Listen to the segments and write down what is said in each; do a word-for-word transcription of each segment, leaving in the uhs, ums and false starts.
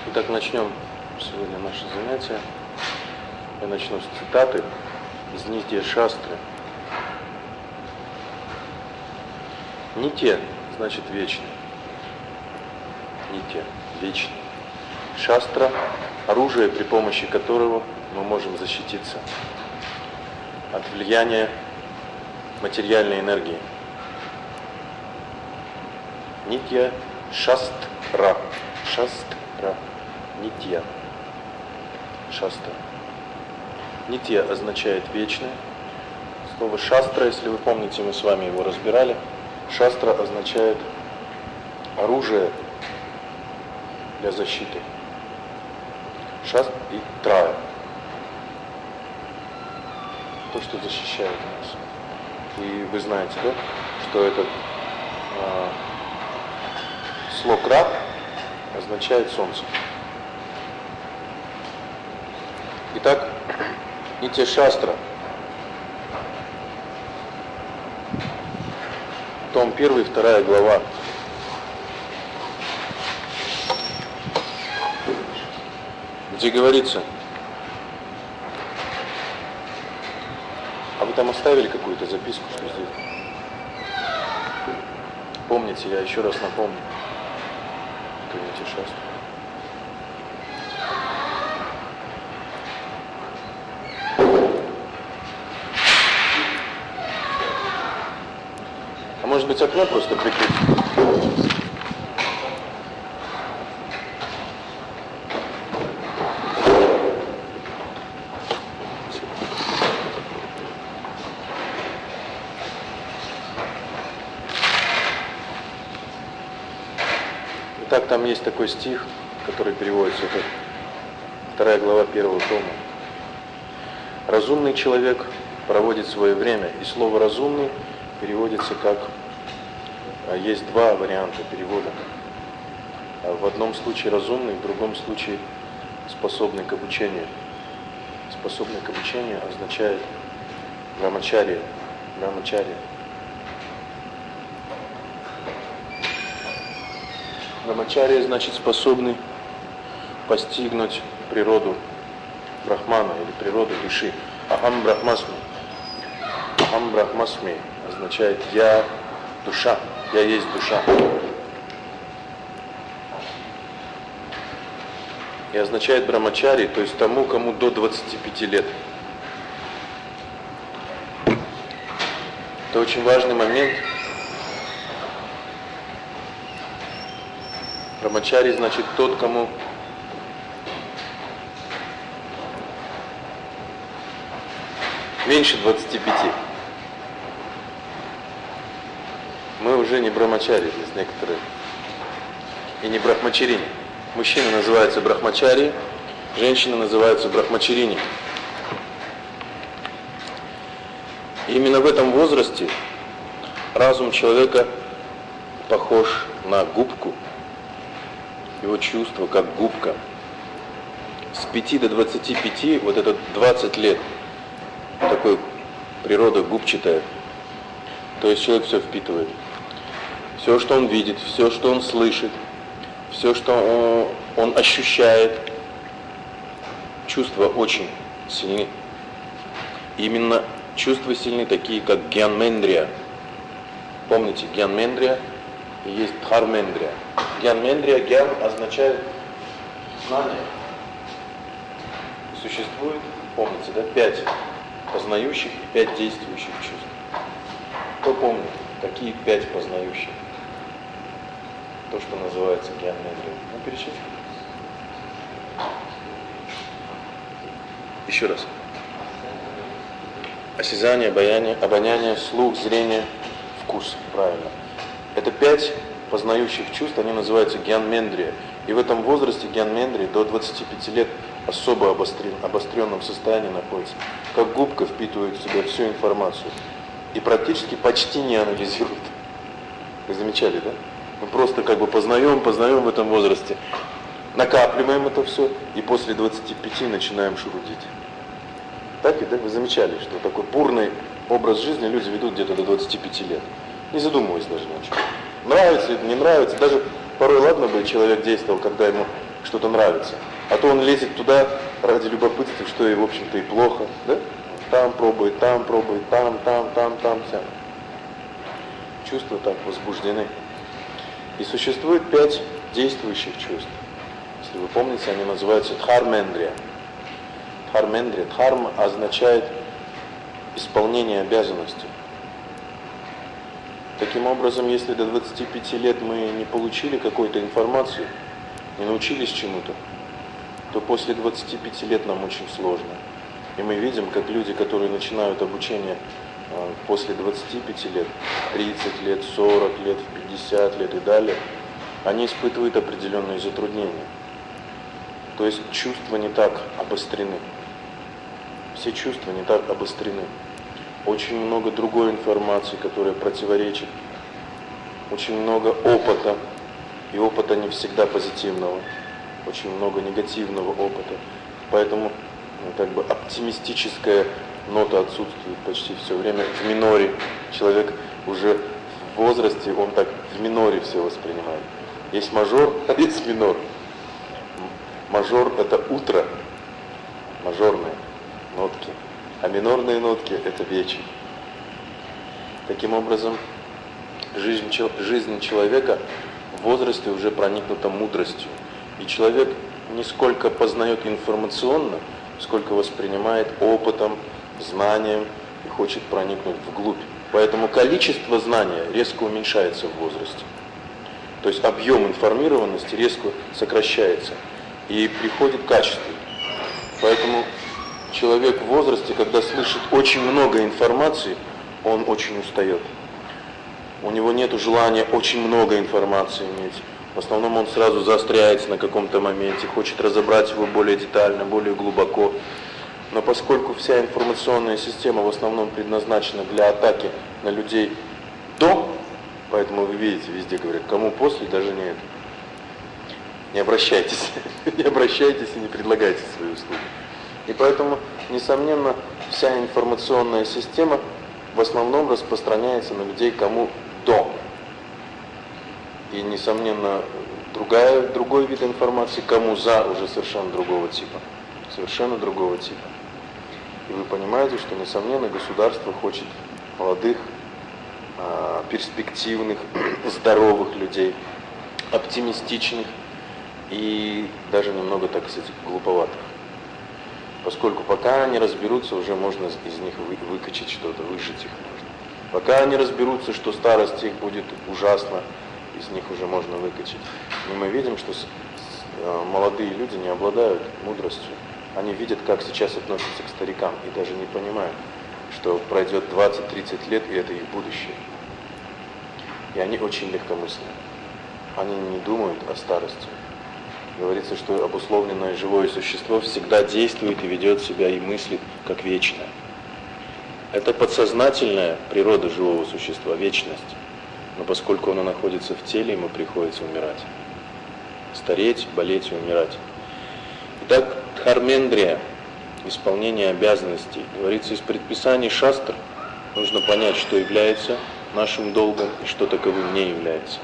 Итак, начнем сегодня наше занятие. Я начну с цитаты из Нитья Шастры. Нитья значит вечный. Нитья – вечный. Шастра – оружие, при помощи которого мы можем защититься от влияния материальной энергии. Нитья Шастра. Шастра. Нитья. Шастра. Нитья означает вечное. Слово шастра, если вы помните, мы с вами его разбирали. Шастра означает оружие для защиты. Шаст и трая. То, что защищает нас. И вы знаете, да, что этот э, слог ра означает солнце. Итак, Нитья Шастра. Том первый, вторая глава. Где говорится, а вы там оставили какую-то записку, что здесь? Помните, я еще раз напомню. Это Нитья Шастра. А может быть, окно просто прикрыть? Итак, там есть такой стих, который переводится, это вторая глава первого тома. Разумный человек проводит свое время, и слово «разумный» переводится как, есть два варианта перевода. В одном случае разумный, в другом случае способный к обучению. Способный к обучению означает брамачария. Брамачария. Брамачария значит способный постигнуть природу брахмана или природу души. Ахам брахмасми. Ахам брахмасми означает я душа, я есть душа. И означает брамачари, то есть тому, кому до двадцати пяти лет. Это очень важный момент. Брамачари значит тот, кому меньше двадцати пяти. Мы уже не брамачари, здесь некоторые. И не брахмачарини. Мужчина называется брахмачари, женщина называется брахмачарини. И именно в этом возрасте разум человека похож на губку. Его чувство как губка. С пяти до двадцати пяти, вот это двадцать лет, такой природа губчатая. То есть человек все впитывает. Все, что он видит, все, что он слышит, все, что он, он ощущает. Чувства очень сильны. Именно чувства сильны, такие как гьянмендрия. Помните, гьянмендрия и есть дхармендрия. Гьянмендрия, гьян означает знание. Существует, помните, да, пять познающих и пять действующих чувств. Кто помнит, какие пять познающих? То, что называется гьянмендрия. Ну, перечислим. Еще раз. Осязание, обоняние, обоняние, слух, зрение, вкус. Правильно. Это пять познающих чувств, они называются гьянмендрия. И в этом возрасте гьянмендрия до двадцати пяти лет особо обострен, обостренном состоянии находится. Как губка впитывает в себя всю информацию. И практически почти не анализирует. Вы замечали, да? Мы просто как бы познаем, познаем в этом возрасте. Накапливаем это все и после двадцати пяти начинаем шурудить. Так и да? Вы замечали, что такой бурный образ жизни люди ведут где-то до двадцати пяти лет. Не задумываясь даже ни о чем. Нравится это, не нравится. Даже порой, ладно бы, человек действовал, когда ему что-то нравится. А то он лезет туда ради любопытства, что и, в общем-то, и плохо. Да? Там пробует, там пробует, там, там, там, там, там. Чувства так возбуждены. И существует пять действующих чувств. Если вы помните, они называются дхармендрия. Дхармендрия. Дхарма означает исполнение обязанностей. Таким образом, если до двадцати пяти лет мы не получили какой-то информацию, не научились чему-то, то после двадцати пяти лет нам очень сложно. И мы видим, как люди, которые начинают обучение после двадцати пяти лет, тридцать лет, сорок лет, пятьдесят лет и далее, они испытывают определенные затруднения. То есть чувства не так обострены. Все чувства не так обострены. Очень много другой информации, которая противоречит. Очень много опыта. И опыта не всегда позитивного. Очень много негативного опыта. Поэтому ну, как бы оптимистическая нота отсутствует почти все время в миноре. Человек уже в возрасте, он так в миноре все воспринимает. Есть мажор, а есть минор. Мажор – это утро, мажорные нотки, а минорные нотки – это вечер. Таким образом, жизнь, жизнь человека в возрасте уже проникнута мудростью. И человек не сколько познает информационно, сколько воспринимает опытом, знанием и хочет проникнуть вглубь. Поэтому количество знания резко уменьшается в возрасте. То есть объем информированности резко сокращается. И приходит качество. Поэтому человек в возрасте, когда слышит очень много информации, он очень устает. У него нет желания очень много информации иметь. В основном он сразу заостряется на каком-то моменте, хочет разобрать его более детально, более глубоко. Но поскольку вся информационная система в основном предназначена для атаки на людей до, поэтому вы видите, везде говорят, кому после, даже не это. Не обращайтесь, не обращайтесь и не предлагайте свои услуги. И поэтому, несомненно, вся информационная система в основном распространяется на людей, кому до. И, несомненно, другая, другой вид информации, кому за, уже совершенно другого типа. Совершенно другого типа. И вы понимаете, что, несомненно, государство хочет молодых, перспективных, здоровых людей, оптимистичных, и даже немного, так сказать, глуповатых. Поскольку пока они разберутся, уже можно из них вы, выкачать что-то, выжать их можно. Пока они разберутся, что старость их будет ужасна, из них уже можно выкачать. И мы видим, что с, с, э, молодые люди не обладают мудростью. Они видят, как сейчас относятся к старикам, и даже не понимают, что пройдет двадцать-тридцать лет, и это их будущее. И они очень легкомысленны. Они не думают о старости. Говорится, что обусловленное живое существо всегда действует и ведет себя и мыслит как вечное. Это подсознательная природа живого существа, вечность. Но поскольку оно находится в теле, ему приходится умирать. Стареть, болеть и умирать. Итак, дхармендрия, исполнение обязанностей, говорится из предписаний шастр. Нужно понять, что является нашим долгом и что таковым не является.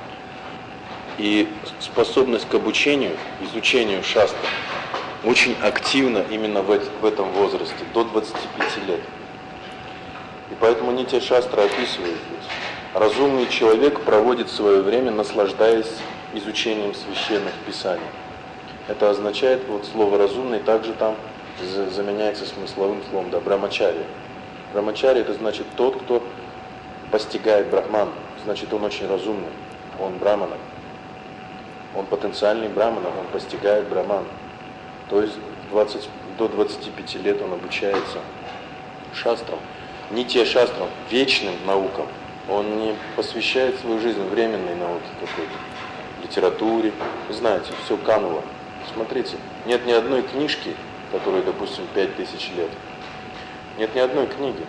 И способность к обучению, изучению шастр очень активна именно в, в этом возрасте, до двадцати пяти лет. И поэтому Нитья Шастра описывает здесь. Разумный человек проводит свое время, наслаждаясь изучением священных писаний. Это означает, вот слово «разумный» также там заменяется смысловым словом, да, брамачарья. Брамачарья — это значит тот, кто постигает брахман, значит он очень разумный, он брамана. Он потенциальный брамана, он постигает браман. То есть двадцать, до двадцати пяти лет он обучается шастрам, нитья шастрам, вечным наукам. Он не посвящает свою жизнь временной науке какой-то, литературе. Вы знаете, все кануло. Смотрите, нет ни одной книжки, которой, допустим, пять тысяч лет. Нет ни одной книги.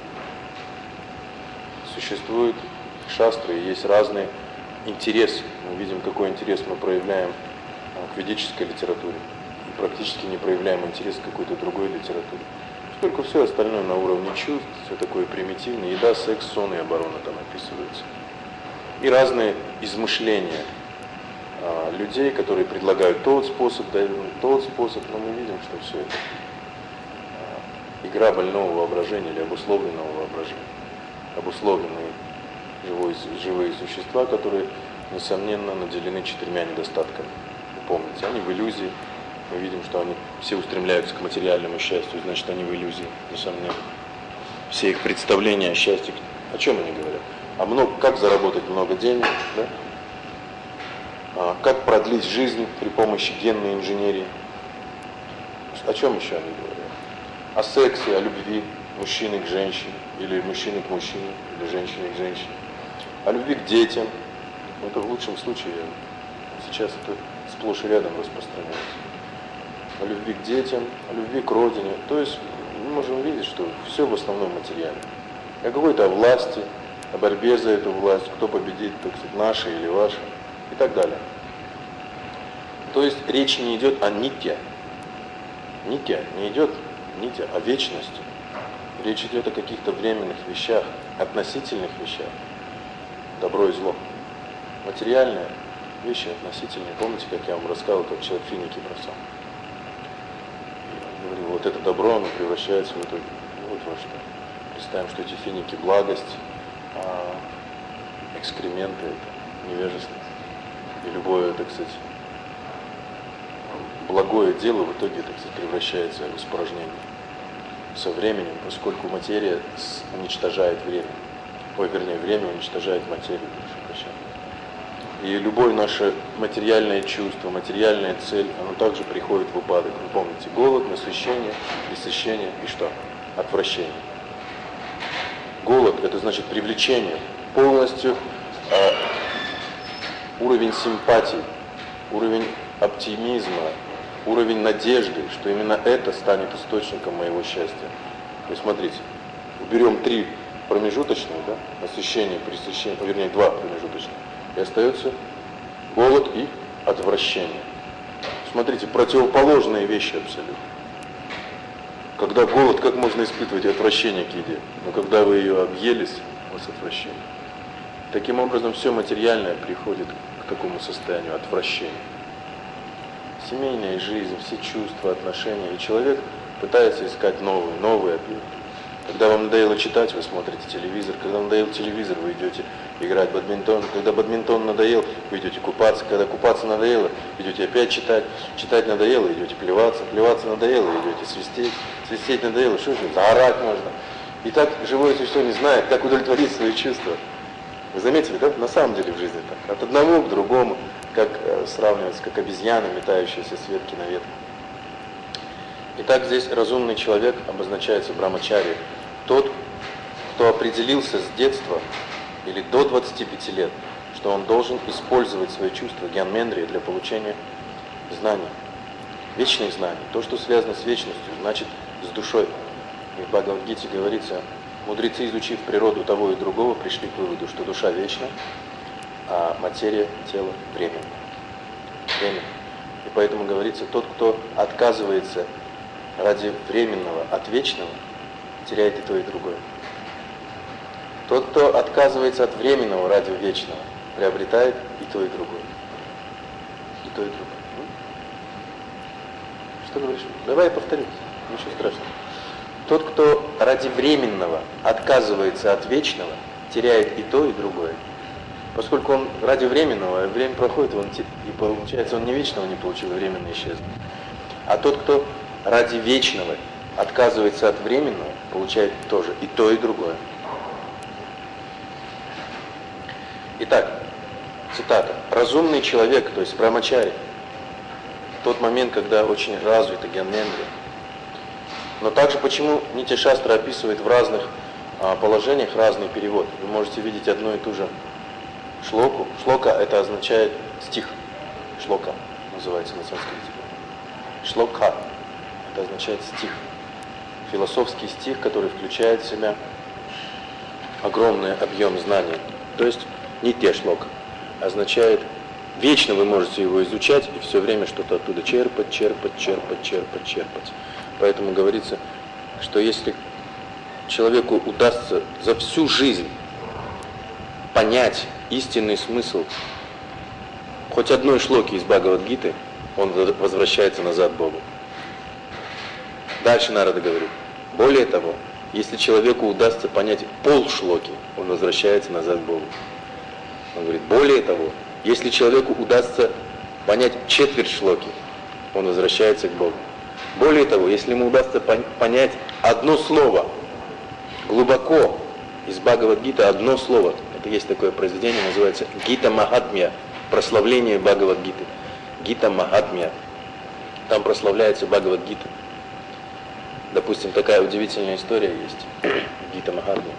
Существуют шастры, есть разные интересы. Мы видим, какой интерес мы проявляем к ведической литературе. И практически не проявляем интерес к какой-то другой литературе. Только все остальное на уровне чувств, все такое примитивное. Еда, секс, сон и оборона там описываются. И разные измышления а, людей, которые предлагают тот способ, да, тот способ, но мы видим, что все это а, игра больного воображения или обусловленного воображения. Обусловленные живой, живые существа, которые, несомненно, наделены четырьмя недостатками. Вы помните, они в иллюзии. Мы видим, что они все устремляются к материальному счастью, значит, они в иллюзии, несомненно. Все их представления о счастье, о чем они говорят? А много, как заработать много денег, да? А, как продлить жизнь при помощи генной инженерии. О чем еще они говорят? О сексе, о любви мужчины к женщине, или мужчины к мужчине, или женщины к женщине. О любви к детям. Это в лучшем случае, сейчас это сплошь и рядом распространяется. О любви к детям, о любви к родине. То есть мы можем видеть, что все в основном материально. О какой-то власти, о борьбе за эту власть, кто победит, так сказать, наша или ваша, и так далее. То есть речь не идет о нитья. Нитья не идет нитья, о вечности. Речь идет о каких-то временных вещах, относительных вещах. Добро и зло. Материальные вещи относительные. Помните, как я вам рассказывал, как человек финики бросал? Я говорю, вот это добро, оно превращается в итоге вот во что. Представим, что эти финики благость, а экскременты это невежество. И любое, так сказать, благое дело в итоге, так сказать, превращается в испражнение. Со временем, поскольку материя уничтожает время. Ой, вернее, время уничтожает материю, прошу прощения. И любое наше материальное чувство, материальная цель, оно также приходит в упадок. Вы помните, голод, насыщение, пресыщение и что? Отвращение. Голод – это значит привлечение, полностью э, уровень симпатии, уровень оптимизма, уровень надежды, что именно это станет источником моего счастья. То есть смотрите, уберем три промежуточные, да, насыщение, пресыщение, вернее, два промежуточных, и остается голод и отвращение. Смотрите, противоположные вещи абсолютно. Когда голод, как можно испытывать отвращение к еде? Но когда вы ее объелись, у вас отвращение. Таким образом, все материальное приходит к такому состоянию отвращения. Семейная жизнь, все чувства, отношения. И человек пытается искать новые, новые объекты. Когда вам надоело читать, вы смотрите телевизор. Когда надоел телевизор, вы идете играть в бадминтон. Когда бадминтон надоел, вы идете купаться. Когда купаться надоело, идете опять читать. Читать надоело, идете плеваться. Плеваться надоело, идете свистеть. Свистеть надоело, что же, заорать можно. И так живое существо не знает, как удовлетворить свои чувства. Вы заметили, да? На самом деле в жизни так. От одного к другому, как э, сравнивается, как обезьяна, метающаяся с ветки на ветку. Итак, здесь разумный человек обозначается брамачари. Тот, кто определился с детства или до двадцати пяти лет, что он должен использовать свои чувства гьян-мендрия для получения знаний, вечных знаний. То, что связано с вечностью, значит с душой. И в Бхагавад-гите говорится, мудрецы, изучив природу того и другого, пришли к выводу, что душа вечна, а материя, тело временно. Временно. И поэтому говорится, тот, кто отказывается ради временного от вечного, теряет и то, и другое. Тот, кто отказывается от временного ради вечного, приобретает и то, и другое. И то, и другое. Что говоришь? Давай я повторю. Ничего страшного. Тот, кто ради временного отказывается от вечного, теряет и то, и другое. Поскольку он ради временного, время проходит, он, и получается, он не вечного не получил, и временно исчезнет. А тот, кто ради вечного отказывается от временного, получает тоже и то, и другое. Итак, цитата. «Разумный человек, то есть брамачари, тот момент, когда очень развита гьян-мендрия». Но также почему Нитья Шастра описывает в разных а, положениях разный перевод. Вы можете видеть одну и ту же шлоку. Шлока это означает стих. Шлока называется на санскрите. Шлокха это означает стих. Философский стих, который включает в себя огромный объем знаний. То есть Нитья шлока означает вечно вы можете его изучать и все время что-то оттуда черпать, черпать, черпать, черпать, черпать. Поэтому говорится, что если человеку удастся за всю жизнь понять истинный смысл хоть одной шлоки из Бхагавад-гиты, он возвращается назад к Богу. Дальше Нарада говорит, более того, если человеку удастся понять пол шлоки, он возвращается назад к Богу. Он говорит, более того, если человеку удастся понять четверть шлоки, он возвращается к Богу. Более того, если ему удастся понять одно слово, глубоко из Бхагавад-гиты одно слово, это есть такое произведение, называется Гита Махатмья, прославление Бхагавад-гиты. Гита Махатмья. Там прославляется Бхагавад-гита. Допустим, такая удивительная история есть. Гита Махатмья.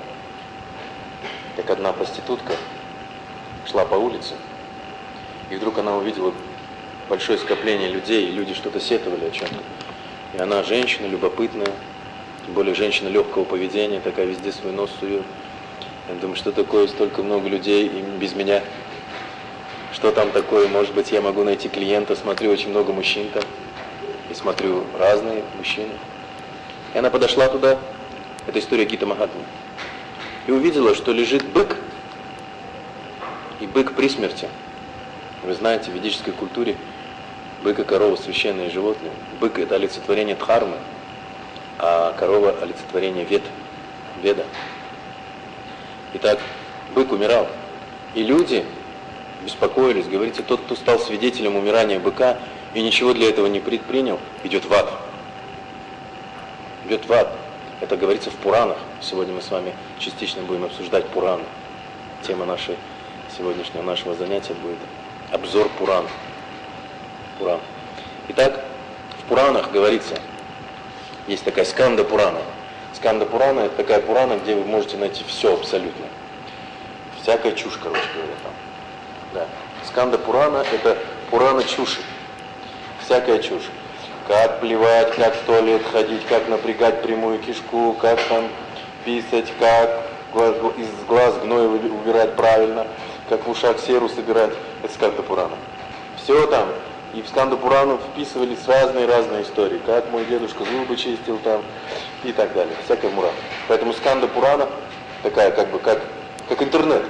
Как одна проститутка шла по улице, и вдруг она увидела большое скопление людей, и люди что-то сетовали о чем-то. И она женщина любопытная, тем более женщина легкого поведения, такая везде свой нос сует. Я думаю, что такое столько много людей и без меня? Что там такое? Может быть, я могу найти клиента, смотрю очень много мужчин там, и смотрю разные мужчины. И она подошла туда, это история Гита Махатмы, и увидела, что лежит бык, и бык при смерти. Вы знаете, в ведической культуре бык и корова священные животные. Бык это олицетворение дхармы, а корова олицетворение вед, веда. Итак, бык умирал, и люди беспокоились, говорится, тот, кто стал свидетелем умирания быка и ничего для этого не предпринял, идет в ад. Идет в ад. Это говорится в Пуранах. Сегодня мы с вами частично будем обсуждать Пураны. Тема нашей сегодняшнего нашего занятия будет обзор Пуран. Пуран. Итак, в Пуранах говорится, есть такая Сканда Пурана. Сканда Пурана это такая Пурана, где вы можете найти все абсолютно. Всякая чушь, короче говоря, там. Да. Сканда Пурана это Пурана чуши. Всякая чушь. Как плевать, как в туалет ходить, как напрягать прямую кишку, как там писать, как из глаз гной убирать правильно, как в ушах серу собирать. Это Сканда Пурана. Все там. И в Сканду Пурану вписывались разные-разные истории. Как мой дедушка зубы чистил там и так далее. Всякая мура. Поэтому Сканда Пурана такая как бы как, как интернет.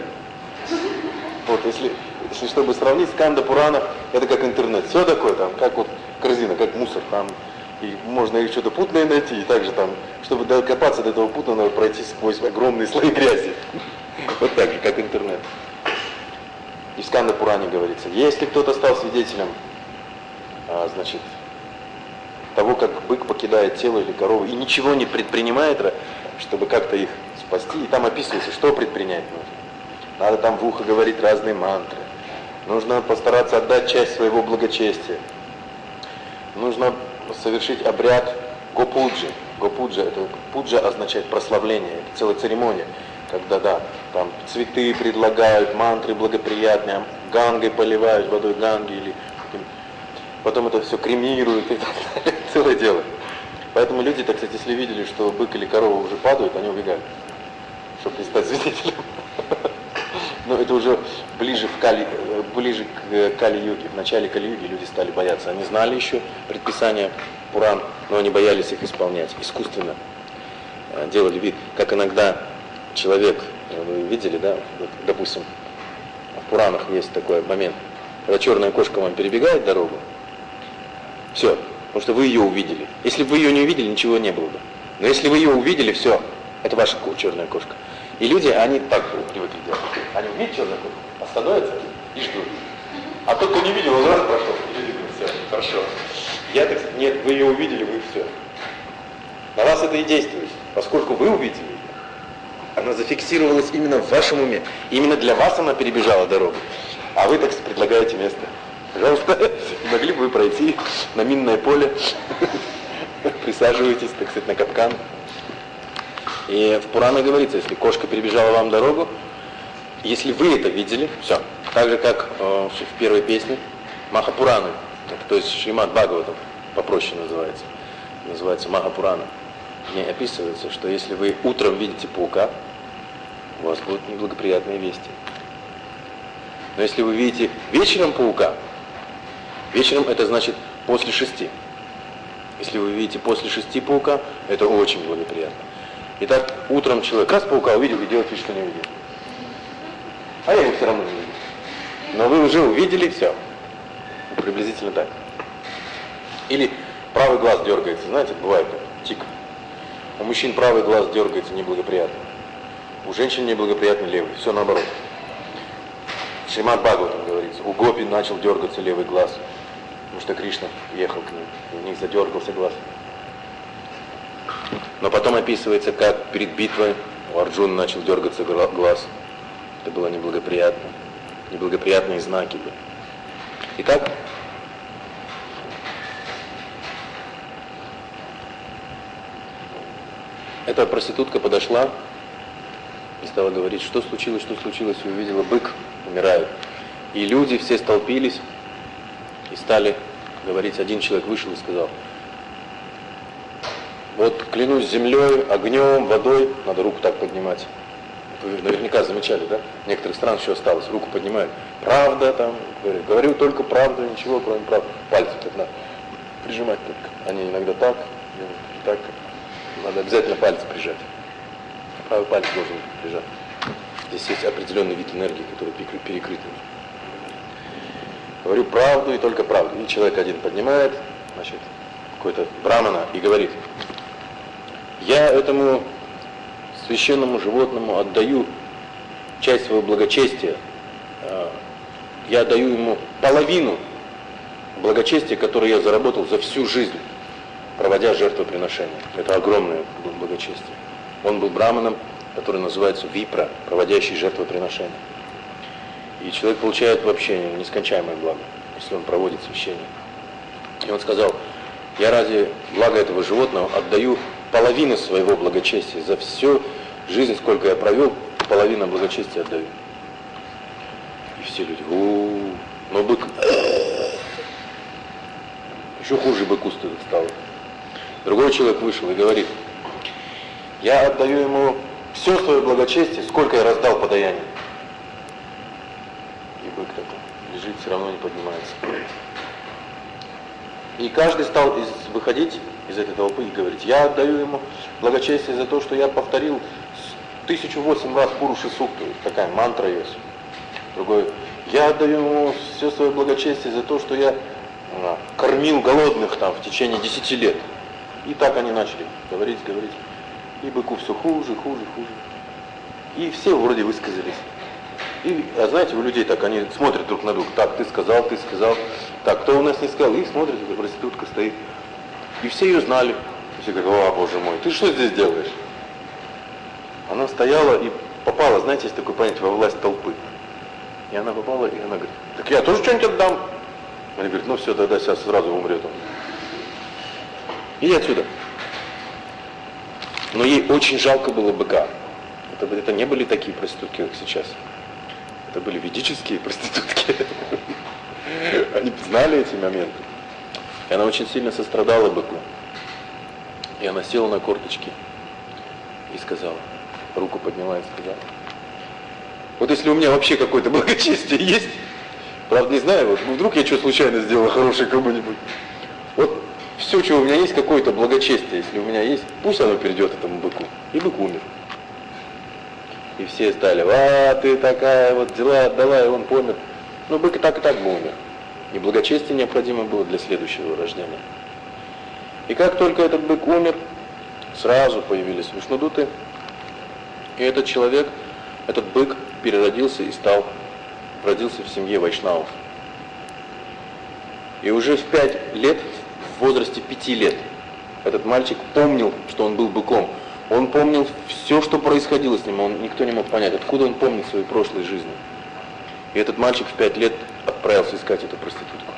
Вот, если, если чтобы сравнить, Сканда Пурана это как интернет. Все такое там, как вот корзина, как мусор. Там и можно и что-то путное найти, и также там, чтобы докопаться до этого путного, надо пройти сквозь огромные слои грязи. Вот так же, как интернет. И в Сканда Пуране говорится, если кто-то стал свидетелем, а, значит, того, как бык покидает тело или корову, и ничего не предпринимает, чтобы как-то их спасти, и там описывается, что предпринять нужно. Надо там в ухо говорить разные мантры. Нужно постараться отдать часть своего благочестия. Нужно совершить обряд гопуджи. Гопуджа, это пуджа означает прославление, это целая церемония, когда, да, там цветы предлагают, мантры благоприятные, гангой поливают, водой ганги или каким. Потом это все кремируют и так далее, целое дело. Поэтому люди, так сказать, если видели, что бык или корова уже падают, они убегают, чтобы не стать свидетелем. Но это уже ближе, в Кали, ближе к Кали-юге. В начале Кали-юги люди стали бояться. Они знали еще предписания Пуран, но они боялись их исполнять. Искусственно делали вид. Как иногда человек, вы видели, да, вот, допустим, в Пуранах есть такой момент, когда черная кошка вам перебегает дорогу, все, потому что вы ее увидели. Если бы вы ее не увидели, ничего не было бы. Но если вы ее увидели, все, это ваша черная кошка. И люди, они так привыкли делать. Они увидят черную кошку, остановятся и ждут. А тот, кто не видел, он раз прошел. И люди думают, все, хорошо. Я так сказать, нет, вы ее увидели, вы все. На вас это и действует. Поскольку вы увидели ее, она зафиксировалась именно в вашем уме. Именно для вас она перебежала дорогу. А вы, так сказать, предлагаете место. Пожалуйста, могли бы вы пройти на минное поле, присаживаетесь, так сказать, на капкан. И в Пуране говорится, если кошка перебежала вам дорогу, если вы это видели, все. Так же, как э, в первой песне Махапураны, то есть Шримад Бхагаватам, попроще называется, называется Махапурана. В ней описывается, что если вы утром видите паука, у вас будут неблагоприятные вести. Но если вы видите вечером паука, вечером это значит после шести. Если вы видите после шести паука, это очень благоприятно. Итак, утром человек раз паука увидел и делает вид, что не увидел. А я его все равно не видел. но вы уже увидели все. Приблизительно так. Или правый глаз дергается, знаете, бывает тик. У мужчин правый глаз дергается неблагоприятно. У женщин неблагоприятно левый. Все наоборот. Шримад Бхагаватам говорится, у гопи начал дергаться левый глаз, потому что Кришна ехал к ним, и у них задергался глаз. Но потом описывается, как перед битвой у Арджуна начал дергаться глаз. Это было неблагоприятно. Неблагоприятные знаки были. Итак, эта проститутка подошла и стала говорить, что случилось, что случилось, и увидела, бык умирает. И люди все столпились и стали говорить. Один человек вышел и сказал, вот клянусь землей, огнем, водой, надо руку так поднимать. Вы наверняка замечали, да? В некоторых странах еще осталось, руку поднимают. Правда там, говорю, говорю только правду, ничего кроме правды. Пальцы так надо прижимать только. Они иногда так, так. Надо обязательно пальцы прижать. Правый палец должен быть прижат. Здесь есть определенный вид энергии, который перекрыт. Говорю правду и только правду. И человек один поднимает, значит, какой-то брамана и говорит, я этому священному животному отдаю часть своего благочестия. Я отдаю ему половину благочестия, которое я заработал за всю жизнь, проводя жертвоприношение. Это огромное благочестие. Он был браманом, который называется випра, проводящий жертвоприношение. И человек получает вообще нескончаемое благо, если он проводит священие. И он сказал, я ради блага этого животного отдаю половину своего благочестия. За всю жизнь, сколько я провел, половину благочестия отдаю. И все люди, у-у-у, но бык, еще хуже быку стало. Другой человек вышел и говорит, я отдаю ему все свое благочестие, сколько я раздал подаяний. И бык такой лежит, все равно не поднимается. И каждый стал из, выходить из этой толпы и говорить, я отдаю ему благочестие за то, что я повторил тысячу восемь раз Пуруши Сукту, такая мантра есть. Другой, я отдаю ему все свое благочестие за то, что я а, кормил голодных там в течение десяти лет. И так они начали говорить, говорить. И быку все хуже, хуже, хуже. И все вроде высказались. И, а знаете, у людей так, они смотрят друг на друга. Так, ты сказал, ты сказал. Так, кто у нас не сказал? И смотрят, эта проститутка стоит. И все ее знали. И все говорят, о, боже мой, ты что здесь делаешь? Она стояла и попала, знаете, есть такое понятие, во власть толпы. И она попала, и она говорит, так я тоже что-нибудь отдам. Она говорит, ну все, тогда сейчас сразу умрет он. Иди отсюда. Но ей очень жалко было быка. Это, это не были такие проститутки, как сейчас. Это были ведические проститутки. Они знали эти моменты. И она очень сильно сострадала быку. И она села на корточки и сказала, руку подняла и сказала, вот если у меня вообще какое-то благочестие есть, правда не знаю, вот вдруг я что случайно сделал хорошее кому-нибудь, вот все, что у меня есть, какое-то благочестие, если у меня есть, пусть оно перейдет этому быку. И бык умер. И все стали, а ты такая, вот дела отдала, и он помер. Но бык и так, и так бы умер. И благочестие необходимо было для следующего рождения. И как только этот бык умер, сразу появились вишнудуты. И этот человек, этот бык переродился и стал, родился в семье вайшнавов. И уже в пять лет, в возрасте пяти лет, этот мальчик помнил, что он был быком. Он помнил все, что происходило с ним. Он, никто не мог понять, откуда он помнит свои прошлые жизни. И этот мальчик в пять лет отправился искать эту проститутку.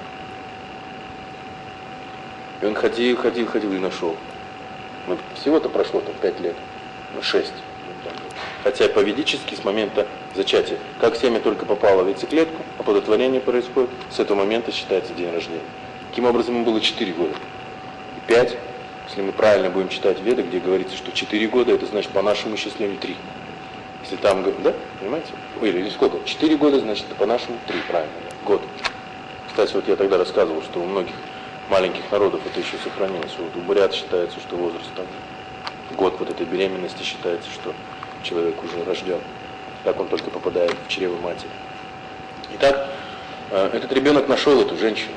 И он ходил, ходил, ходил и нашел. Но всего-то прошло-то пять лет, ну шесть. Хотя по-ведически с момента зачатия, как семя только попало в яйцеклетку, оплодотворение происходит, с этого момента считается день рождения. Таким образом, ему было четыре года. И пять, если мы правильно будем читать Веды, где говорится, что четыре года, это значит по нашему исчислению три. Если там, да, понимаете? Ой, или сколько? четыре года, значит, по нашему три, правильно, да? Год. Кстати, вот я тогда рассказывал, что у многих маленьких народов это еще сохранилось. Вот у бурят считается, что возраст там, год вот этой беременности считается, что человек уже рожден. Так он только попадает в чрево матери. Итак, Этот ребенок нашел эту женщину.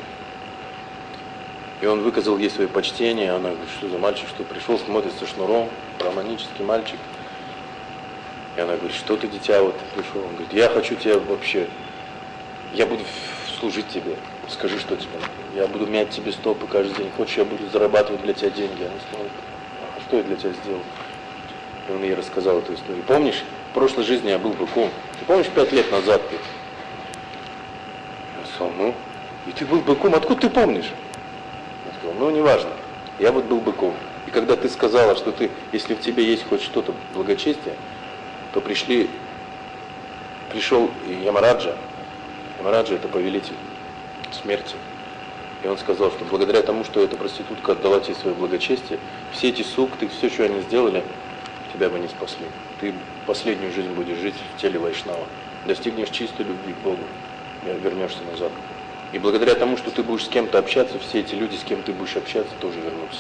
И он выказал ей свое почтение. Она говорит, что за мальчик, что пришел, смотрит со шнуром, романический мальчик. И она говорит, что ты, дитя, вот пришел. Он говорит, я хочу тебя вообще, я буду служить тебе. Скажи, что тебе надо. Я буду мять тебе стопы каждый день. Хочешь, я буду зарабатывать для тебя деньги. Она сказала, а что я для тебя сделал? И он ей рассказал эту историю. Помнишь, в прошлой жизни я был быком. Ты помнишь, пять лет назад ты? Я сказал, ну, и ты был быком, откуда ты помнишь? Я сказал, ну, неважно, я вот был быком. И когда ты сказала, что ты, если в тебе есть хоть что-то благочестие, то пришли, пришел Ямараджа. Ямараджа это повелитель смерти. И он сказал, что благодаря тому, что эта проститутка отдала тебе свое благочестие, все эти сукты, все, что они сделали, тебя бы не спасли. Ты последнюю жизнь будешь жить в теле Вайшнава. Достигнешь чистой любви к Богу, вернешься назад. И благодаря тому, что ты будешь с кем-то общаться, все эти люди, с кем ты будешь общаться, тоже вернутся.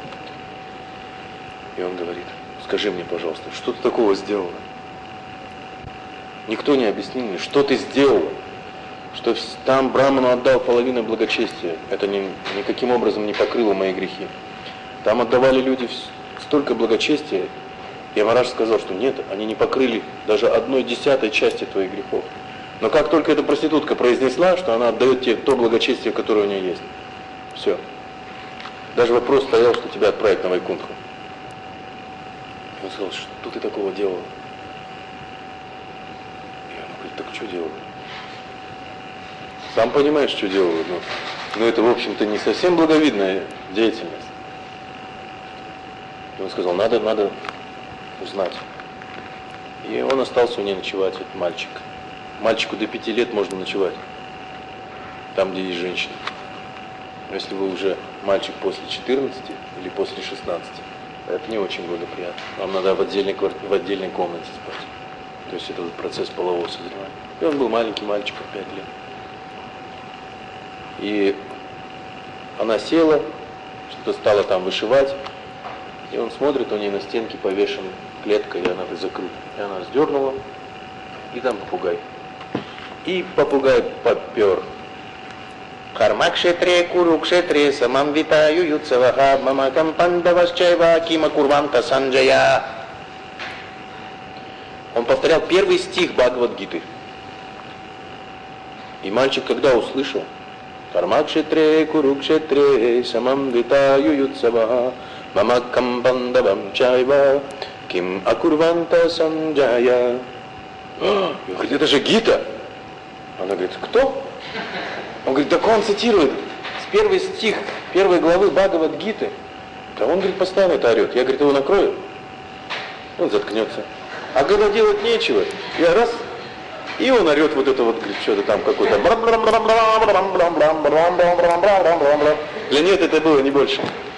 И он говорит, скажи мне, пожалуйста, что ты такого сделала? Никто не объяснил мне, что ты сделала. Что там Браману отдал половину благочестия. Это ни, никаким образом не покрыло мои грехи. Там отдавали люди столько благочестия. Ямарадж сказал, что нет, они не покрыли даже одной десятой части твоих грехов. Но как только эта проститутка произнесла, что она отдает тебе то благочестие, которое у нее есть, все. Даже вопрос стоял, что тебя отправить на Вайкунтху. Он сказал, что ты такого делал? И он говорит, так что делал? Сам понимаешь, что делаю, но, но это, в общем-то, не совсем благовидная деятельность. И он сказал, надо, надо узнать. И он остался у нее ночевать, этот мальчик. Мальчику до пяти лет можно ночевать, там, где есть женщина. Но если вы уже мальчик после четырнадцати или после шестнадцати, это не очень благоприятно. Вам надо в отдельной, в отдельной комнате спать. То есть это процесс полового созревания. И он был маленький мальчик, пять лет. И она села, что-то стала там вышивать, и он смотрит, у нее на стенке повешена клетка, и она закрыта. И она раздернула, и там попугай. И попугай попер. Кармакшетре, курукшетре, самам витаю юцаваха, мамакам пандавашчайва, кима курванта санджая. Он повторял первый стих Бхагавад-гиты. И мальчик, когда услышал, Кармакшетре, курукшетре, самам витаю юцаваха, мамакам пандавам чайва, ким акурванта санджая. Он говорит, это же Гита. Она говорит, кто? Он говорит, так он цитирует с первый стих первой главы Бхагавад-гиты. Да он, говорит, постоянно это орет. Я, говорит, его накрою. Он заткнется. А когда делать нечего, я раз, и он орет вот это вот, говорит, что-то там какой-то. Для нет, это было не больше.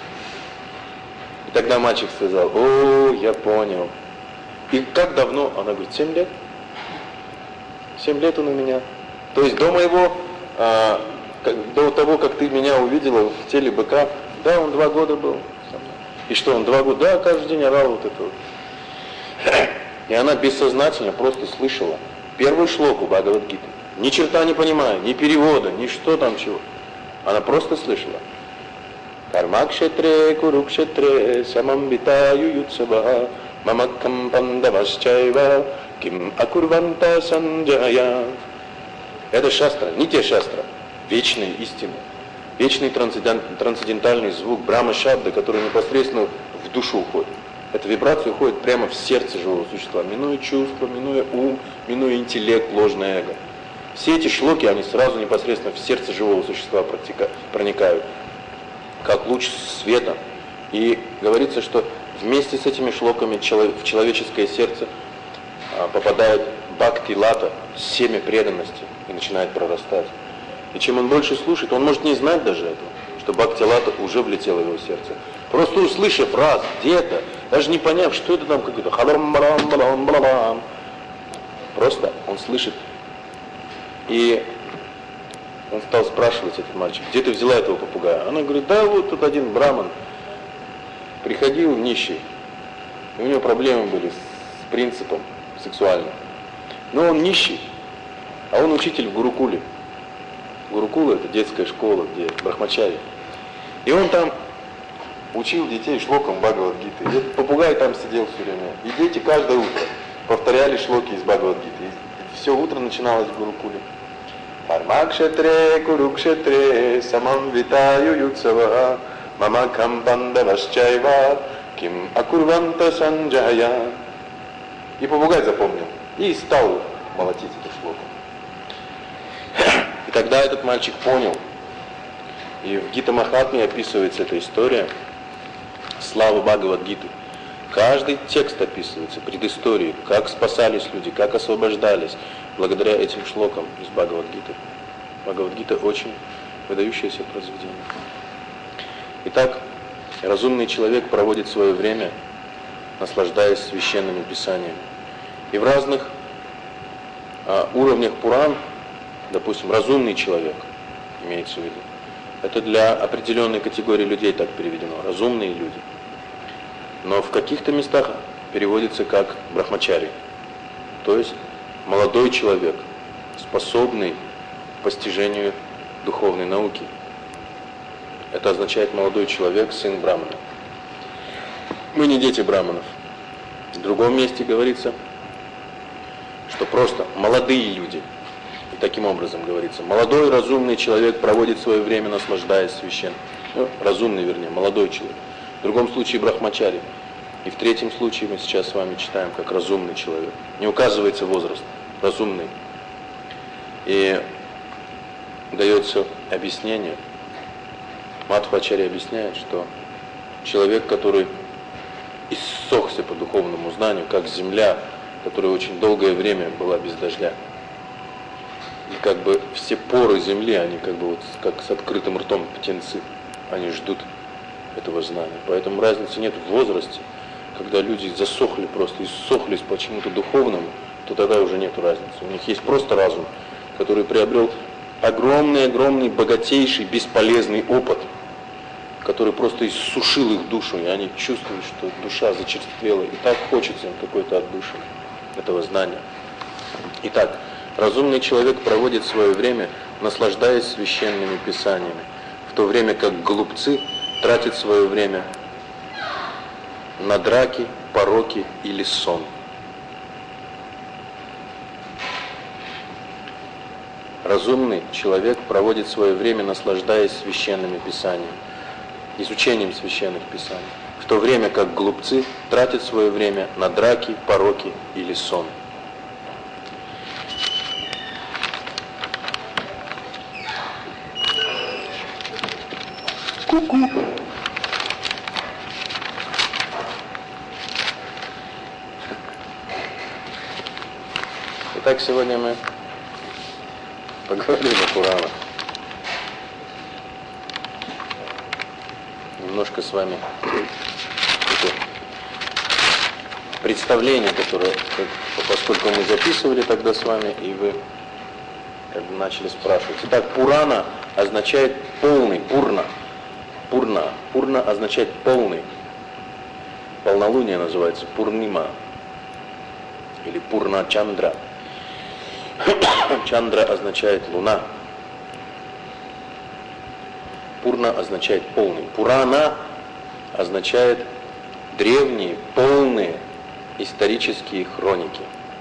И тогда мальчик сказал, о, я понял. И как давно? Она говорит, семь лет. Семь лет он у меня. То есть до моего, а, как, до того, как ты меня увидела в теле быка, да, он два года был со мной. И что, он два года, да, каждый день орал вот это вот. И она бессознательно просто слышала первую шлоку Бхагавад-гиты. Ни черта не понимая, ни перевода, ни что там чего. Она просто слышала. Кармакшетре, курукшетре, самам витаю юцаба, мамакам пандавашчайва, ким акурванта санджая. Это шастра, не те шастра, вечные истины, вечный трансцендентальный звук Брахма-шабда, который непосредственно в душу уходит. Эта вибрация уходит прямо в сердце живого существа, минуя чувства, минуя ум, минуя интеллект, ложное эго. Все эти шлоки, они сразу непосредственно в сердце живого существа проникают, как луч света. И говорится, что вместе с этими шлоками в человеческое сердце попадает бхакти-лата, семя преданности, и начинает прорастать. И чем он больше слушает, он может не знать даже этого, что бхакти-лата уже влетела в его сердце. Просто услышав раз, где-то, даже не поняв, что это там какой-то халам-балам-балам-балам, просто он слышит. И он стал спрашивать этот мальчик, где ты взяла этого попугая? Она говорит, да вот тут один браман приходил нищий, и у него проблемы были с принципом сексуальным. Но он нищий, а он учитель в Гурукуле. Гурукула — это детская школа, где брахмачари. И он там учил детей шлокам Бхагавад-гиты. И этот попугай там сидел все время. И дети каждое утро повторяли шлоки из Бхагавад-гиты. И все утро начиналось в Гурукуле. Пармакшетре, Курукшетре, самам витаю юцава, мама кампандавашчайва, ким акурванта санджая. И попугай запомнил. И стал молотить эту шлоку. И тогда этот мальчик понял. И в Гита Махатме описывается эта история славы Бхагавад-гиты. Каждый текст описывается, предыстории, как спасались люди, как освобождались благодаря этим шлокам из Бхагавад-гиты. Бхагавад-гита очень выдающееся произведение. Итак, разумный человек проводит свое время, наслаждаясь священными писаниями. И в разных а, уровнях Пуран, допустим, разумный человек, имеется в виду, это для определенной категории людей так переведено, разумные люди. Но в каких-то местах переводится как брахмачари, то есть молодой человек, способный к постижению духовной науки. Это означает молодой человек, сын брамана. Мы не дети браманов. В другом месте говорится, что просто молодые люди. И таким образом говорится, молодой разумный человек проводит свое время, наслаждаясь священным. Ну, разумный, вернее, молодой человек. В другом случае брахмачари. И в третьем случае мы сейчас с вами читаем как разумный человек. Не указывается возраст, разумный. И дается объяснение. Мадхвачарья объясняет, что человек, который иссохся по духовному знанию, как земля, которая очень долгое время была без дождя. И как бы все поры земли, они как бы вот как с открытым ртом птенцы, они ждут этого знания. Поэтому разницы нет в возрасте. Когда люди засохли просто, иссохлись почему-то духовному, то тогда уже нет разницы. У них есть просто разум, который приобрел огромный-огромный, богатейший, бесполезный опыт, который просто иссушил их душу, и они чувствуют, что душа зачерствела, и так хочется им какой-то отдушины этого знания. Итак, разумный человек проводит свое время, наслаждаясь священными писаниями, в то время как глупцы тратят свое время на драки, пороки или сон. Разумный человек проводит свое время, наслаждаясь священными писаниями, изучением священных писаний, в то время как глупцы тратят свое время на драки, пороки или сон. Ку-ку. Итак, сегодня мы поговорим о Пуранах. Немножко с вами представление, которое, поскольку мы записывали тогда с вами, и вы как бы начали спрашивать. Итак, Пурана означает полный, пурна. Пурна. Пурна означает полный. Полнолуние называется Пурнима. Или Пурна Чандра. Чандра означает луна. Пурна означает полный. Пурана означает древние, полные исторические хроники.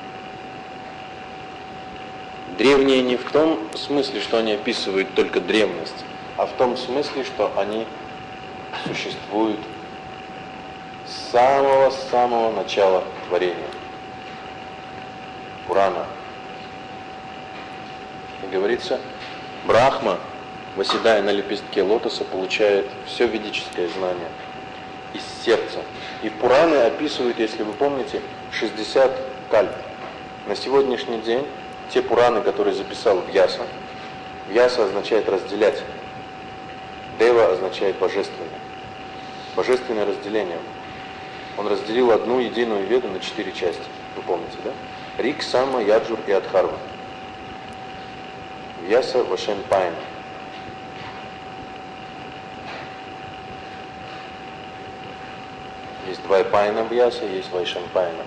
Древние не в том смысле, что они описывают только древность, а в том смысле, что они существуют с самого-самого начала творения. Пурана. И говорится, Брахма, восседая на лепестке лотоса, получает все ведическое знание из сердца. И Пураны описывают, если вы помните, шестьдесят кальп. На сегодняшний день те Пураны, которые записал Вьяса, Вьяса означает разделять, Дева означает божественное. Божественное разделение. Он разделил одну единую веду на четыре части. Вы помните, да? Рик, Сама, Яджур и Адхарва. Вьяса, Вашен, Пайна. Есть два Пайна Вьяса, есть Вайшен Пайна.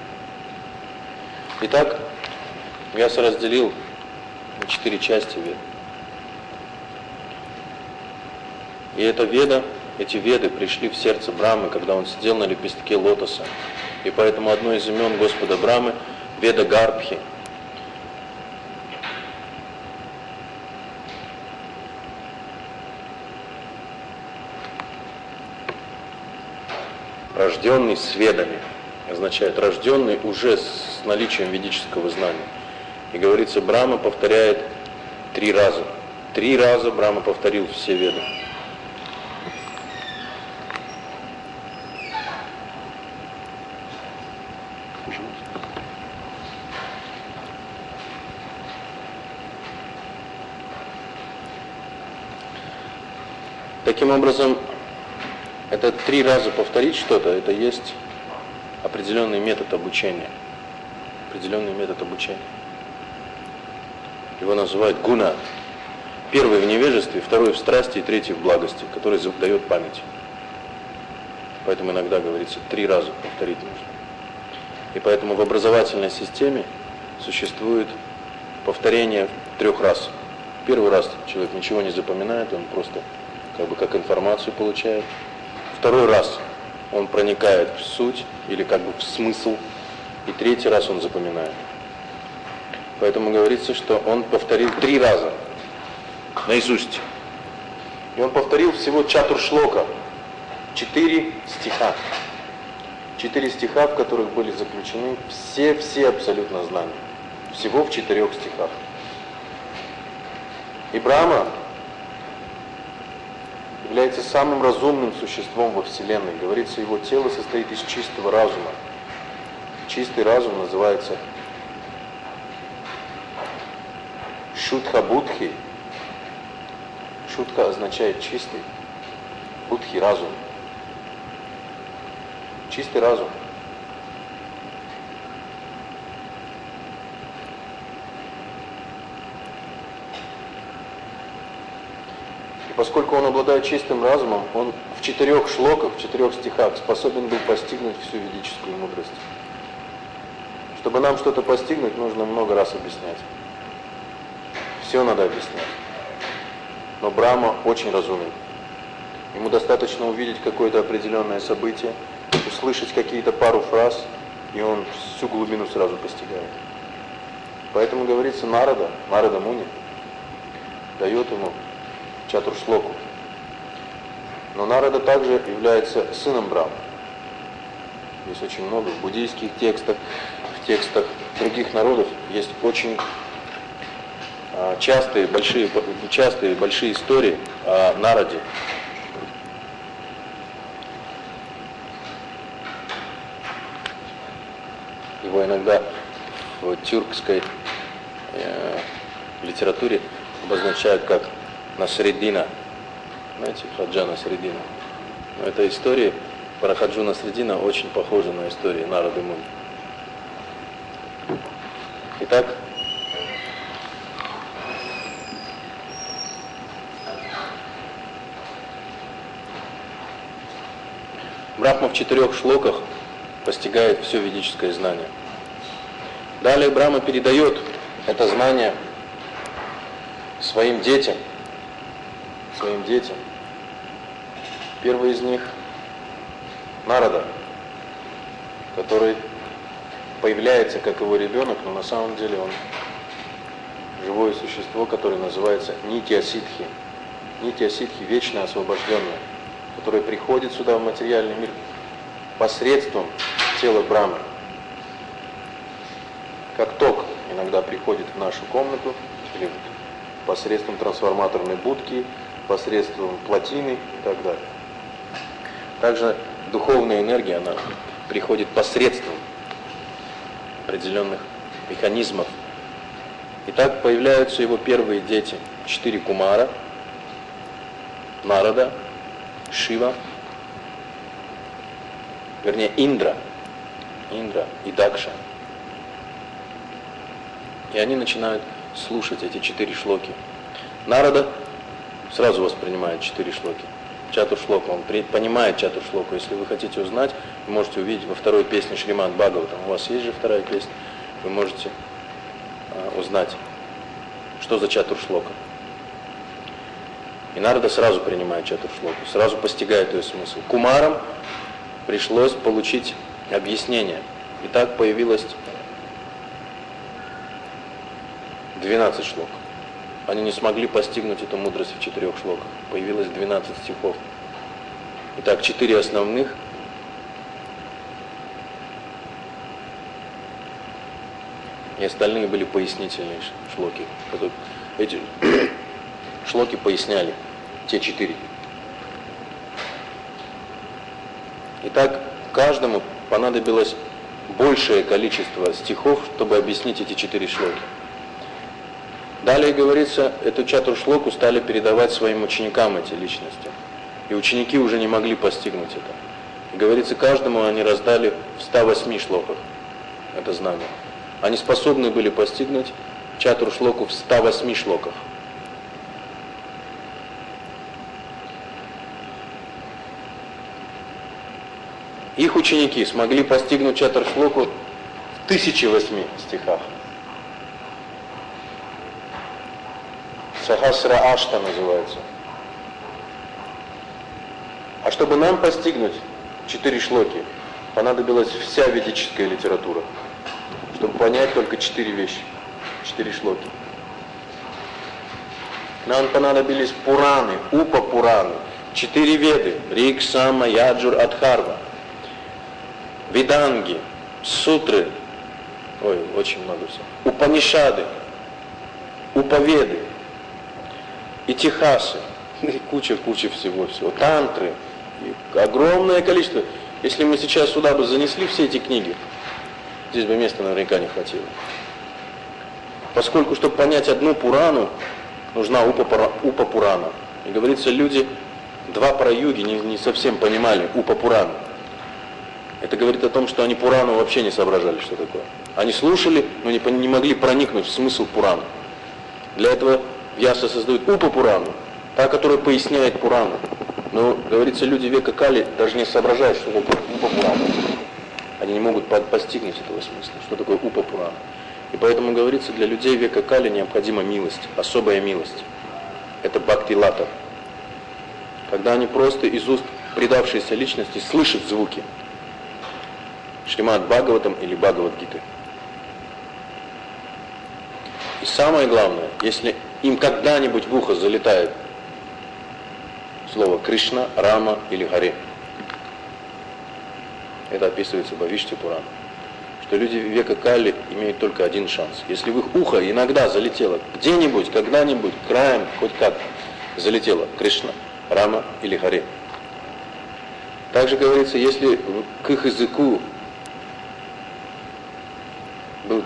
Итак, Вьяса разделил на четыре части вед. И эта веда, эти веды пришли в сердце Брамы, когда он сидел на лепестке лотоса. И поэтому одно из имен Господа Брамы – Веда Гарбхи. Рожденный с ведами означает рожденный уже с наличием ведического знания. И говорится, Брахма повторяет три раза. Три раза Брахма повторил все веды. Таким образом, это три раза повторить что-то, это есть определенный метод обучения. Определенный метод обучения. Его называют гуна. Первый в невежестве, второй в страсти и третий в благости, который дает память. Поэтому иногда говорится, три раза повторить нужно. И поэтому в образовательной системе существует повторение трех раз. Первый раз человек ничего не запоминает, он просто как бы как информацию получает. Второй раз он проникает в суть или как бы в смысл. И третий раз он запоминает. Поэтому говорится, что он повторил три раза наизусть. И он повторил всего чатур шлока. Четыре стиха. Четыре стиха, в которых были заключены все-все абсолютно знания. Всего в четырех стихах. И Брахма является самым разумным существом во Вселенной. Говорится, его тело состоит из чистого разума. Чистый разум называется Шудха Будхи. Шудха означает чистый, Будхи – разум. Чистый разум. И поскольку он обладает чистым разумом, он в четырех шлоках, в четырех стихах способен был постигнуть всю ведическую мудрость. Чтобы нам что-то постигнуть, нужно много раз объяснять. Все надо объяснять. Но Брахма очень разумен. Ему достаточно увидеть какое-то определенное событие, услышать какие-то пару фраз, и он всю глубину сразу постигает. Поэтому говорится, Нарада, Нарада Муни, дает ему чатуршлоку. Но Нарада также является сыном Брахмы. Есть очень много в буддийских текстах, в текстах других народов есть очень частые большие, частые большие истории о Нараде. Его иногда в тюркской э, литературе обозначают как Насреддина. Знаете, Хаджа Насреддина. Но эта история про Хаджу Насреддина очень похожа на историю Нарады Муни. Итак, Брахма в четырех шлоках постигает все ведическое знание. Далее Брахма передает это знание своим детям. Своим детям. Первый из них Нарада, который появляется как его ребенок, но на самом деле он живое существо, которое называется Нитья-ситхи. Нитья-ситхи – вечно освобожденное, которое приходит сюда в материальный мир посредством тела Брахмы. Как ток иногда приходит в нашу комнату, или посредством трансформаторной будки, посредством плотины и так далее. Также духовная энергия, она приходит посредством определенных механизмов. И так появляются его первые дети, четыре кумара, Нарада, Шива, вернее Индра, Индра и Дакша. И они начинают слушать эти четыре шлоки. Нарада сразу воспринимает четыре шлоки. Чатуршлока, он при, понимает чатуршлоку. Если вы хотите узнать, вы можете увидеть во второй песне Шримад Бхагаватам. У вас есть же вторая песня, вы можете э, узнать, что за чатуршлока. И Нарада сразу принимает чатуршлоку, сразу постигает ее смысл. Кумарам пришлось получить объяснение. И так появилось двенадцать шлок. Они не смогли постигнуть эту мудрость в четырех шлоках. Появилось двенадцать стихов. Итак, четыре основных. И остальные были пояснительные шлоки. Эти шлоки поясняли те четыре. Итак, каждому понадобилось большее количество стихов, чтобы объяснить эти четыре шлоки. Далее говорится, эту чатуршлоку стали передавать своим ученикам эти личности. И ученики уже не могли постигнуть это. И говорится, каждому они раздали в ста восьми шлоках это знание. Они способны были постигнуть чатуршлоку в ста восьми шлоках. Их ученики смогли постигнуть чатуршлоку в тысяче восьми стихах. Сахасра Ашта называется. А чтобы нам постигнуть четыре шлоки, понадобилась вся ведическая литература, чтобы понять только четыре вещи, четыре шлоки. Нам понадобились Пураны, Упа-Пураны, четыре веды, Рик, Сама, Яджур, Адхарва, Веданги, Сутры, ой, очень много всего, Упанишады, Уповеды, Итихасы, и куча-куча всего-всего, Тантры, и огромное количество. Если мы сейчас сюда бы занесли все эти книги, здесь бы места наверняка не хватило. Поскольку, чтобы понять одну Пурану, нужна Упа-Пурана. И говорится, люди два праюги не, не совсем понимали Упа-Пурану. Это говорит о том, что они Пурану вообще не соображали, что такое. Они слушали, но не, не могли проникнуть в смысл Пураны. Для этого Вьяса создает Упа-Пурану, та, которая поясняет Пурану. Но, говорится, люди века Кали даже не соображают, что такое Упа-Пурана. Они не могут постигнуть этого смысла, что такое Упа-Пурана. И поэтому, говорится, для людей века Кали необходима милость, особая милость. Это бхакти-лата. Когда они просто из уст предавшейся личности слышат звуки Шримад Бхагаватам или Бхагавад-гиты. И самое главное, если им когда-нибудь в ухо залетает слово Кришна, Рама или Харе, это описывается в Бхавишти-Пурана, что люди века Кали имеют только один шанс. Если в их ухо иногда залетело, где-нибудь, когда-нибудь, краем, хоть как, залетело Кришна, Рама или Харе. Также говорится, если к их языку был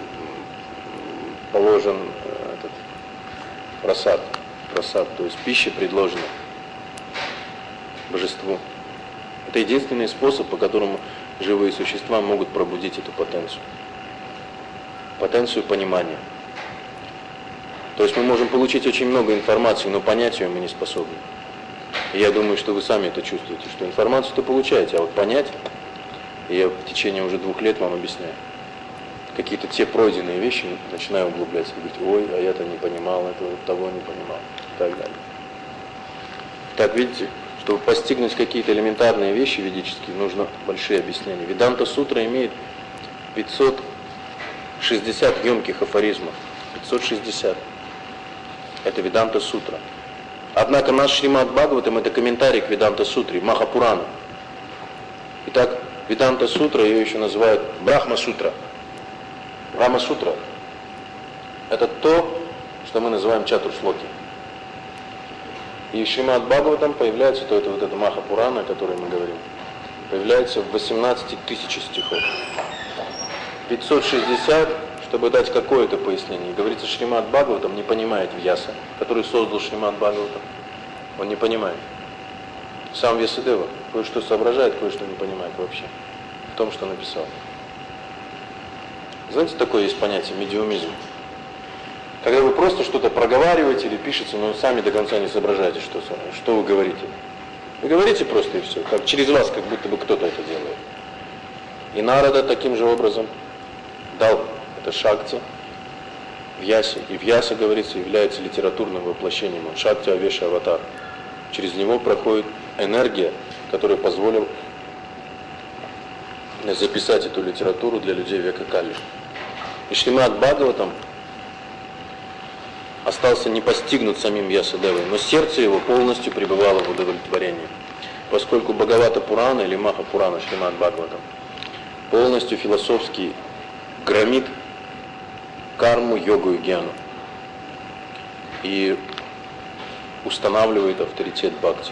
положен этот прасад, прасад, то есть пища предложена божеству. Это единственный способ, по которому живые существа могут пробудить эту потенцию. Потенцию понимания. То есть мы можем получить очень много информации, но понять ее мы не способны. И я думаю, что вы сами это чувствуете, что информацию-то получаете, а вот понять, и я в течение уже двух лет вам объясняю, какие-то те пройденные вещи начинаю углубляться и говорить, ой, а я-то не понимал этого, того не понимал, и так далее. Так, видите, чтобы постигнуть какие-то элементарные вещи ведические, нужно большие объяснения. Веданта Сутра имеет пятьсот шестьдесят емких афоризмов. пятьсот шестьдесят. Это Веданта Сутра. Однако наш Шримад Бхагаватам это комментарий к Веданта Сутре, Махапурану. Итак, Веданта Сутра, ее еще называют Брахма Сутра. Брахма Сутра – это то, что мы называем Чатуршлоки. И в Шримад Бхагаватам появляется, то это вот эта Махапурана, о которой мы говорим, появляется в восемнадцати тысячах стихов. пятьсот шестьдесят, чтобы дать какое-то пояснение. И говорится, Шримад Бхагаватам не понимает Вьяса, который создал Шримад Бхагаватам. Он не понимает. Сам Вьясадева кое-что соображает, кое-что не понимает вообще в том, что написал. Знаете, такое есть понятие медиумизм. Когда вы просто что-то проговариваете или пишете, но сами до конца не соображаете, что, что вы говорите. Вы говорите просто и все, как через вас, как будто бы кто-то это делает. И Нарада таким же образом дал это Шакти в Ясе. И в Ясе, говорится, является литературным воплощением. Он Шакти Авеша Аватар. Через него проходит энергия, которая позволила записать эту литературу для людей века Кали. И Шримад Бхагаватам остался не постигнут самим Ясадевой, но сердце его полностью пребывало в удовлетворении. Поскольку Бхагавата Пурана или Маха Пурана Шримад Бхагаватам полностью философски громит карму, йогу и гьяну и устанавливает авторитет бхакти.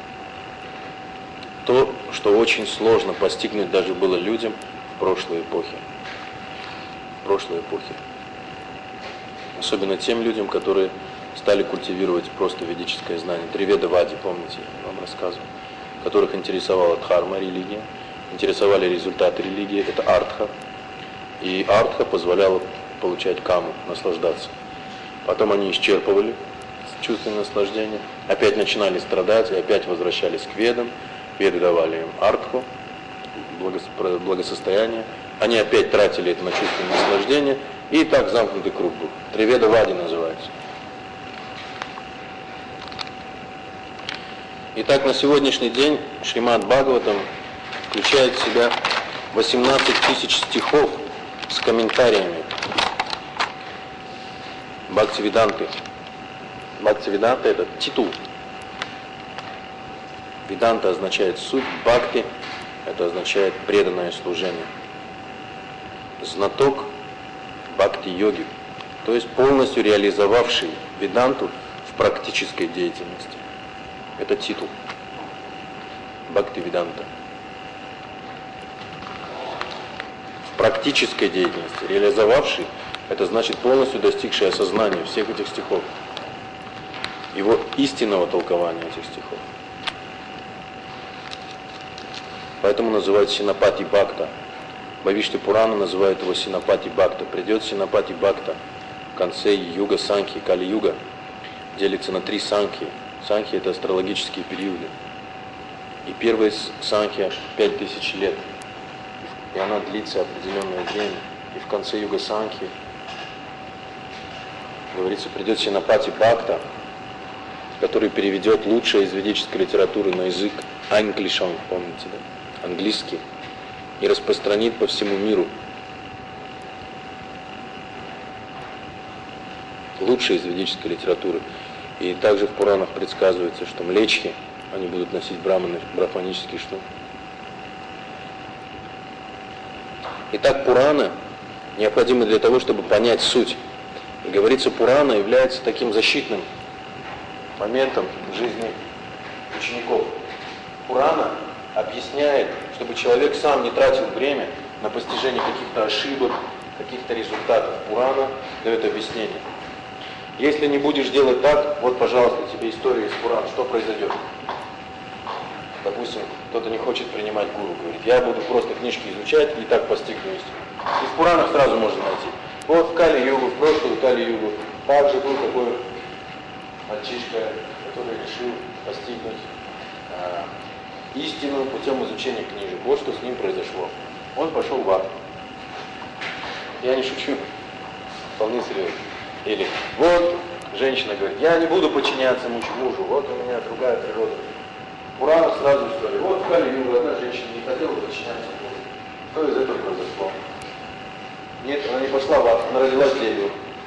То, что очень сложно постигнуть даже было людям в прошлой эпохе. В прошлой эпохе. Особенно тем людям, которые стали культивировать просто ведическое знание. Триведа Вади, помните, я вам рассказывал, которых интересовала дхарма, религия, интересовали результаты религии, это артха. И артха позволяла получать каму, наслаждаться. Потом они исчерпывали чувственное наслаждение, опять начинали страдать и опять возвращались к ведам. Веды давали им артху, благосостояние. Они опять тратили это на чувственное наслаждение. И так замкнутый круг был. Триведа Вади называется. Итак, на сегодняшний день Шримад Бхагаватам включает в себя восемнадцать тысяч стихов с комментариями Бхактивиданты. Бхактивиданта — это титул. Веданта означает суть, бхакти — это означает преданное служение. Знаток бхакти-йоги, то есть полностью реализовавший веданту в практической деятельности. Это титул. Бхакти-веданта. В практической деятельности реализовавший — это значит полностью достигший осознания всех этих стихов, его истинного толкования этих стихов. Поэтому называют Синапати Бхакта. Бхавишти Пурана называет его Синапати Бхакта. Придет Синапати Бхакта в конце юга Санхи, Кали-юга, делится на три санхи. Санхи — это астрологические периоды. И первая санхия — пять тысяч лет. И она длится определенное время. И в конце юга Санхи, говорится, придет Синапати Бхакта, который переведет лучшее из ведической литературы на язык англишан, помните, да? Английский, и распространит по всему миру лучшее из ведической литературы. И также в Пуранах предсказывается, что млечхи, они будут носить браманы, брахманический штук. Итак, Пурана необходимы для того, чтобы понять суть. И говорится, Пурана является таким защитным моментом в жизни учеников. Пурана объясняет, чтобы человек сам не тратил время на постижение каких-то ошибок, каких-то результатов. Пурана дает объяснение. Если не будешь делать так, вот, пожалуйста, тебе история из Пурана, что произойдет? Допустим, кто-то не хочет принимать гуру, говорит, я буду просто книжки изучать и так постигну истину. Из Пуранов сразу можно найти. Вот в Кали-югу, в прошлую Кали-югу, также был такой мальчишка, который решил постигнуть э, истину путем изучения книжек. Вот что с ним произошло. Он пошел в ад. Я не шучу. Вполне серьезно. Или вот женщина говорит, я не буду подчиняться мужу, вот у меня другая природа. Пурана сразу история. Вот в Кали-югу одна женщина не хотела подчиняться мужу. Что из этого произошло? Нет, она не пошла в ад, она родилась девью.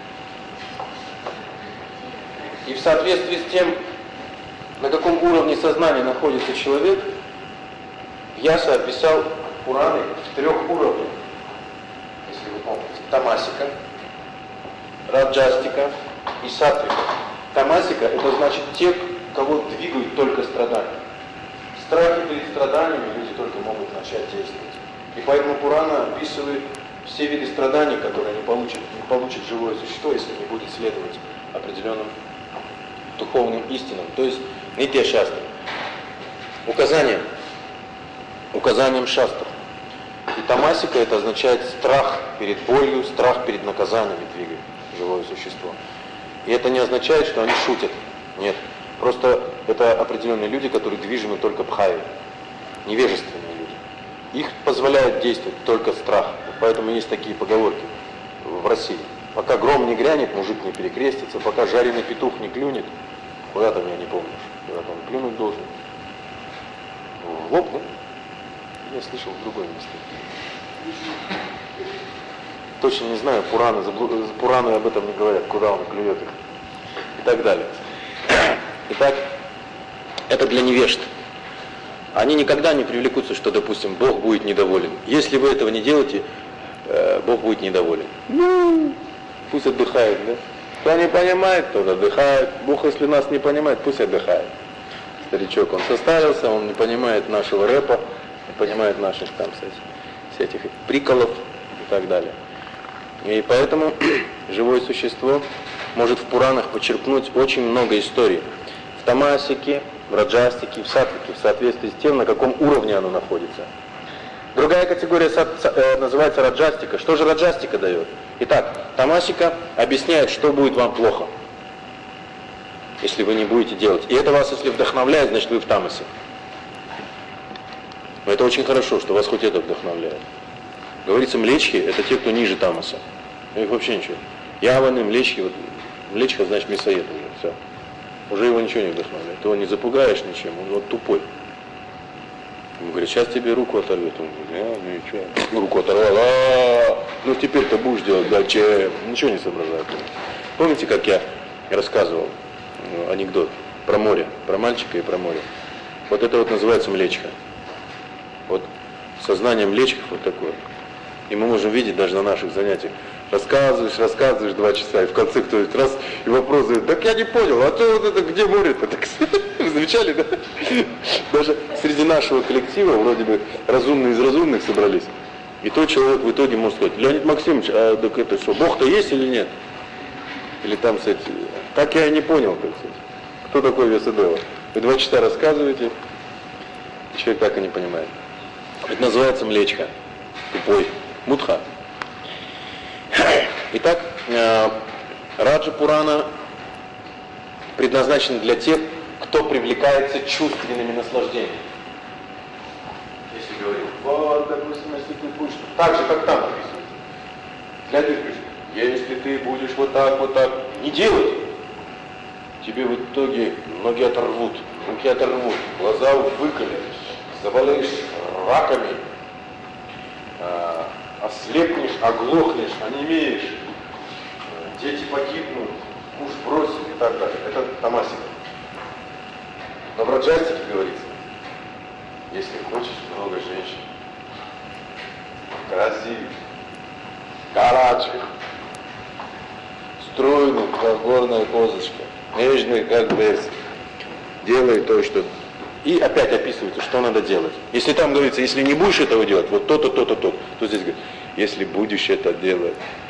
И в соответствии с тем, на каком уровне сознания находится человек, Яса описал Пураны в трех уровнях, если вы помните. Тамасика, Раджастика и Сатвика. Тамасика — это значит те, кого двигают только страдания. Страхи перед страданиями люди только могут начать действовать. И поэтому Пурана описывает все виды страданий, которые не получит, не получит живое существо, если не будет следовать определенным духовным истинам. То есть Нитья Шастра. Указанием. Указанием Шастра. И Тамасика — это означает страх перед болью, страх перед наказанием двигает живое существо. И это не означает, что они шутят. Нет. Просто это определенные люди, которые движимы только бхави. Невежественные люди. Их позволяет действовать только страх. Поэтому есть такие поговорки в России. Пока гром не грянет, мужик не перекрестится, пока жареный петух не клюнет, куда там, я не помню, куда там клюнуть должен. В лоб, да? Я слышал в другое место. Точно не знаю, Пураны, Пураны об этом не говорят, куда он клюет их и так далее. Итак, это для невежд. Они никогда не привлекутся, что, допустим, Бог будет недоволен. Если вы этого не делаете, Бог будет недоволен. Ну, пусть отдыхает, да? Кто не понимает, тот отдыхает. Бог, если нас не понимает, пусть отдыхает. Старичок, он состарился, он не понимает нашего рэпа, не понимает наших там всяких приколов и так далее. И поэтому живое существо может в Пуранах почерпнуть очень много историй. В Тамасике, в Раджастике, в Сатвике, в соответствии с тем, на каком уровне оно находится. Другая категория называется Раджастика. Что же Раджастика дает? Итак, Тамасика объясняет, что будет вам плохо, если вы не будете делать. И это вас, если вдохновляет, значит вы в тамасе. Но это очень хорошо, что вас хоть это вдохновляет. Говорится, млечхи — это те, кто ниже тамаса. У них вообще ничего. Яваны, млечхи, вот, млечха значит мясоед уже, все. Уже его ничего не вдохновляет. Ты его не запугаешь ничем, он вот тупой. Он говорит, сейчас тебе руку оторвет. Он говорит, а, ну и что? Ну, руку оторвал, а, ну теперь-то будешь делать дальше. Ничего не соображает. Помните, как я рассказывал ну, анекдот про море, про мальчика и про море? Вот это вот называется млечха. Вот сознание млечхов вот такое. И мы можем видеть даже на наших занятиях. Рассказываешь, рассказываешь два часа, и в конце кто-нибудь раз, и вопрос задает, так я не понял, а то вот это где море-то? Вы замечали, да? Даже среди нашего коллектива вроде бы разумные из разумных собрались. И тот человек в итоге может сказать, Леонид Максимович, а так это что, Бог-то есть или нет? Или там, кстати, так я и не понял, как сказать. Кто такой Весадева? Вы два часа рассказываете, и человек так и не понимает. Это называется млечка, тупой, мудха. Итак, Раджа Пурана предназначен для тех, кто привлекается чувственными наслаждениями. Если говорим, вот, допустим, если ты будешь, так же, как там написано. Для тех, если ты будешь вот так, вот так, не делать, тебе в итоге ноги оторвут, руки оторвут, глаза выколят, заболеешь раками, ослепнешь, оглохнешь, онемеешь, дети погибнут, муж бросит и так далее. Это тамасика. Но в Раджастике говорится, если хочешь много женщин, красивых, горячих, стройных, как горная козочка, нежных, как берс, делай то, что... И опять описывается, что надо делать. Если там говорится, если не будешь этого делать, вот то-то, то-то, то, то здесь говорит, если будешь это делать,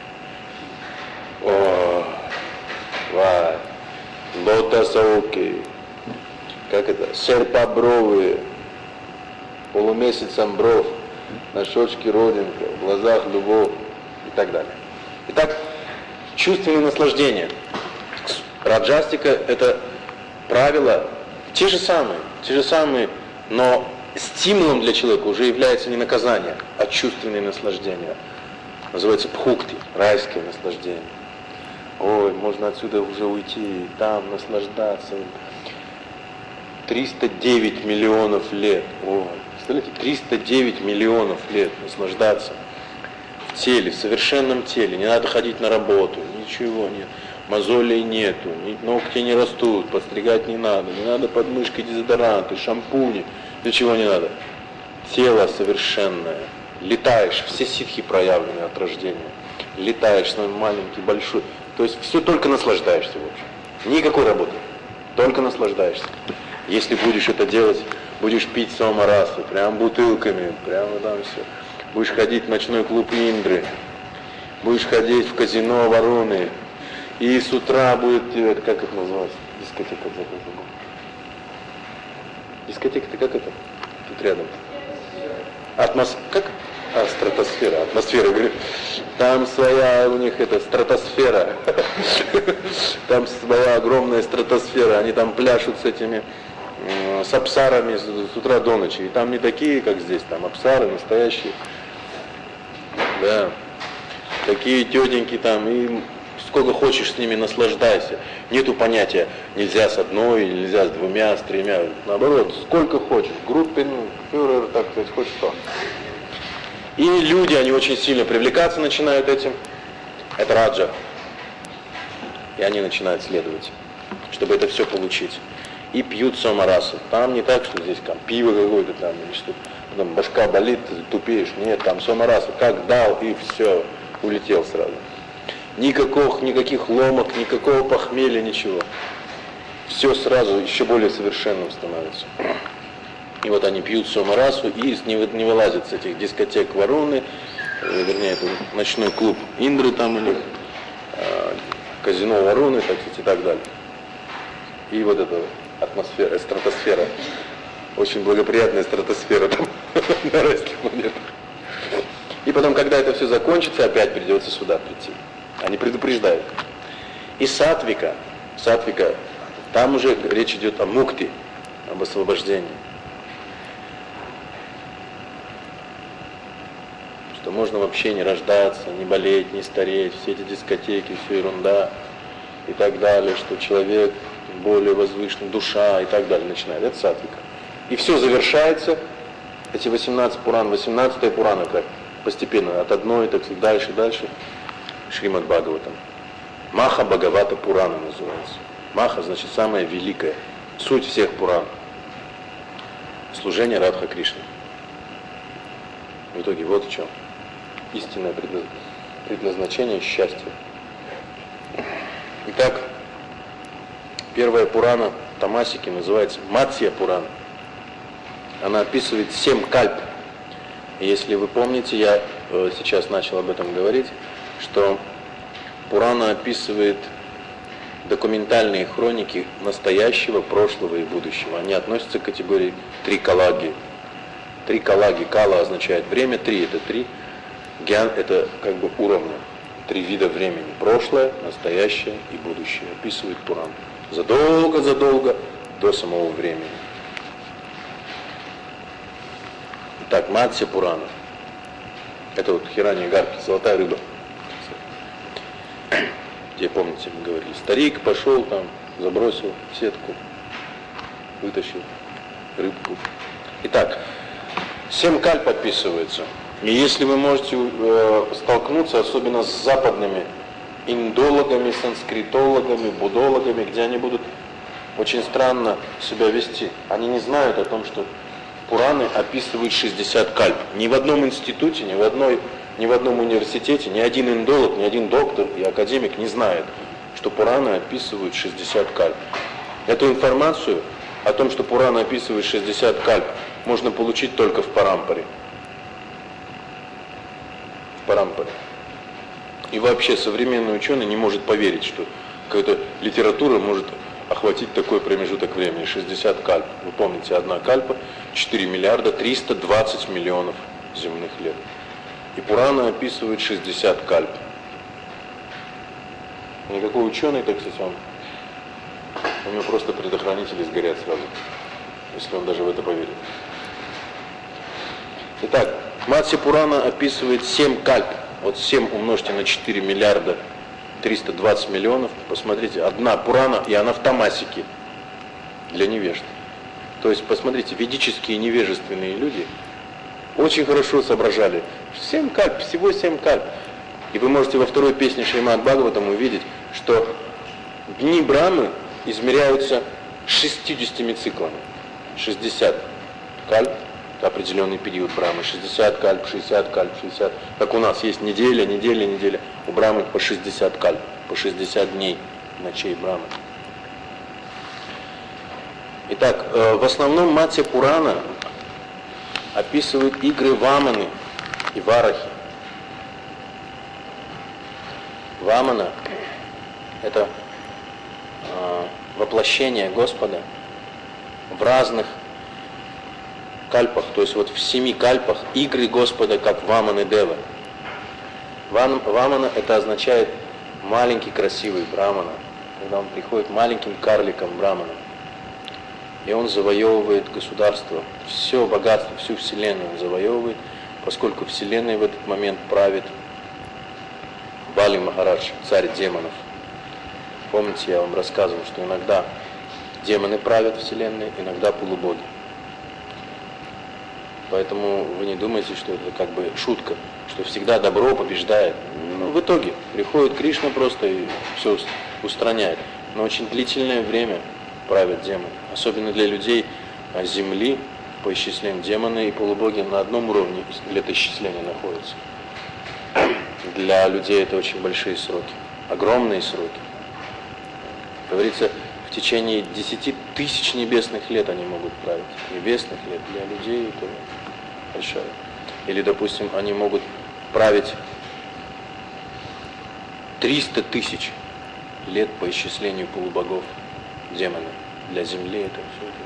о, вай, лотосоуки, как это, серпобровые, полумесяцем бров, на щечке родинка, в глазах любовь и так далее. Итак, чувственные наслаждения. Раджастика — это правила те же самые, те же самые, но стимулом для человека уже является не наказание, а чувственные наслаждения. Называется пхукти, райские наслаждения. Ой, можно отсюда уже уйти, там наслаждаться. триста девять миллионов лет. Ой, представляете, триста девять миллионов лет наслаждаться в теле, в совершенном теле. Не надо ходить на работу, ничего нет. Мозолей нету, ногти не растут, подстригать не надо, не надо подмышки, дезодоранты, шампуни, ничего не надо. Тело совершенное. Летаешь, все ситхи проявлены от рождения. Летаешь, свой маленький, большой. То есть все только наслаждаешься, в общем. Никакой работы, только наслаждаешься. Если будешь это делать, будешь пить сомарасы, прям бутылками, прямо там все. Будешь ходить в ночной клуб Индры, будешь ходить в казино Вороны, и с утра будет, как это называется, дискотека, забыл. Дискотека-то как это? Тут рядом. Атмос... Как? А, стратосфера. Атмосфера, говорю. Там своя у них это стратосфера. Там своя огромная стратосфера. Они там пляшут с этими, с апсарами с утра до ночи. И там не такие, как здесь. Там апсары настоящие. Да. Такие тетеньки там. И сколько хочешь с ними наслаждайся. Нету понятия нельзя с одной, нельзя с двумя, с тремя. Наоборот, сколько хочешь. Группин, фюрер, так сказать, хоть что. И люди, они очень сильно привлекаться начинают этим. Это раджа. И они начинают следовать, чтобы это все получить. И пьют сомарасу. Там не так, что здесь там, пиво какое-то там, или что там башка болит, ты тупеешь. Нет, там сомарасу. Как дал, и все, улетел сразу. Никаких, никаких ломок, никакого похмелья, ничего. Все сразу еще более совершенным становится. И вот они пьют сомарасу и не, не вылазят с этих дискотек Варуны, вернее, это ночной клуб Индры там у них, казино Варуны, так сказать, и так далее. И вот эта атмосфера, стратосфера, очень благоприятная стратосфера там на райских планетах. И потом, когда это все закончится, опять придется сюда прийти. Они предупреждают. И сатвика, сатвика, там уже речь идет о мукти, об освобождении. Что можно вообще не рождаться, не болеть, не стареть, все эти дискотеки, все ерунда и так далее, что человек более возвышенный, душа и так далее начинает. Это сатвика. И все завершается, эти восемнадцать пуран, восемнадцатая пурана, как постепенно, от одной, так сказать, дальше, дальше, Шримад Бхагаватам. Маха Бхагавата Пурана называется. Маха значит самая великая, суть всех пуран. Служение Радха Кришне. В итоге вот в чем истинное предназначение счастья. Итак, первая Пурана Тамасики называется Матсья Пурана. Она описывает семь кальп. И если вы помните, я э, сейчас начал об этом говорить, что Пурана описывает документальные хроники настоящего, прошлого и будущего. Они относятся к категории три калаги. Три калаги. Кала означает время, три это три. Гьян это как бы уровни. Три вида времени. Прошлое, настоящее и будущее. Описывает Пурана. Задолго-задолго до самого времени. Итак, Матсья Пурана. Это вот Хиранья Гарпи, золотая рыба. Где, помните, мы говорили, старик пошел там, забросил сетку, вытащил рыбку. Итак, семь кальп описывается. И если вы можете э, столкнуться, особенно с западными индологами, санскритологами, буддологами, где они будут очень странно себя вести. Они не знают о том, что Пураны описывают шестьдесят кальп. Ни в одном институте, ни в, одной, ни в одном университете, ни один индолог, ни один доктор и академик не знает, что Пураны описывают шестьдесят кальп. Эту информацию о том, что Пураны описывают шестьдесят кальп, можно получить только в Парампаре. В Парампаре. И вообще современный ученый не может поверить, что какая-то литература может охватить такой промежуток времени, шестьдесят кальп. Вы помните, одна кальпа четыре миллиарда триста двадцать миллионов земных лет. И Пурана описывает шестьдесят кальп. Никакой ученый, так сказать, он, у него просто предохранители сгорят сразу, если он даже в это поверит. Итак, Матсья Пурана описывает семь кальп. Вот семь умножьте на четыре миллиарда триста двадцать миллионов. Посмотрите, одна Пурана, и она в Тамасике для невежд. То есть, посмотрите, ведические невежественные люди очень хорошо соображали. семь кальп, всего семь кальп. И вы можете во второй песне Шримад Бхагаватам увидеть, что дни Брамы измеряются шестьюдесятью циклами. шестьдесят кальп, определенный период Брамы, шестьдесят кальп, шестьдесят кальп, шестьдесят. Как у нас есть неделя, неделя, неделя. У Брамы по шестьдесят кальп, по шестьдесят дней ночей Брамы. Итак, в основном Матсья Пурана описывает игры Ваманы и Варахи. Вамана – это э, воплощение Господа в разных кальпах, то есть вот в семи кальпах игры Господа, как Ваманы Дева. Вам, Вамана – это означает маленький красивый Брамана, когда он приходит маленьким карликом Браманом. И он завоевывает государство, все богатство, всю вселенную он завоевывает, поскольку вселенной в этот момент правит Бали Махарадж, царь демонов. Помните, я вам рассказывал, что иногда демоны правят Вселенной, иногда полубоги. Поэтому вы не думайте, что это как бы шутка, что всегда добро побеждает. Ну, в итоге приходит Кришна просто и все устраняет. Но очень длительное время правят демоны. Особенно для людей Земли, по исчислению демоны и полубоги на одном уровне летоисчисления находятся. Для людей это очень большие сроки, огромные сроки. Говорится, в течение десяти тысяч небесных лет они могут править. Небесных лет для людей это большая. Или, допустим, они могут править триста тысяч лет по исчислению полубогов, демонов. Для Земли это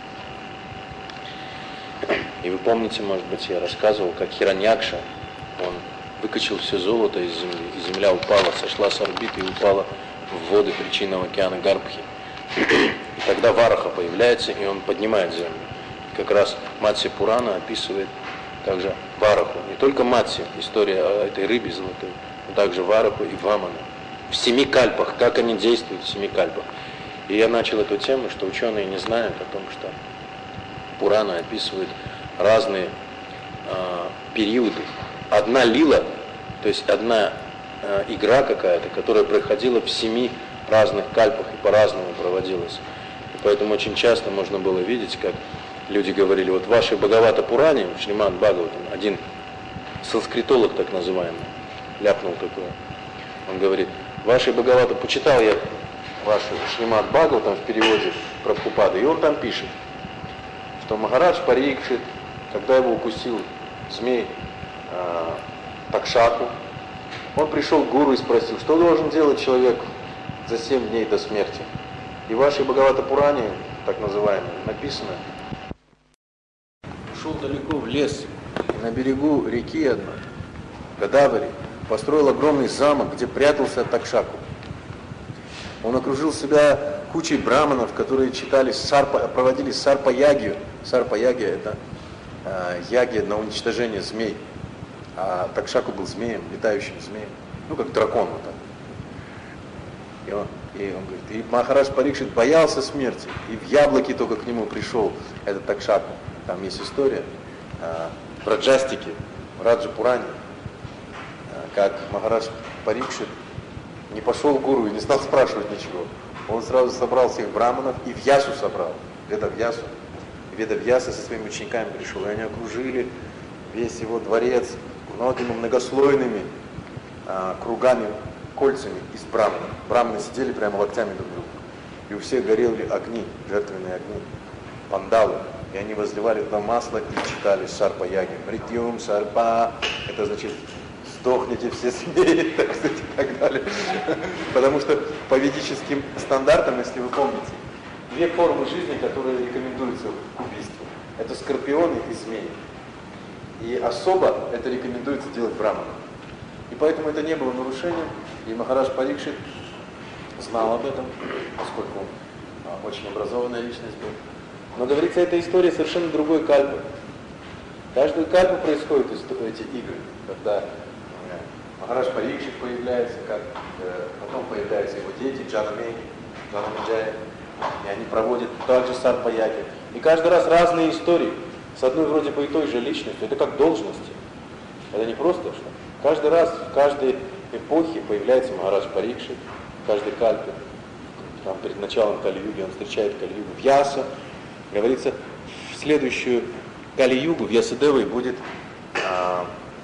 все это. И вы помните, может быть, я рассказывал, как Хираньякша, он выкачал все золото из земли, и земля упала, сошла с орбиты и упала в воды причинного океана Гарбхи. И тогда Вараха появляется, и он поднимает землю. Как раз Матсья Пурана описывает также Вараху. Не только Матсья, история о этой рыбе золотой, но также Вараху и Вамана. В семи кальпах, как они действуют в семи кальпах. И я начал эту тему, что ученые не знают о том, что Пурана описывает разные э, периоды. Одна лила, то есть одна э, игра какая-то, которая проходила в семи разных кальпах и по-разному проводилась. И поэтому очень часто можно было видеть, как люди говорили, вот в вашей Бхагавата Пуране, в Шримад Бхагаватам, один санскритолог так называемый, ляпнул такое. Он говорит, в вашей Бхагавата, почитал я ваш Шримад Бхагаватам в переводе Прабхупады, и он там пишет, что Махарадж Парикшит, когда его укусил змей э, Такшаку, он пришел к гуру и спросил, что должен делать человек за семь дней до смерти. И в вашей Бхагавата Пуране, так называемой, написано, ушел далеко в лес, и на берегу реки одной, Гадавари, построил огромный замок, где прятался от Такшаку. Он окружил себя кучей браманов, которые читали сарпа, проводили сарпа-ягию. Сарпа-ягия – это э, ягия на уничтожение змей. А Такшаку был змеем, летающим змеем. Ну, как дракон вот так. И он, и он говорит, и Махарадж Парикшит боялся смерти. И в яблоке только к нему пришел этот Такшаку. Там есть история э, в Раджастике, в Раджа Пуране, э, как Махарадж Парикшит не пошел к гуру и не стал спрашивать ничего. Он сразу собрал всех браманов и Вьясу собрал, Ведавьясу. Ведавьяса со своими учениками пришел, и они окружили весь его дворец многими многослойными а, кругами, кольцами из браманов. Браманы сидели прямо локтями друг к другу. И у всех горели огни, жертвенные огни, пандалы. И они возливали туда масло и читали Сарпа-яги. Мритьюм, Сарпа, это значит сдохните все змеи, так сказать, и так далее. Потому что по ведическим стандартам, если вы помните, две формы жизни, которые рекомендуются к убийству. Это скорпионы и змеи. И особо это рекомендуется делать браманам. И поэтому это не было нарушением. И Махарадж Парикшит знал об этом, поскольку он а, очень образованная личность был. Но говорится, эта история совершенно другой кальпы. Каждую кальпу происходят эти игры, когда Махарадж Парикшит появляется, как э, потом появляются его дети, Джанамей, Джанамиджай, и они проводят также Сарпа-яги. И каждый раз разные истории, с одной вроде бы и той же личностью, это как должности. Это не просто что. Каждый раз, в каждой эпохе появляется Махарадж Парикшит, в каждой кальпе, там перед началом Кали-юги он встречает Кали-югу Вьяса. Говорится, в следующую Кали-югу Вьясадевой будет а,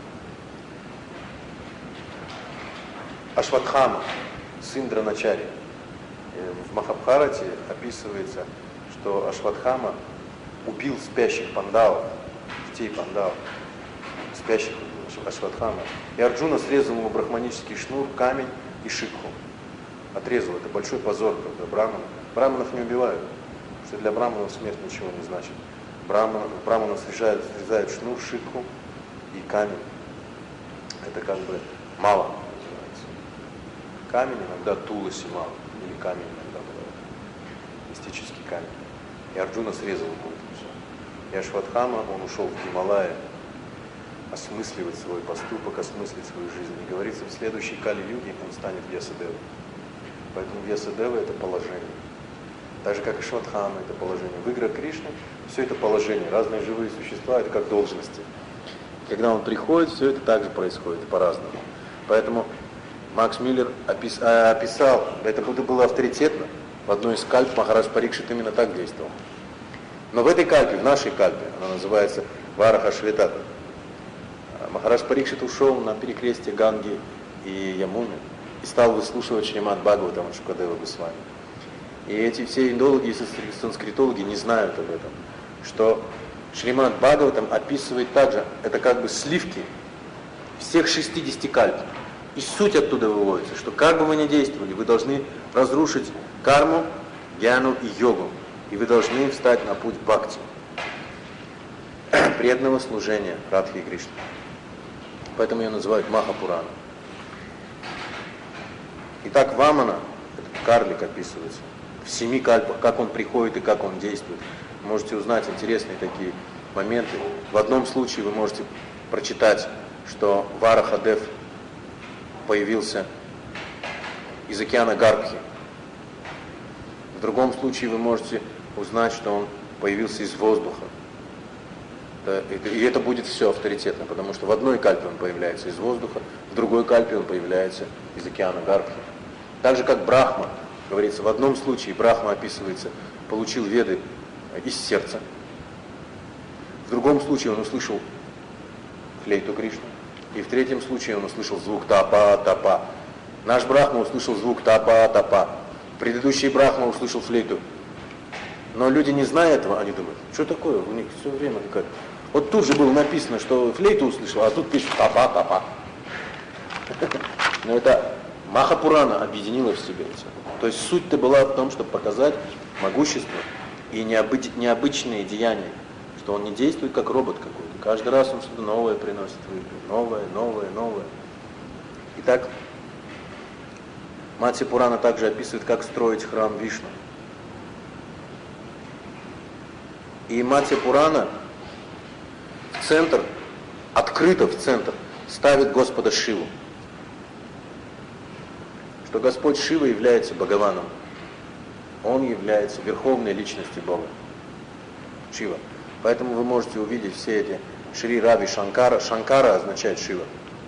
Ашватхама, сын Дроначари. В Махабхарате описывается, что Ашватхама убил спящих пандавов, детей пандавов, спящих Ашватхама. И Арджуна срезал ему брахманический шнур, камень и шикху. Отрезал. Это большой позор, когда браманы. Браманов не убивают, потому что для браманов смерть ничего не значит. Браманов, браманов срезают, срезают шнур, шикху и камень. Это как бы мало. Камень иногда туласи мало, или камень иногда бывает, мистический камень. И Арджуна срезал ему это все. И Ашватхама, он ушел в Гималая, осмысливать свой поступок, осмыслить свою жизнь. И говорится, в следующей Кали-юге он станет Вьясадевой. Поэтому Вьясадева — это положение. Так же, как и Шватхана — это положение. В играх Кришны все это положение. Разные живые существа — это как должности. Когда он приходит, все это также происходит по-разному. Поэтому Макс Миллер опис, описал, это было авторитетно, в одной из кальп Махарадж Парикшит именно так действовал. Но в этой кальпе, в нашей кальпе, она называется Вараха Шветата, Махарадж Парикшит ушел на перекрестие Ганги и Ямуны и стал выслушивать Шримад Бхагаватам от Шукадева Госвами. И эти все индологи и санскритологи не знают об этом, что Шримад Бхагаватам описывает также, это как бы сливки всех шестидесяти кальп. И суть оттуда выводится, что как бы вы ни действовали, вы должны разрушить карму, гьяну и йогу. И вы должны встать на путь бхакти, преданного служения Радхи и Кришне. Поэтому ее называют Махапурана. Итак, Вамана, этот карлик описывается в семи кальпах, как он приходит и как он действует. Вы можете узнать интересные такие моменты. В одном случае вы можете прочитать, что Варахадев появился из океана Гарбхи. В другом случае вы можете узнать, что он появился из воздуха. И это будет все авторитетно, потому что в одной кальпе он появляется из воздуха, в другой кальпе он появляется из океана Гарбхи. Так же, как Брахма, говорится, в одном случае Брахма описывается, получил веды из сердца. В другом случае он услышал флейту Кришны. И в третьем случае он услышал звук тапа-тапа. Наш Брахма услышал звук тапа-тапа. Предыдущий Брахма услышал флейту. Но люди, не зная этого, они думают, что такое, у них все время какая-то... Вот тут же было написано, что флейту услышал, а тут пишут тапа-тапа. Но это Махапурана объединила в себе это. То есть суть-то была в том, чтобы показать могущество и необыч... необычные деяния, что он не действует как робот какой-то. Каждый раз он что-то новое приносит в игру. Новое, новое, новое. Итак, Матья Пурана также описывает, как строить храм Вишну. И Матья Пурана в центр, открыто в центр, ставит Господа Шиву. Что Господь Шива является Бхагаваном. Он является верховной личностью Бога. Шива. Поэтому вы можете увидеть все эти Шри Рави Шанкара. Шанкара означает Шива.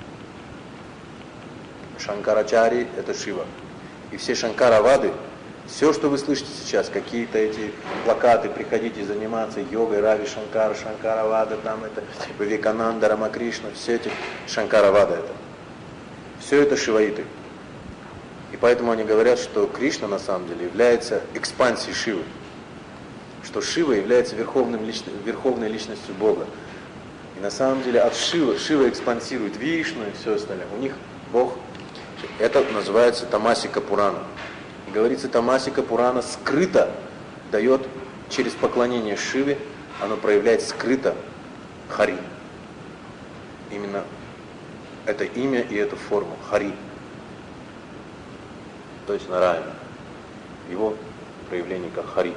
Шанкарачари — это Шива. И все Шанкаравады, все, что вы слышите сейчас, какие-то эти плакаты, приходите заниматься йогой, Рави Шанкара, Шанкаравада, там это, Вивекананда, Рамакришна, все эти Шанкаравада это. Все это шиваиты. И поэтому они говорят, что Кришна на самом деле является экспансией Шивы. Что Шива является верховным лично, верховной личностью Бога. И на самом деле от Шивы, Шива экспансирует Вишну и все остальное. У них Бог, это называется Тамасика Пурана. И говорится, Тамасика Пурана скрыто дает, через поклонение Шиве, оно проявляет скрыто Хари. Именно это имя и эту форму, Хари. То есть Нараяна. Его проявление как Хари.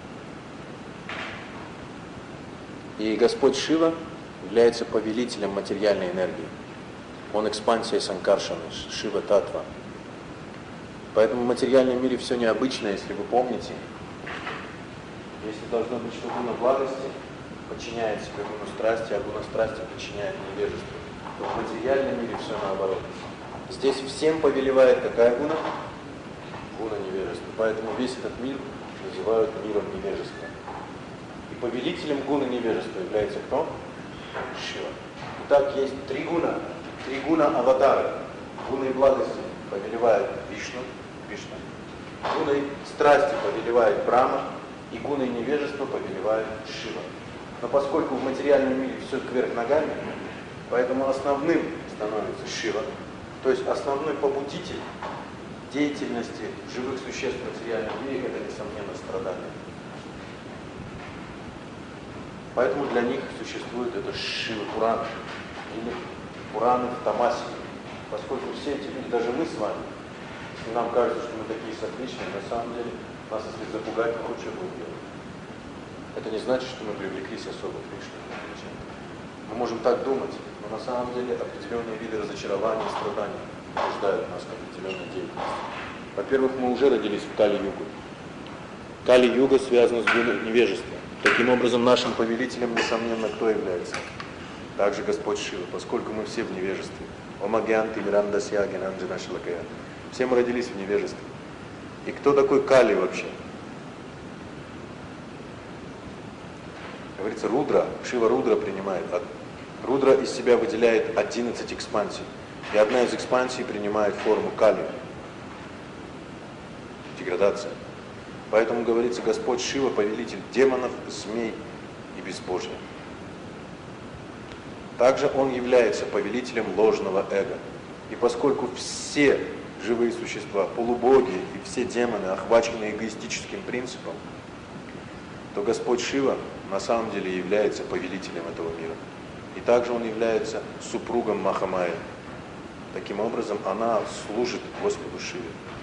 И Господь Шива является повелителем материальной энергии. Он экспансия Санкаршаны, Шива Татва. Поэтому в материальном мире все необычно, если вы помните. Если должно быть, что гуна благости подчиняет себе гуну страсти, а гуна страсти подчиняет невежеству, то в материальном мире все наоборот. Здесь всем повелевает какая гуна? Гуна невежества. Поэтому весь этот мир называют миром невежества. И повелителем гуны невежества является кто? Шива. Итак, есть три гуна. Три гуна аватары. Гуной благости повелевает Вишну, Вишну. Гуной страсти повелевает Брахма. И гуной невежества повелевает Шива. Но поскольку в материальном мире все кверх ногами, поэтому основным становится Шива. То есть основной побудитель деятельности живых существ в материальном мире — это, несомненно, страдание. Поэтому для них существует это Шива Пурана, или Пураны в Тамасе. Поскольку все эти люди, даже мы с вами, если нам кажется, что мы такие соответственные, на самом деле нас, если запугать, то лучше будет делать. Это не значит, что мы привлеклись особо к Кришне. Мы можем так думать, но Но на самом деле определенные виды разочарования и страданий побуждают нас к определенной деятельности. Во-первых, мы уже родились в Кали-югу. Кали-юга связана с невежеством. Таким образом, нашим повелителем, несомненно, кто является? Также Господь Шива, поскольку мы все в невежестве. Омагьянти мирандасья генанджана шилакая. Все мы родились в невежестве. И кто такой Кали вообще? Говорится, Рудра, Шива Рудра принимает. Рудра из себя выделяет одиннадцать экспансий. И одна из экспансий принимает форму Кали. Деградация. Поэтому говорится, Господь Шива, повелитель демонов, змей и безбожия. Также Он является повелителем ложного эго. И поскольку все живые существа, полубоги и все демоны охвачены эгоистическим принципом, то Господь Шива на самом деле является повелителем этого мира. И также Он является супругом Махамайи. Таким образом, она служит Господу Шиве.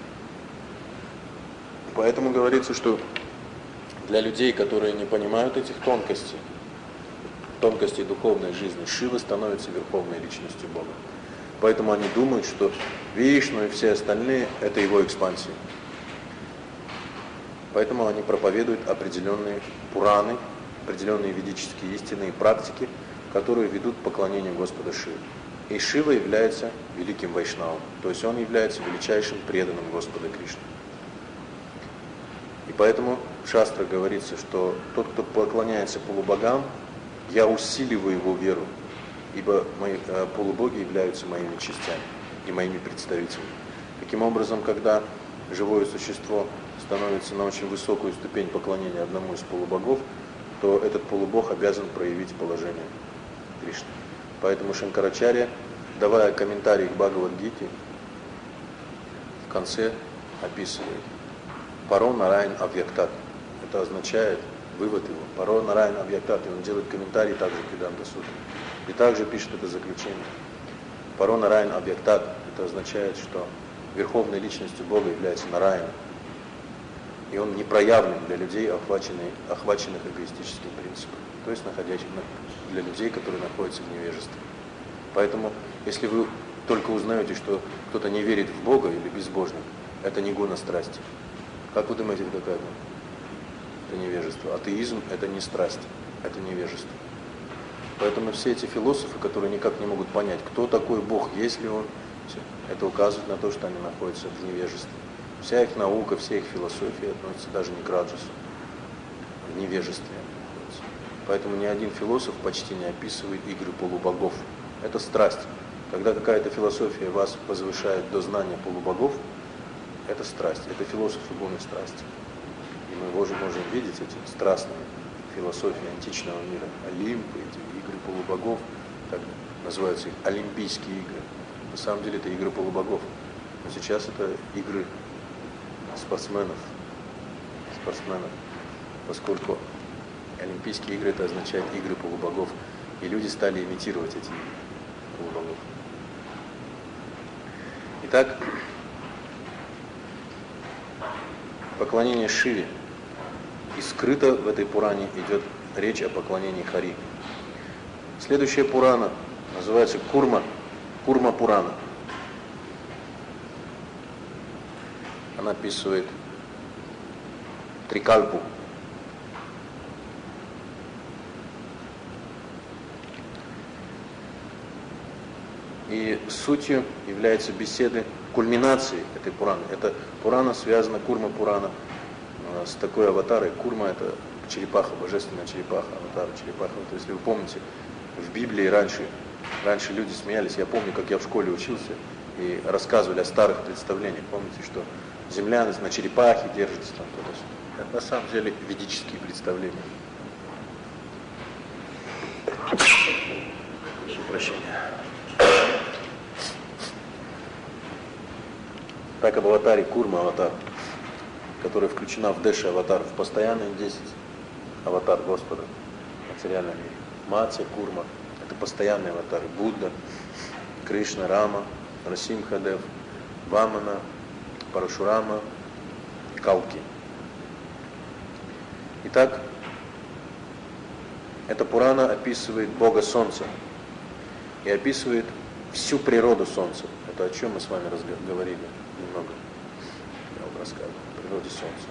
Поэтому говорится, что для людей, которые не понимают этих тонкостей, тонкостей духовной жизни, Шива становится верховной личностью Бога. Поэтому они думают, что Вишну и все остальные – это его экспансия. Поэтому они проповедуют определенные пураны, определенные ведические истины и практики, которые ведут к поклонению Господа Шивы. И Шива является великим вайшнавом, то есть он является величайшим преданным Господа Кришны. И поэтому в шастре говорится, что тот, кто поклоняется полубогам, я усиливаю его веру, ибо мои э, полубоги являются моими частями и моими представителями. Таким образом, когда живое существо становится на очень высокую ступень поклонения одному из полубогов, то этот полубог обязан проявить положение Кришны. Поэтому Шанкарачарья, давая комментарий к Бхагавад-гите, в конце описывает Паро Нараян Авьяктат. Это означает вывод его. Паро Нараян Авьяктат. И он делает комментарий также к Веданта-сутре. И также пишет это заключение. Паро Нараян Авьяктат. Это означает, что верховной личностью Бога является Нараян. И он не проявлен для людей, охваченных, охваченных эгоистическим принципом. То есть находящих для людей, которые находятся в невежестве. Поэтому, если вы только узнаете, что кто-то не верит в Бога или безбожник, это не гуна страсти. Как вы думаете, это какая-то? Это невежество. Атеизм – это не страсть, это невежество. Поэтому все эти философы, которые никак не могут понять, кто такой Бог, есть ли Он, все, это указывает на то, что они находятся в невежестве. Вся их наука, вся их философия относится даже не к раджасу, в невежестве находится. Поэтому ни один философ почти не описывает игры полубогов. Это страсть. Когда какая-то философия вас возвышает до знания полубогов, это страсть, это философы гуны страсти. И мы можем, можем видеть эти страстные философии античного мира, Олимпы, эти игры полубогов, так называются их Олимпийские игры. На самом деле это игры полубогов. Но сейчас это игры спортсменов, спортсменов, поскольку Олимпийские игры это означает игры полубогов, и люди стали имитировать эти игры полубогов. Итак, поклонение Шиве. И скрыто в этой Пуране идет речь о поклонении Хари. Следующая Пурана называется Курма, Курма Пурана. Она описывает Трикальпу. И сутью является беседы кульминацией этой Пураны. Эта Пурана связана, Курма Пурана, с такой аватарой. Курма – это черепаха, божественная черепаха, аватар черепаха. То есть, если вы помните, в Библии раньше, раньше люди смеялись. Я помню, как я в школе учился, и рассказывали о старых представлениях. Помните, что земля на черепахе держится там туда-сюда. Это на самом деле ведические представления. Прошу прощения. Так об аватаре Курма аватар, которая включена в Дэши аватар, в постоянный десять аватар Господа в материальном мире. Матья Курма – это постоянные аватары. Будда, Кришна, Рама, Расимхадев, Вамана, Парашурама, Калки. Итак, эта Пурана описывает Бога Солнца. и описывает всю природу Солнца. Это о чем мы с вами говорили немного. Я вам рассказывал о природе Солнца.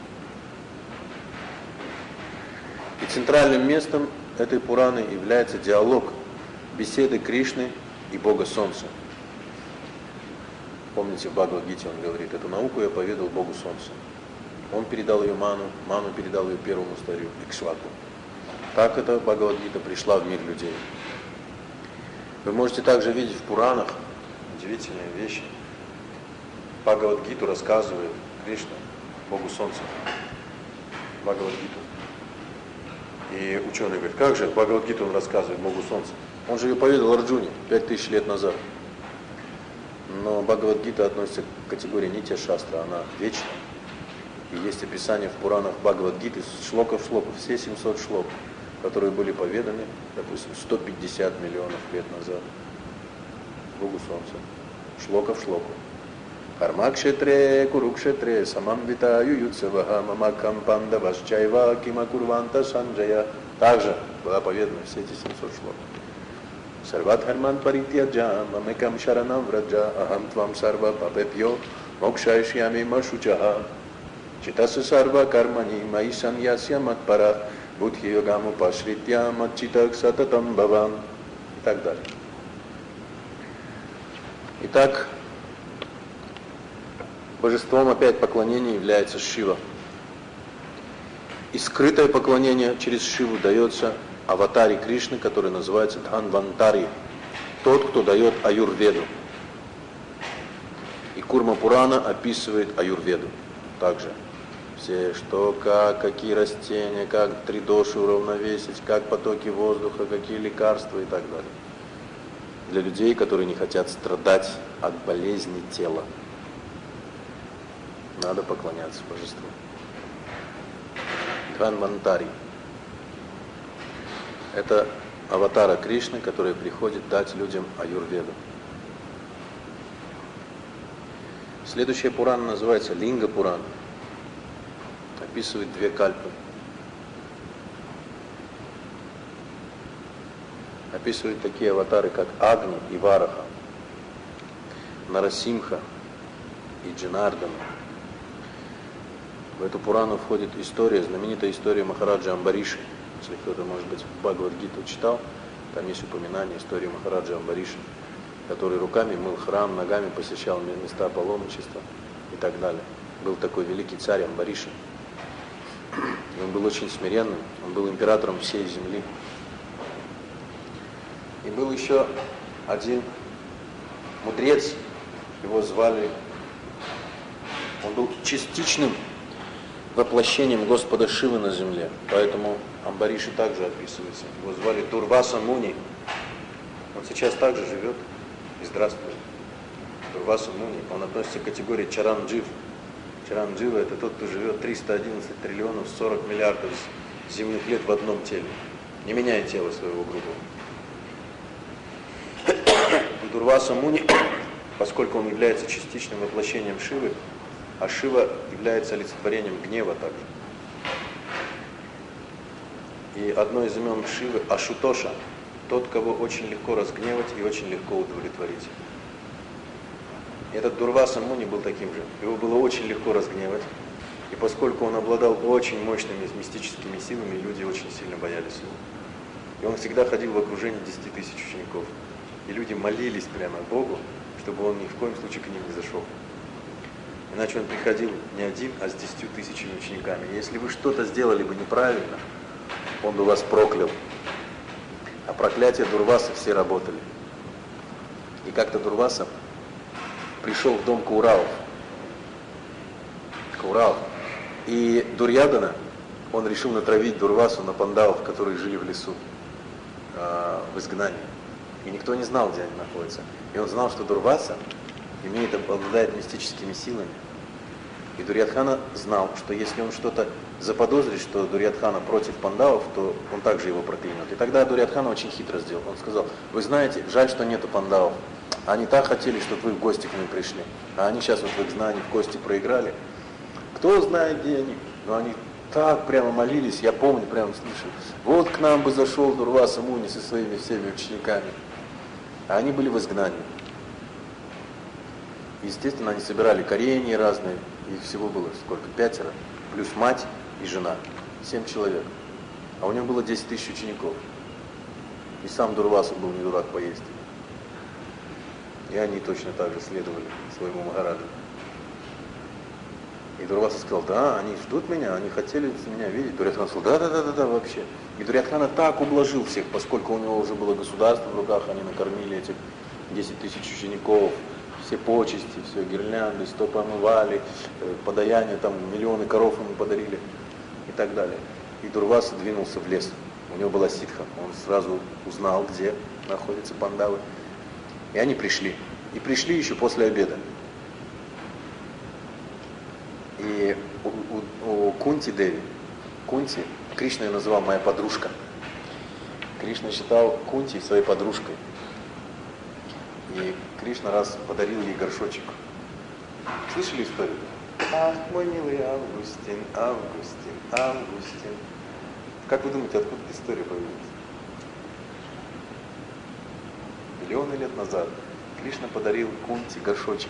И центральным местом этой Пураны является диалог беседы Кришны и Бога Солнца. Помните, в Бхагавад-гите он говорит: эту науку я поведал Богу Солнца. Он передал ее Ману, Ману передал ее первому старю Икшваку. Так эта Бхагавад-гита пришла в мир людей. Вы можете также видеть в Пуранах удивительные вещи. Бхагавад-гиту рассказывает Кришна Богу Солнца. Бхагавад-гиту. И ученый говорит: как же Бхагавад-гиту он рассказывает Богу Солнца? Он же ее поведал Арджуне пять тысяч лет назад. Но Бхагавад-гита относится к категории Нитья Шастра, она вечна. И есть описание в Пуранах Бхагавад-гиты шлока в шлоку, все семьсот шлок, которые были поведаны, допустим, сто пятьдесят миллионов лет назад Богу Солнца. Шлока в шлоку. Кармакшетре, курукшетре, самамвита, ююцевага, мамакам пандавашчайва, кимакурванта санджая. Также была поведана все эти семьсот шлок. Сарват харман паритьяджа, мамекам шаранам враджа, ахам твам сарва папепьо, мокшайшьями машучаха. Читасы сарва кармани, маи саньясья матпара, будхи йогаму пашритья, матчитак сататам баван. И так далее. Итак, божеством опять поклонения является Шива. И скрытое поклонение через Шиву дается аватаре Кришны, который называется Дханвантари, тот, кто дает аюрведу. И Курма Пурана описывает аюрведу также. Все, что, как, какие растения, как три доши уравновесить, как потоки воздуха, какие лекарства и так далее. Для людей, которые не хотят страдать от болезни тела. Надо поклоняться божеству. Дханвантари. Это аватара Кришны, который приходит дать людям аюрведу. Следующая Пурана называется Линга Пурана. Описывает две кальпы. Описывает такие аватары, как Агни и Вараха, Нарасимха и Джинардана. В эту Пурану входит история, знаменитая история Махараджа Амбариши. Если кто-то, может быть, Бхагавад-гиту читал, там есть упоминание истории Махараджа Амбариши, который руками мыл храм, ногами посещал места паломничества и так далее. Был такой великий царь Амбариши. Он был очень смиренным, он был императором всей земли. И был еще один мудрец, его звали, он был частичным воплощением Господа Шивы на земле, поэтому Амбариши также описывается. Его звали Дурваса Муни. Он сейчас также живет и здравствует. Дурваса Муни, он относится к категории Чаранджив. Чаранджива — это тот, кто живет триста одиннадцать триллионов сорок миллиардов земных лет в одном теле, не меняя тело своего грубого. Дурваса Муни, поскольку он является частичным воплощением Шивы, а Шива является олицетворением гнева также. И одно из имен Шивы — Ашутоша, тот, кого очень легко разгневать и очень легко удовлетворить. И этот Дурваса Муни был таким же. Его было очень легко разгневать, и поскольку он обладал очень мощными мистическими силами, люди очень сильно боялись его. И он всегда ходил в окружении десяти тысяч учеников. И люди молились прямо Богу, чтобы он ни в коем случае к ним не зашел. Иначе он приходил не один, а с десятью тысячами учениками. И если вы что-то сделали бы неправильно, он бы вас проклял. А проклятия Дурвасы все работали. И как-то Дурваса пришел в дом Кауравов. Кауравов. И Дурьядана, он решил натравить Дурвасу на пандавов, которые жили в лесу, э, в изгнании. И никто не знал, где они находятся. И он знал, что Дурваса имеет, обладает мистическими силами. И Дурьядхана знал, что если он что-то заподозрит, что Дурьядхана против пандавов, то он также его проклянет. И тогда Дурьядхана очень хитро сделал. Он сказал: вы знаете, жаль, что нету пандавов. Они так хотели, чтобы вы в гости к ним пришли. А они сейчас вот в изгнании в гости проиграли. Кто знает, где они? Но они так прямо молились, я помню, прямо слышал. Вот к нам бы зашел Дурваса Муни со своими всеми учениками. А они были в изгнании. Естественно, они собирали коренья разные, их всего было сколько? Пятеро, плюс мать и жена, семь человек. А у него было десять тысяч учеников. И сам Дурваса был не дурак поесть. И они точно так же следовали своему Махараджу. И Дурваса сказал, да, они ждут меня, они хотели меня видеть. Дурьотхан сказал, да, да, да, да, да, вообще. И Дурьотхана так ублажил всех, поскольку у него уже было государство в руках, они накормили этих десять тысяч учеников, все почести, все гирлянды, стопы омывали, подаяние, там миллионы коров ему подарили и так далее. И Дурваса двинулся в лес. У него была ситха, он сразу узнал, где находятся пандавы. И они пришли. И пришли еще после обеда. И у, у, у Кунти Деви, Кунти, Кришна ее называл моя подружка. Кришна считал Кунти своей подружкой. И Кришна раз подарил ей горшочек. Слышали историю? Ах, мой милый Августин, Августин, Августин. Как вы думаете, откуда эта история появилась? Миллионы лет назад Кришна подарил Кунти горшочек.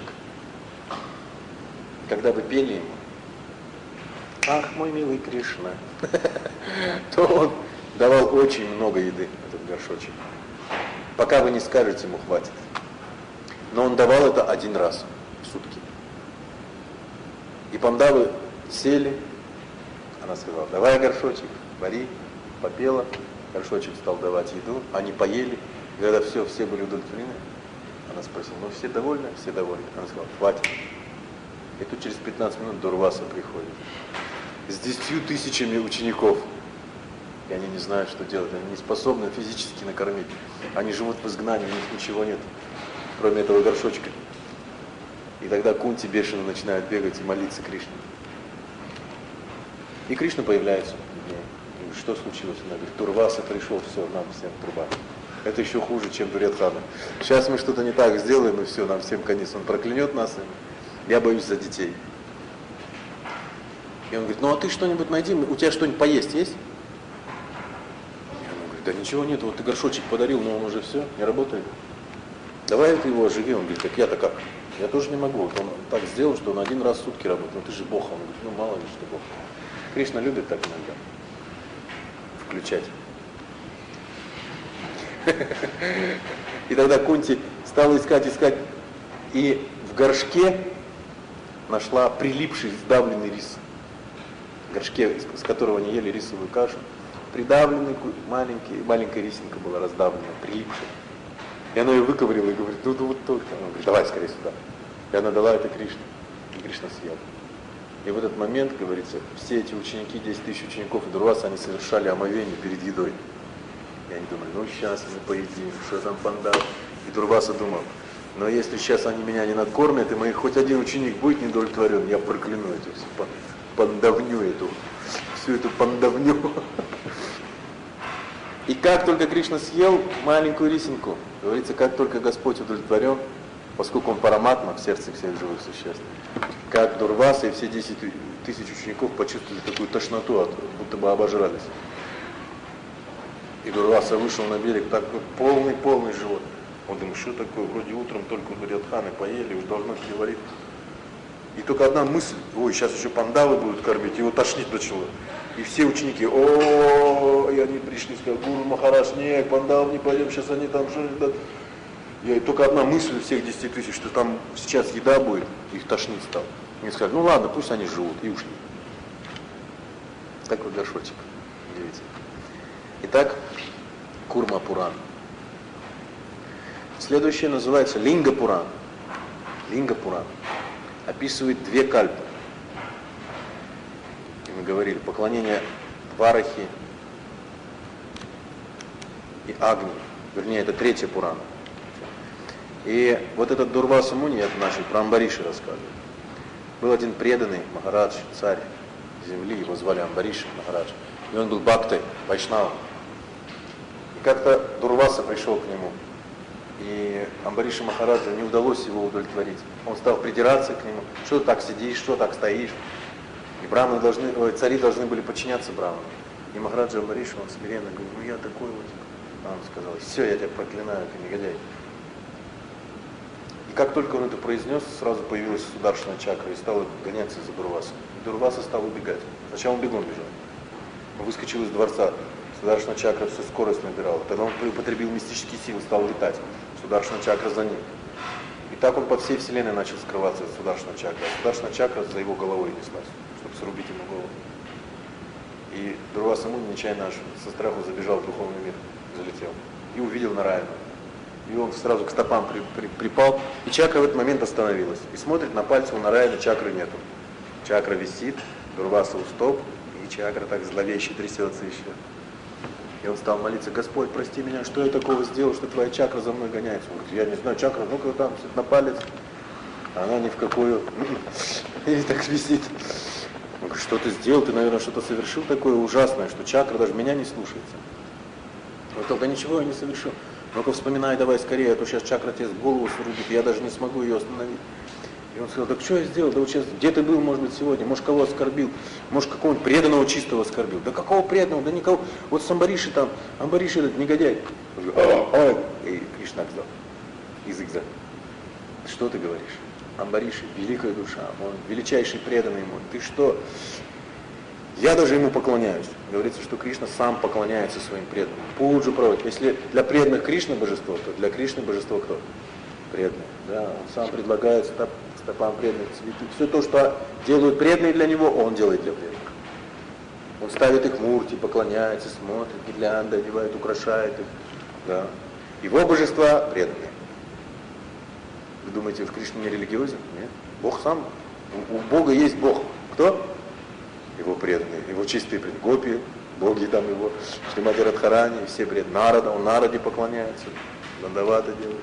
Когда вы пели ему, ах, мой милый Кришна, то он давал очень много еды, этот горшочек. Пока вы не скажете ему, хватит. Но он давал это один раз в сутки. И пандавы сели, она сказала, давай горшочек, вари, попела, горшочек стал давать еду, они поели, и когда все, все были удовлетворены, она спросила, ну все довольны? Все довольны. Она сказала, хватит. И тут через пятнадцать минут Дурваса приходит с десятью тысячами учеников. И они не знают, что делать, они не способны физически накормить. Они живут в изгнании, у них ничего нет, кроме этого горшочка. И тогда Кунти бешено начинает бегать и молиться Кришне. И Кришна появляется. И говорит, что случилось? Она говорит, Дурваса пришел, все, нам всем труба. Это еще хуже, чем Дурьотхана. Сейчас мы что-то не так сделаем, и все, нам всем конец. Он проклянет нас, и я боюсь за детей. И он говорит, ну а ты что-нибудь найди, у тебя что-нибудь поесть есть? И она говорит, да ничего нет, вот ты горшочек подарил, но он уже все, не работает. Давай ты его оживи. Он говорит, так я-то как? Я тоже не могу. Вот он так сделал, что он один раз в сутки работает. Ну ты же Бог. Он говорит, ну мало ли что Бог. Кришна любит так иногда включать. И тогда Кунти стала искать, искать. И в горшке нашла прилипший сдавленный рис. В горшке, с которого они ели рисовую кашу. Придавленный, маленький, маленькая рисинка была раздавленная, прилипшая. И она ее выковырила и говорит, ну, ну вот только. Она говорит, давай скорее сюда. И она дала это Кришне. И Кришна съел. И в этот момент, говорится, все эти ученики, десять тысяч учеников и Дурваса, они совершали омовение перед едой. И они думали, ну сейчас мы поедим, что там пандав. И Дурваса думал, но если сейчас они меня не накормят, и мой хоть один ученик будет недовлетворен, я прокляну эту всю пандавню эту, всю эту пандавню. И как только Кришна съел маленькую рисинку, говорится, как только Господь удовлетворен, поскольку он параматма в сердце всех живых существ, как Дурваса и все десять тысяч учеников почувствовали такую тошноту, от, будто бы обожрались. И Дурваса вышел на берег, так полный-полный живот. Он думает, что такое, вроде утром только Дурьотханы поели, уж должно переварить. И только одна мысль, ой, сейчас еще пандавы будут кормить, его тошнить начало. И все ученики, о, и они пришли, сказали, Гуру Махарадж, нет, пандав не пойдем, сейчас они там что-то. И только одна мысль всех десяти тысяч, что там сейчас еда будет, их тошнить стал. И сказали, ну ладно, пусть они живут, и ушли. Такой горшочек, удивительно. Итак, Курма Пуран. Следующее называется Линга Пуран. Линга Пуран описывает две кальпы. И мы говорили, поклонение Варахи и Агни. Вернее, это третья Пурана. И вот этот Дурваса Муни, это начал про Амбариши рассказывать. Был один преданный Махарадж, царь земли, его звали Амбариши Махарадж. И он был бхактой, вайшнавом. И как-то Дурваса пришел к нему. И Амбариши Махараджу не удалось его удовлетворить. Он стал придираться к нему. Что ты так сидишь, что так стоишь? И браманы должны, ой, цари должны были подчиняться браманам. И Махараджа Амбариши, он смиренно говорит, ну я такой вот. А он сказал, все, я тебя проклинаю, ты негодяй. как только он это произнес, сразу появилась сударшина чакра и стала гоняться за Дурвасой. Дурваса стал убегать. Сначала он бегом бежал. Он выскочил из дворца. Сударшина чакра всю скорость набирала. Тогда он употребил мистические силы, стал летать. Сударшина чакра за ним. И так он по всей вселенной начал скрываться от сударшина чакры. А сударшина чакра за его головой неслась, чтобы срубить ему голову. И Дурваса Муни нечаянно аж со страху забежал в духовный мир, залетел. И увидел Нараяну. И он сразу к стопам при, при, припал. И чакра в этот момент остановилась. И смотрит, на пальце у Нараяны чакры нету. Чакра висит, Дурваса у стоп. И чакра так зловеще трясется еще. И он стал молиться: Господь, прости меня, что я такого сделал, что твоя чакра за мной гоняется. Он говорит: я не знаю, чакра, ну-ка там, на палец. А она ни в какую. И так висит. Он говорит: что ты сделал? Ты, наверное, что-то совершил такое ужасное, что чакра даже меня не слушается. Он говорит: да ничего я не совершил. Ну-ка вспоминай давай скорее, а то сейчас чакра тебе в голову срубит, я даже не смогу ее остановить. И он сказал: так что я сделал? Да вот сейчас, где ты был, может быть, сегодня? Может, кого оскорбил? Может, какого-нибудь преданного чистого оскорбил? Да какого преданного? Да никого. Вот с Амбариши там, Амбариши этот негодяй. Он говорит: и Кришна сказал, язык за. Что ты говоришь? Амбариши, великая душа, он величайший преданный ему. Ты что? Я даже ему поклоняюсь. Говорится, что Кришна сам поклоняется своим преданным. Пуджу проводит. Если для преданных Кришна божество, то для Кришны божество кто? Преданный. Да, он сам предлагает стоп, стопам преданных цветы. Все то, что делают преданные для него, он делает для преданных. Он ставит их в мурти, поклоняется, смотрит, гирлянды одевает, украшает их. Да. Его божества преданные. Вы думаете, в Кришне не религиозен? Нет. Бог сам. У, у Бога есть Бог. Кто? Его преданные, его чистые преданные. Гопи, боги там его, Шримати Радхарани, все преданные. Нарада, он Нараде поклоняется, Дандавата делает.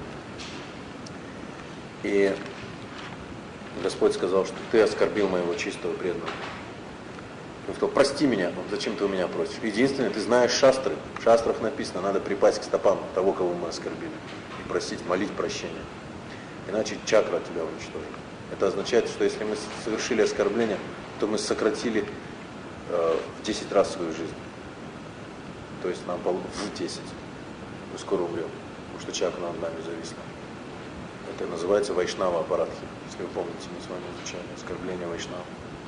И Господь сказал, что ты оскорбил моего чистого преданного. Он сказал: прости меня, зачем ты у меня просишь? Единственное, ты знаешь шастры. В шастрах написано, надо припасть к стопам того, кого мы оскорбили. И просить, молить прощения. Иначе чакра тебя уничтожит. Это означает, что если мы совершили оскорбление, то мы сократили э, в десять раз свою жизнь. То есть нам в десять. Мы скоро умрем, потому что чакра над нами зависла. Это называется Вайшнава Апарадхи. Если вы помните, мы с вами изучали оскорбление Вайшнава.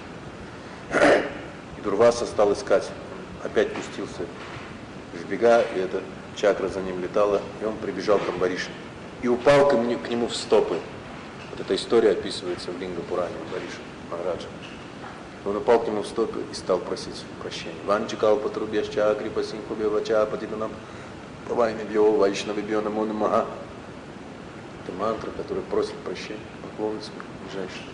И Дурваса стал искать. Он опять пустился в бега, и эта чакра за ним летала, и он прибежал к Амбариши. И упал к нему, к нему в стопы. Вот эта история описывается в Линга Пуране Амбариша Махараджа. Он упал к нему в стопы и стал просить прощения. Ванчикал патрубьяща крипасинхубе вача патитанам павайнабьё вайшнавибьё намо намаха. Это мантра, которая просит прощения, поклонится ближайший.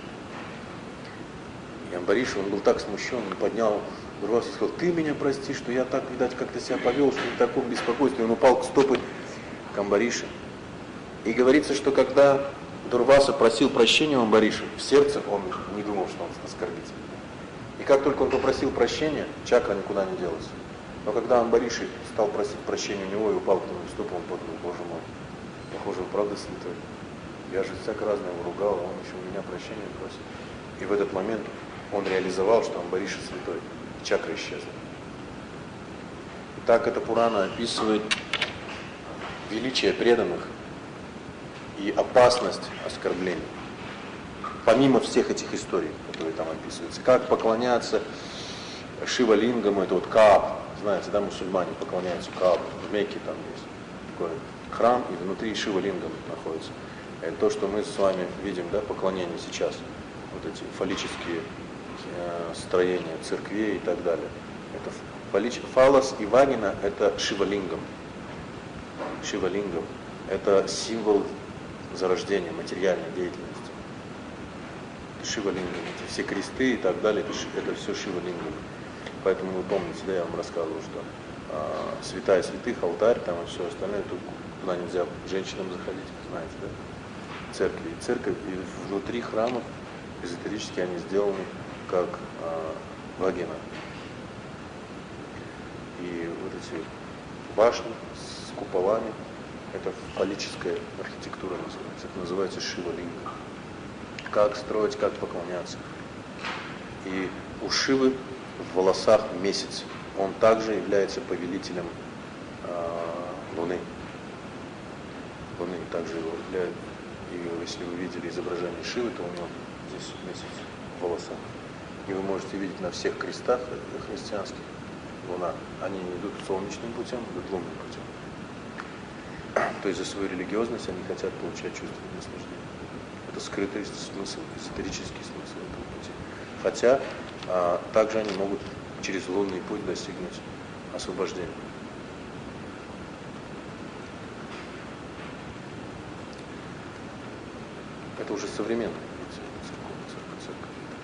И Амбариш, он был так смущен, он поднял Дурвасу и сказал: ты меня прости, что я так, видать, как-то себя повел, что в таком беспокойстве. Он упал к стопы к Амбарише. И говорится, что когда Дурваса просил прощения у Амбариша, в сердце он не думал, что он оскорбится. И как только он попросил прощения, чакра никуда не делась. Но когда Амбариши стал просить прощения у него и упал к нему в стопу, он подумал: боже мой, похоже, он правда святой. Я же всяко разное его ругал, а он еще у меня прощения просит. И в этот момент он реализовал, что Амбариша святой. И чакра исчезла. И так эта Пурана описывает величие преданных и опасность оскорблений. Помимо всех этих историй, которые там описываются. Как поклоняться Шива-лингам, это вот Кааб. Знаете, да, мусульмане поклоняются Каабу. В Мекке там есть такой храм, и внутри Шива-лингам находится. Это то, что мы с вами видим, да, поклонение сейчас. Вот эти фаллические э, строения церквей и так далее. Это фаллич... Фалос и вагина – это Шива-лингам. Шива-лингам – это символ зарождения материальной деятельности. Шива-лингам, эти все кресты и так далее, это, это все Шива-лингам. Поэтому вы помните, да, я вам рассказывал, что э, святая святых, алтарь, там и все остальное, тут туда нельзя женщинам заходить, знаете, да? Церкви. И церковь, и внутри храмов эзотерически они сделаны как э, вагина. И вот эти башни с куполами, это фаллическая архитектура называется, это называется Шива-линга. Как строить, как поклоняться. И у Шивы в волосах месяц. Он также является повелителем э, Луны. Луны также его являет, И если вы видели изображение Шивы, то у него здесь месяц в волосах. И вы можете видеть на всех крестах христианских луна. Они не идут солнечным путем, идут лунным путем. То есть за свою религиозность они хотят получать чувственное наслаждение. Это скрытый смысл, эзотерический смысл этого пути. Хотя а, также они могут через лунный путь достигнуть освобождения. Это уже современная церковь.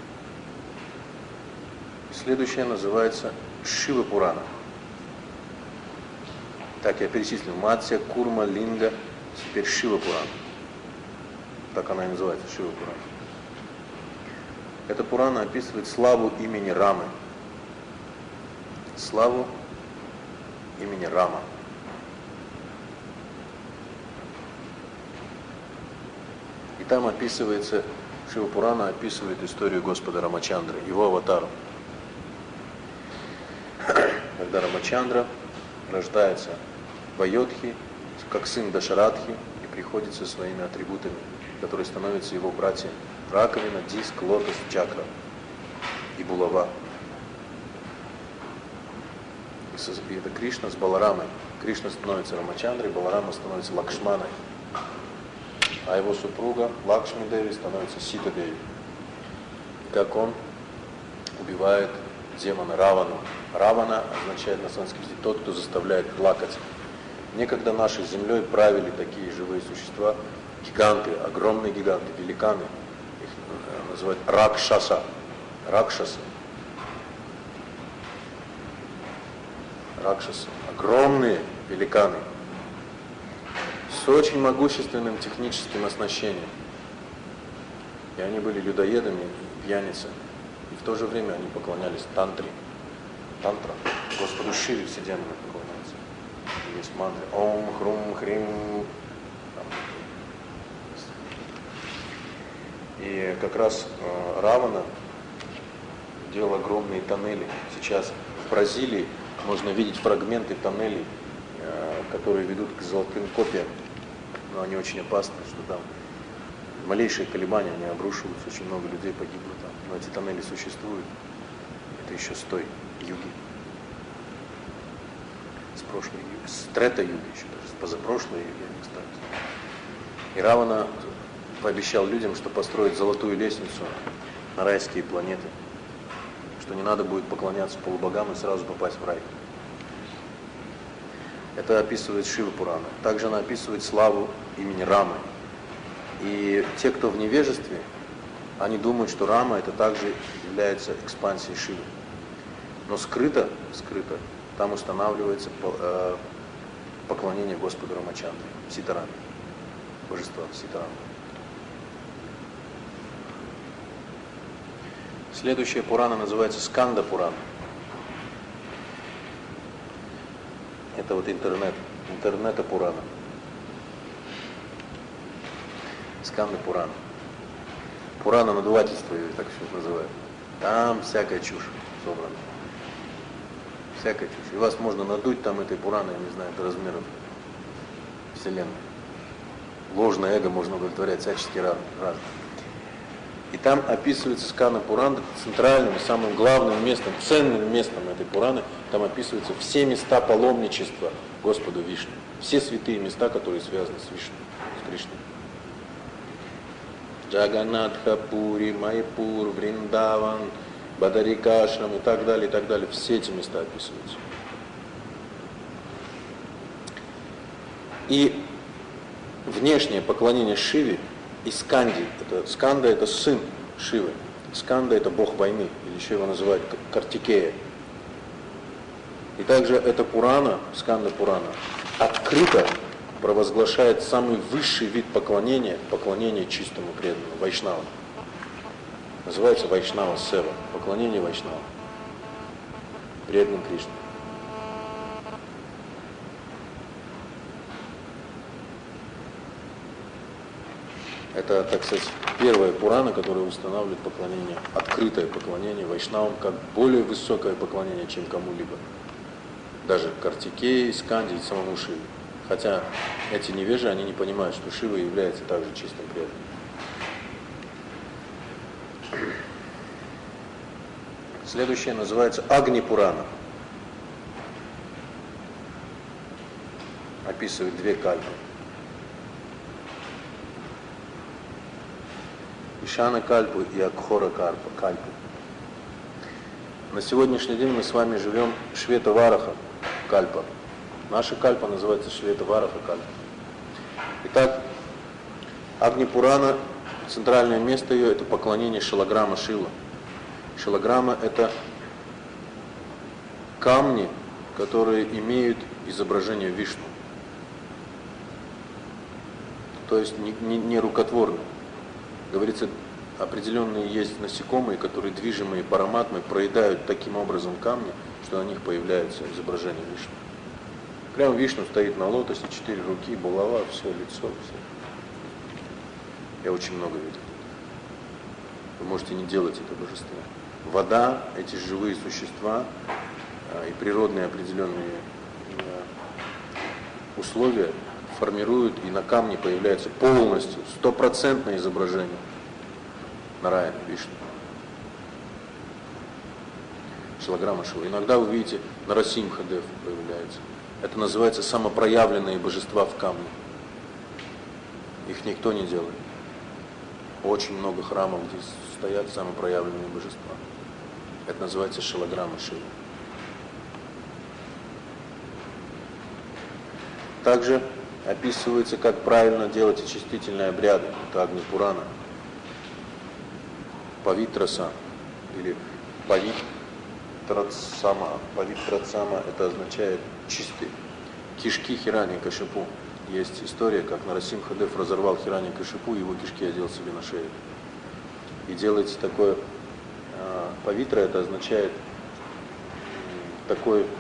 Следующая называется Шива Пурана. Так, я перечислил. Матсья, Курма, Линга, теперь Шива Пурана. Так она и называется, Шива Пурана. Эта Пурана описывает славу имени Рамы. Славу имени Рама. И там описывается, Шива Пурана описывает историю Господа Рамачандры, его аватару. Когда Рамачандра рождается в Айодхе, как сын Дашарадхи, и приходит со своими атрибутами, которые становятся его братьями: раковина, диск, лотос, чакра и булава. И это Кришна с Баларамой. Кришна становится Рамачандрой, Баларама становится Лакшманой, а его супруга Лакшми Деви становится Сита Деви. Как он убивает демона Равану. Равана означает на санскрите тот, кто заставляет плакать. Некогда нашей землей правили такие живые существа, гиганты, огромные гиганты, великаны. Их называют Ракшаса. Ракшасы. Ракшасы. Огромные великаны. С очень могущественным техническим оснащением. И они были людоедами и пьяницами. И в то же время они поклонялись тантре. Тантра. Господу Шиве все демоны поклоняются. Есть мантры. Ом, хрум, хрим. И как раз э, Равана делал огромные тоннели. Сейчас в Бразилии можно видеть фрагменты тоннелей, э, которые ведут к золотым копьям. Но они очень опасны, что там малейшие колебания, они обрушиваются, очень много людей погибло там. Но эти тоннели существуют. Это еще с той юги. С прошлой юги. С трета-юги еще даже. С позапрошлой юги они остались. И Равана пообещал людям, что построит золотую лестницу на райские планеты. Что не надо будет поклоняться полубогам и сразу попасть в рай. Это описывает Шива Пурана. Также она описывает славу имени Рамы. И те, кто в невежестве, они думают, что Рама это также является экспансией Шивы. Но скрыто, скрыто, там устанавливается поклонение Господу Рамачандре, Ситараме, божества Ситараме. Следующая Пурана называется Сканда Пурана. Это вот интернет, интернета Пурана. Сканда Пурана. Пурана надувательство, я так все называют. Там всякая чушь собрана. Всякая чушь. И вас можно надуть там этой Пураны, я не знаю, до размеров Вселенной. Ложное эго можно удовлетворять всячески разно. И там описывается Сканда Пурана центральным, самым главным местом, ценным местом этой Пураны. Там описываются все места паломничества Господу Вишну. Все святые места, которые связаны с Вишну, с Кришной. Джаганатха, Пури, Майпур, Вриндаван, Бадарикашрам и так далее, и так далее. Все эти места описываются. И внешнее поклонение Шиве и Сканди. Это, Сканда это сын Шивы. Сканда это бог войны, или еще его называют Картикея. И также эта Пурана, Сканда Пурана, открыто провозглашает самый высший вид поклонения, поклонение чистому преданному, Вайшнава. Называется Вайшнава Сева, поклонение Вайшнава, преданным Кришне. Это, так сказать, первая Пурана, которая устанавливает поклонение, открытое поклонение Вайшнавам, как более высокое поклонение, чем кому-либо. Даже Картикее, Сканди и самому Шиве. Хотя эти невежи, они не понимают, что Шива является также чистым преданным. Следующее называется Агни Пурана. Описывает две кальпы. Ишана кальпу и Акхора кальпу. На сегодняшний день мы с вами живем Швета Вараха кальпа. Наша кальпа называется Швета Вараха кальпа. Итак, Агни Пурана, центральное место ее — это поклонение Шалаграма Шила. Шалаграма — это камни, которые имеют изображение Вишну. То есть не, не, не рукотворные. Говорится, определенные есть насекомые, которые движимые параматмой проедают таким образом камни, что на них появляется изображение Вишну. Прямо Вишну стоит на лотосе, четыре руки, булава, все, лицо, все. Я очень много видел. Вы можете не делать это божество. Вода, эти живые существа и природные определенные условия формируют, и на камне появляется полностью стопроцентное изображение Нараяна, Вишну. Шалаграма Шила. Иногда вы видите, Нарасимха-дев появляется. Это называется самопроявленные божества в камне. Их никто не делает. Очень много храмов, где стоят самопроявленные божества. Это называется Шалаграма Шила. Также описывается, как правильно делать очистительные обряды. Это Агни Пурана. Павитраса или Павитрацама. Павитрацама — это означает чистый. Кишки Хираньякашипу. Есть история, как Нарасимха-дев разорвал Хираньякашипу, его кишки одел себе на шею. И делается такое, э, павитра — это означает э, такой, э,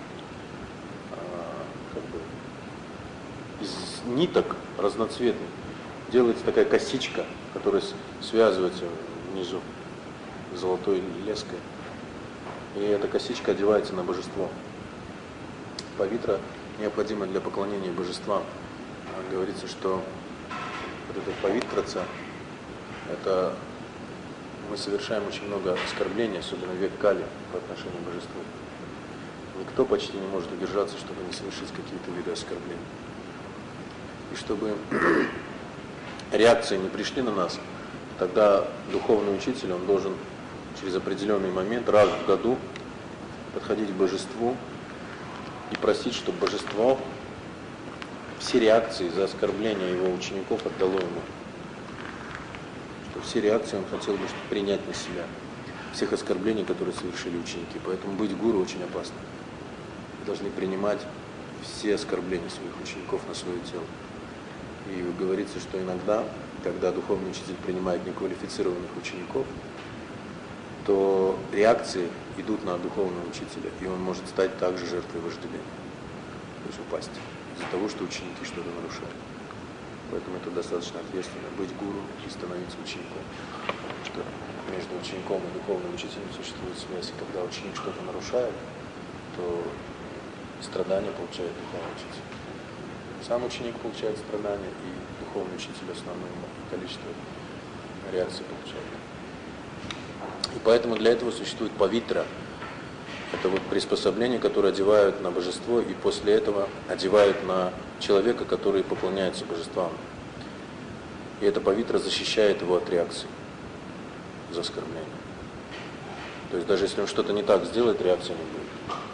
как бы, из ниток разноцветных делается такая косичка, которая связывается внизу золотой леской. И эта косичка одевается на божество. Павитра необходимо для поклонения божествам. Говорится, что вот эта павитраца, это мы совершаем очень много оскорблений, особенно в век Кали, по отношению к божеству. Никто почти не может удержаться, чтобы не совершить какие-то виды оскорблений. И чтобы реакции не пришли на нас, тогда духовный учитель, он должен через определенный момент, раз в году, подходить к божеству и просить, чтобы божество все реакции за оскорбление его учеников отдало ему. Что все реакции он хотел бы принять на себя, всех оскорблений, которые совершили ученики. Поэтому быть гуру очень опасно. Вы должны принимать все оскорбления своих учеников на свое тело. И говорится, что иногда, когда духовный учитель принимает неквалифицированных учеников, то реакции идут на духовного учителя, и он может стать также жертвой вожделения, то есть упасть из-за того, что ученики что-то нарушают. Поэтому это достаточно ответственно, быть гуру и становиться учеником. Что между учеником и духовным учителем существует связь, и когда ученик что-то нарушает, то страдания получает духовный учитель. Сам ученик получает страдания, и духовный учитель основное количество реакций получает. И поэтому для этого существует павитра. Это вот приспособление, которое одевают на божество, и после этого одевают на человека, который поклоняется божествам. И эта павитра защищает его от реакции за оскорбление. То есть даже если он что-то не так сделает, реакции не будет.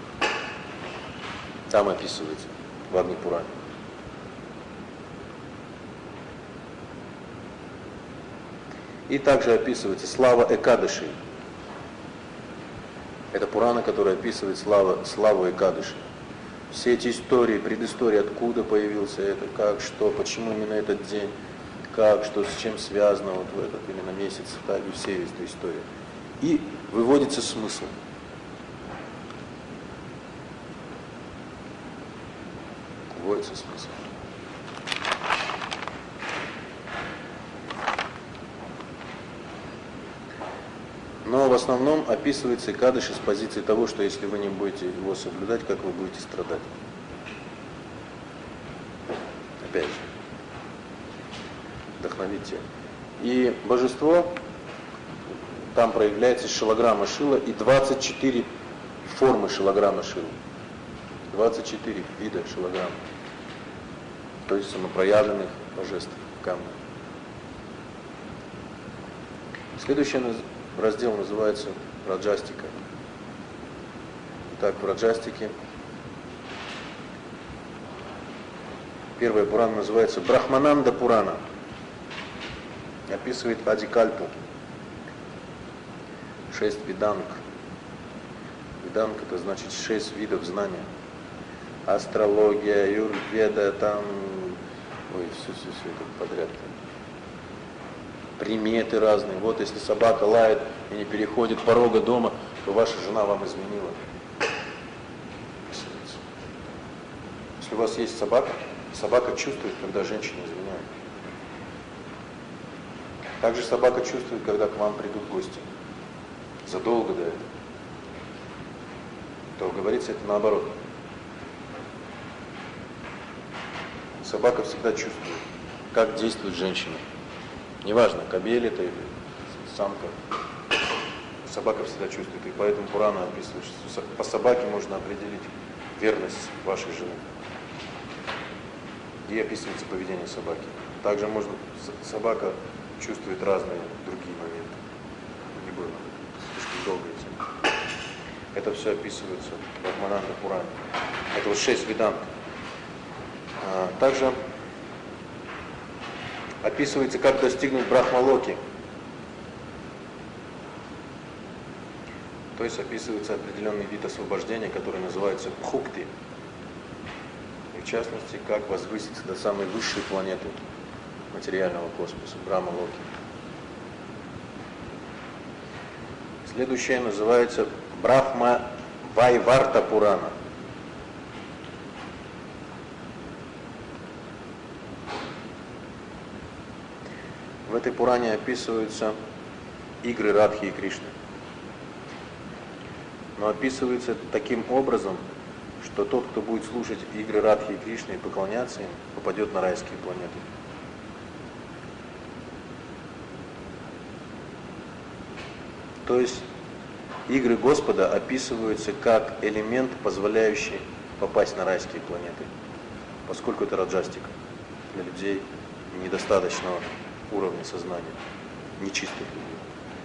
Там описывается в Агни Пуране. И также описывается слава Экадыши. Это Пурана, которая описывает славу, славу Экадыши. Все эти истории, предыстории, откуда появился это, как, что, почему именно этот день, как, что, с чем связано вот в этот именно месяц, так и все эти истории. И выводится смысл. Выводится смысл. Но в основном описывается Экадыши с позиции того, что если вы не будете его соблюдать, как вы будете страдать. опять же, вдохновить тех. И божество, там проявляется шилограмма Шила и двадцать четыре формы шилограммы Шила. двадцать четыре вида шилограмм, то есть самопроявленных божеств в камне. Следующий раздел называется Раджастика. Итак, в Раджастике первая Пурана называется Брахмананда Пурана. Описывает Адикальпу. Шесть веданг. Веданг это значит шесть видов знания. Астрология, юрведа, там, ой, все-все-все это подряд. Приметы разные. Вот если собака лает и не переходит порога дома, то ваша жена вам изменила. Если у вас есть собака, собака чувствует, когда женщина изменяет. Также собака чувствует, когда к вам придут гости. Задолго до этого. То говорится это наоборот. Собака всегда чувствует, как действует женщина. Неважно, кобель это или самка. Собака всегда чувствует. И поэтому Пурана описывает, что по собаке можно определить верность вашей жены. И описывается поведение собаки. Также можно, собака чувствует разные другие моменты. Не будем слишком долго идти. Это все описывается в Брахмананда Пуране. Это вот шесть веданг. А, также описывается, как достигнуть Брахмалоки. То есть описывается определенный вид освобождения, который называется Бхукти. И в частности, как возвыситься до самой высшей планеты материального космоса, Брахмалоки. Следующее называется Брахма Вайварта Пурана. В этой Пуране описываются игры Радхи и Кришны. Но описывается это таким образом, что тот, кто будет слушать игры Радхи и Кришны и поклоняться им, попадет на райские планеты. То есть игры Господа описываются как элемент, позволяющий попасть на райские планеты, поскольку это раджастика для людей недостаточного уровня сознания, нечистых людей.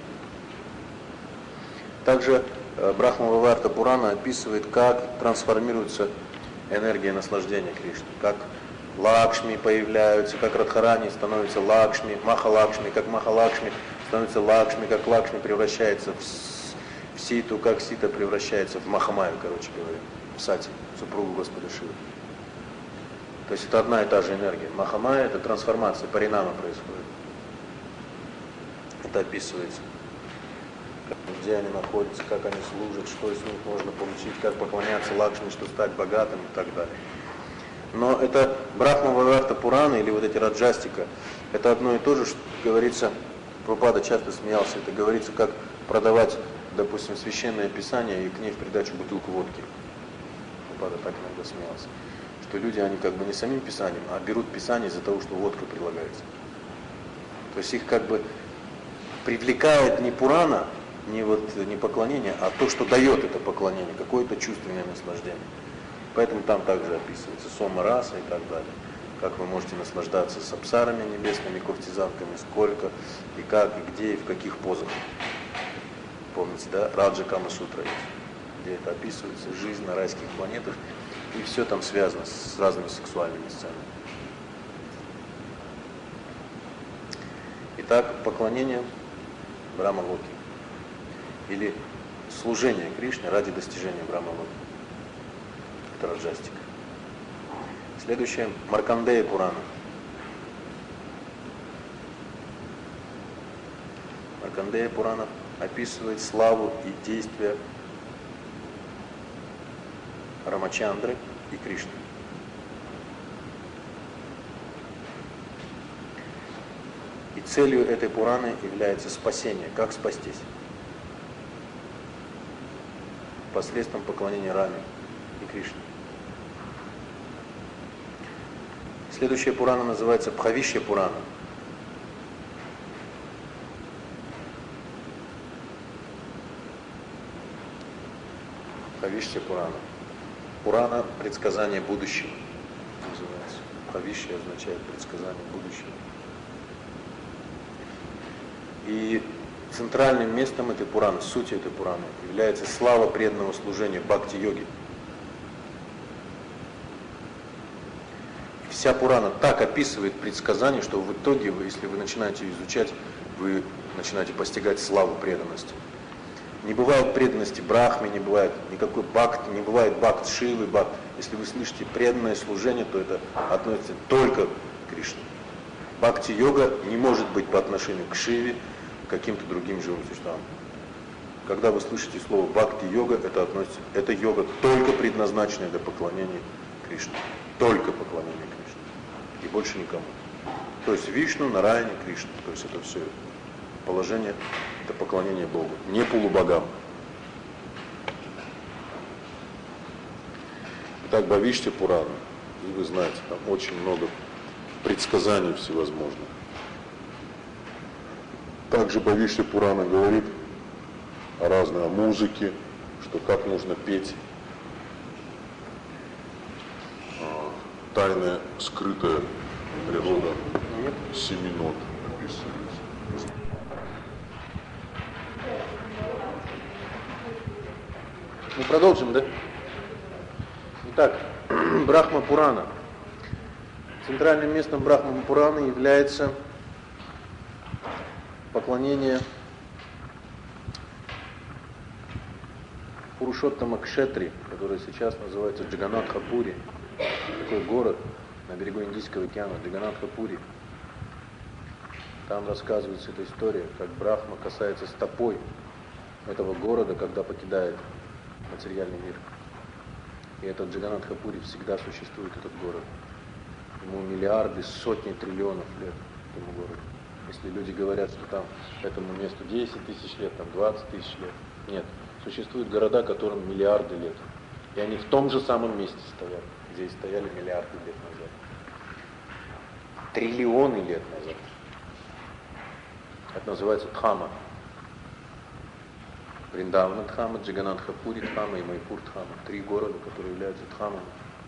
Также Брахма Вайварта Пурана описывает, как трансформируется энергия наслаждения Кришны, как Лакшми появляются, как Радхарани становится Лакшми, Маха-Лакшми, как Маха-Лакшми становится Лакшми, как Лакшми превращается в, в Ситу, как Сита превращается в Махамаю, короче говоря, в Сати, супругу Господа Шивы. То есть это одна и та же энергия. Махамая — это трансформация, паринама происходит. Это описывается. Где они находятся, как они служат, что из них можно получить, как поклоняться Лакшми, что стать богатым и так далее. Но это Брахма Вайварта Пурана или вот эти Раджастика, это одно и то же, что говорится, Прабхупада часто смеялся, это говорится, как продавать, допустим, священное писание и к ней в придачу бутылку водки. Прабхупада так иногда смеялся. Что люди, они как бы не самим писанием, а берут писание из-за того, что водка прилагается. То есть их как бы привлекает не Пурана, не, вот, не поклонение, а то, что дает это поклонение, какое-то чувственное наслаждение. Поэтому там также описывается сома раса и так далее. Как вы можете наслаждаться с апсарами небесными, куртизанками, сколько, и как, и где, и в каких позах. Помните, да? Раджа Кама Сутра есть, где это описывается, жизнь на райских планетах, и все там связано с разными сексуальными сценами. Итак, поклонение Брахмалоки или служение Кришне ради достижения Брахмалоки. Это раджастика. Следующее — Маркандея Пурана. Маркандея Пурана описывает славу и действия Рамачандры и Кришны. И целью этой Пураны является спасение. Как спастись? Посредством поклонения Раме и Кришне. Следующая Пурана называется Бхавишья Пурана. Бхавишья Пурана. Пурана – предсказание будущего называется. Бхавишья означает предсказание будущего. И центральным местом этой Пураны, сутью этой Пураны, является слава преданного служения бхакти-йоги. Вся Пурана так описывает предсказание, что в итоге, вы, если вы начинаете изучать, вы начинаете постигать славу преданности. Не бывает преданности Брахме, не бывает никакой бхакти, не бывает бхакт Шивы, бхакт. Если вы слышите преданное служение, то это относится только к Кришне. Бхакти-йога не может быть по отношению к Шиве, к каким-то другим живым существам. Когда вы слышите слово бхакти-йога, это относится, это йога только предназначенная для поклонения Кришне. Только поклонение Кришне. И больше никому. То есть Вишну, Нараяне, Кришне. То есть это все положение, это поклонение Богу, не полубогам. Итак, Бхавишья Пурана. И вы знаете, там очень много предсказаний всевозможных. Также Бхавишья Пурана говорит о разной, о музыке, что как нужно петь. Тайная, скрытая природа семи нот описывается. Мы продолжим, да? Итак, Брахма Пурана. Центральным местом Брахма Пураны является поклонение Пурушоттама Кшетри, который сейчас называется Джаганатха-Пури. Такой город на берегу Индийского океана, Джаганатха-Пури. Там рассказывается эта история, как Брахма касается стопой этого города, когда покидает материальный мир. И этот Джаганатха-Пури всегда существует, этот город. Ему миллиарды, сотни триллионов лет, этому городу. Если люди говорят, что там этому месту десять тысяч лет, там двадцать тысяч лет. Нет, существуют города, которым миллиарды лет. И они в том же самом месте стоят, где и стояли миллиарды лет назад. Триллионы лет назад. Это называется Дхама. Вриндавана Дхама, Джаганатха-Пури Дхама и Майпур Дхама. Три города, которые являются Дхамами.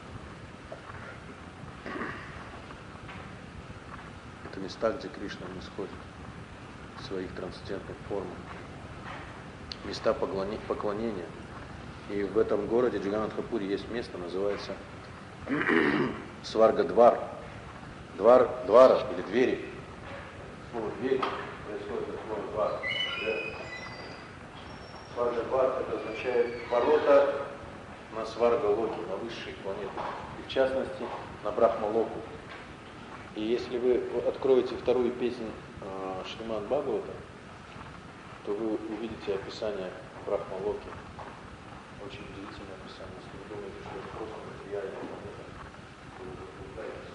Это места, где Кришна нисходит в своих трансцендентных формах. Места поклонения. И в этом городе Джаганатха-Пури есть место, называется Сварга-двар. Двар, двара или двери. Слово дверь происходит от слова двар. Сварга-двар это означает ворота на Сварга-локи, на высшие планеты. И в частности на Брахма-локу. И если вы откроете вторую песнь э, Шримад Бхагавата, то вы увидите описание Брахма-локи. Очень удивительное описание. Если вы думаете, что это просто материальная планета, то вы заблуждаетесь.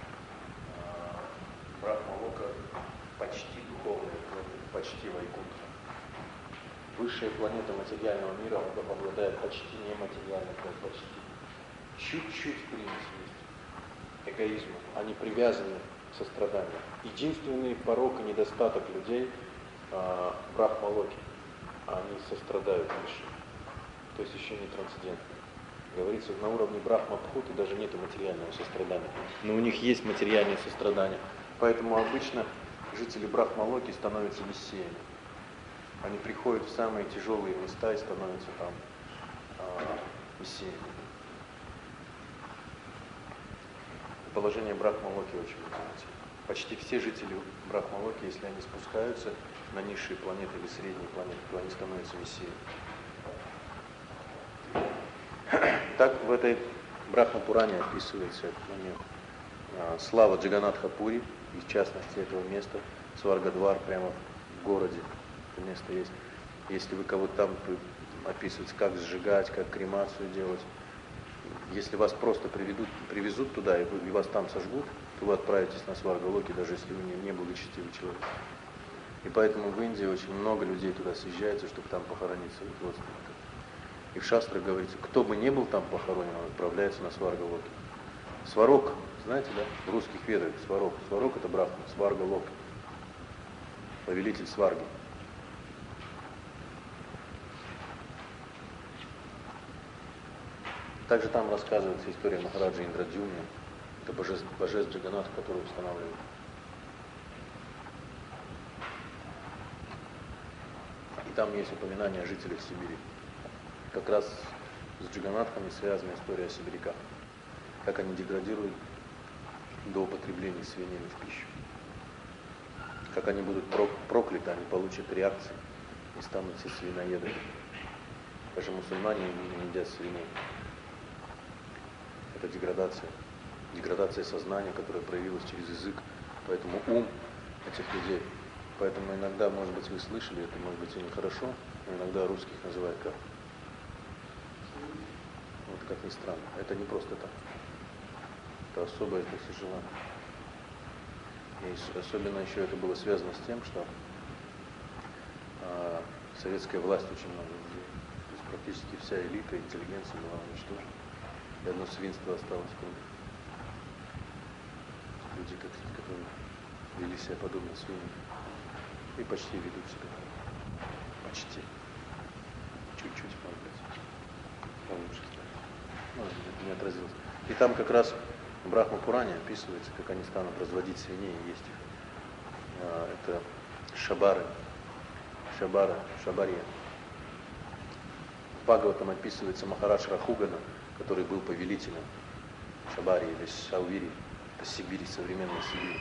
Брахма-лока почти духовная планета, почти Вайкунтха. Высшая планета материального мира обладает почти нематериальной, почти чуть-чуть примесь есть эгоизма. Они привязаны к состраданию. Единственный порок и недостаток людей э, Брахма-локи. Они сострадают лишь. То есть еще не трансцендентные. Говорится, на уровне Брахма-бхуты даже нет материального сострадания. Но у них есть материальное сострадание. Поэтому обычно жители Брахма-локи становятся мессиями. Они приходят в самые тяжелые места и становятся там э, мессиями. Положение Брахма-локи очень удивительно. Почти все жители Брахма-локи, если они спускаются на низшие планеты или средние планеты, то они становятся мессиями. Так в этой Брахма-пуране описывается а, слава Джаганатха-Пури, и в частности этого места, Сварга-двар, прямо в городе. Это место есть. Если вы кого-то там описываете, как сжигать, как кремацию делать, если вас просто приведут, привезут туда и, вы, и вас там сожгут, то вы отправитесь на Сварга-локи, даже если вы не, не благочестивый человек. И поэтому в Индии очень много людей туда съезжается, чтобы там похоронить своих родственников. И в шастрах говорится, кто бы ни был там похоронен, он отправляется на Сварга-локи. Сварог, знаете, да? В русских ведах Сварог. Сварог это Брахма, Сварга Лок, повелитель Сварги. Также там рассказывается история Махараджи Индраджуни, это божеств, божеств Джаганатха, который устанавливает. И там есть упоминание о жителях Сибири. Как раз с Джаганатхами связана история о сибиряках. Как они деградируют до употребления свинины в пищу. Как они будут прокляты, они получат реакции и станут все свиноедами. Даже мусульмане не едят свиней. Это деградация. Деградация сознания, которая проявилась через язык. Поэтому ум этих людей. Поэтому иногда, может быть, вы слышали, это может быть и нехорошо, но иногда русских называют как? Вот как ни странно. Это не просто так. Это особое сожаление. И особенно еще это было связано с тем, что э, советская власть очень много людей. То есть практически вся элита, интеллигенция была уничтожена. И одно свинство осталось в кругу. Люди, которые вели себя подобно свиньям. И почти ведут себя. Почти. Чуть-чуть, может быть. Получше стали. Ну, это не отразилось. И там как раз в Брахма-Пуране описывается, как они станут разводить свиней и есть их. Это шабары. Шабара, шабария. В Бхагаватам описывается Махарадж Рахугана, который был повелителем Шабарии или Саувири. Это Сибирь, современная Сибирь.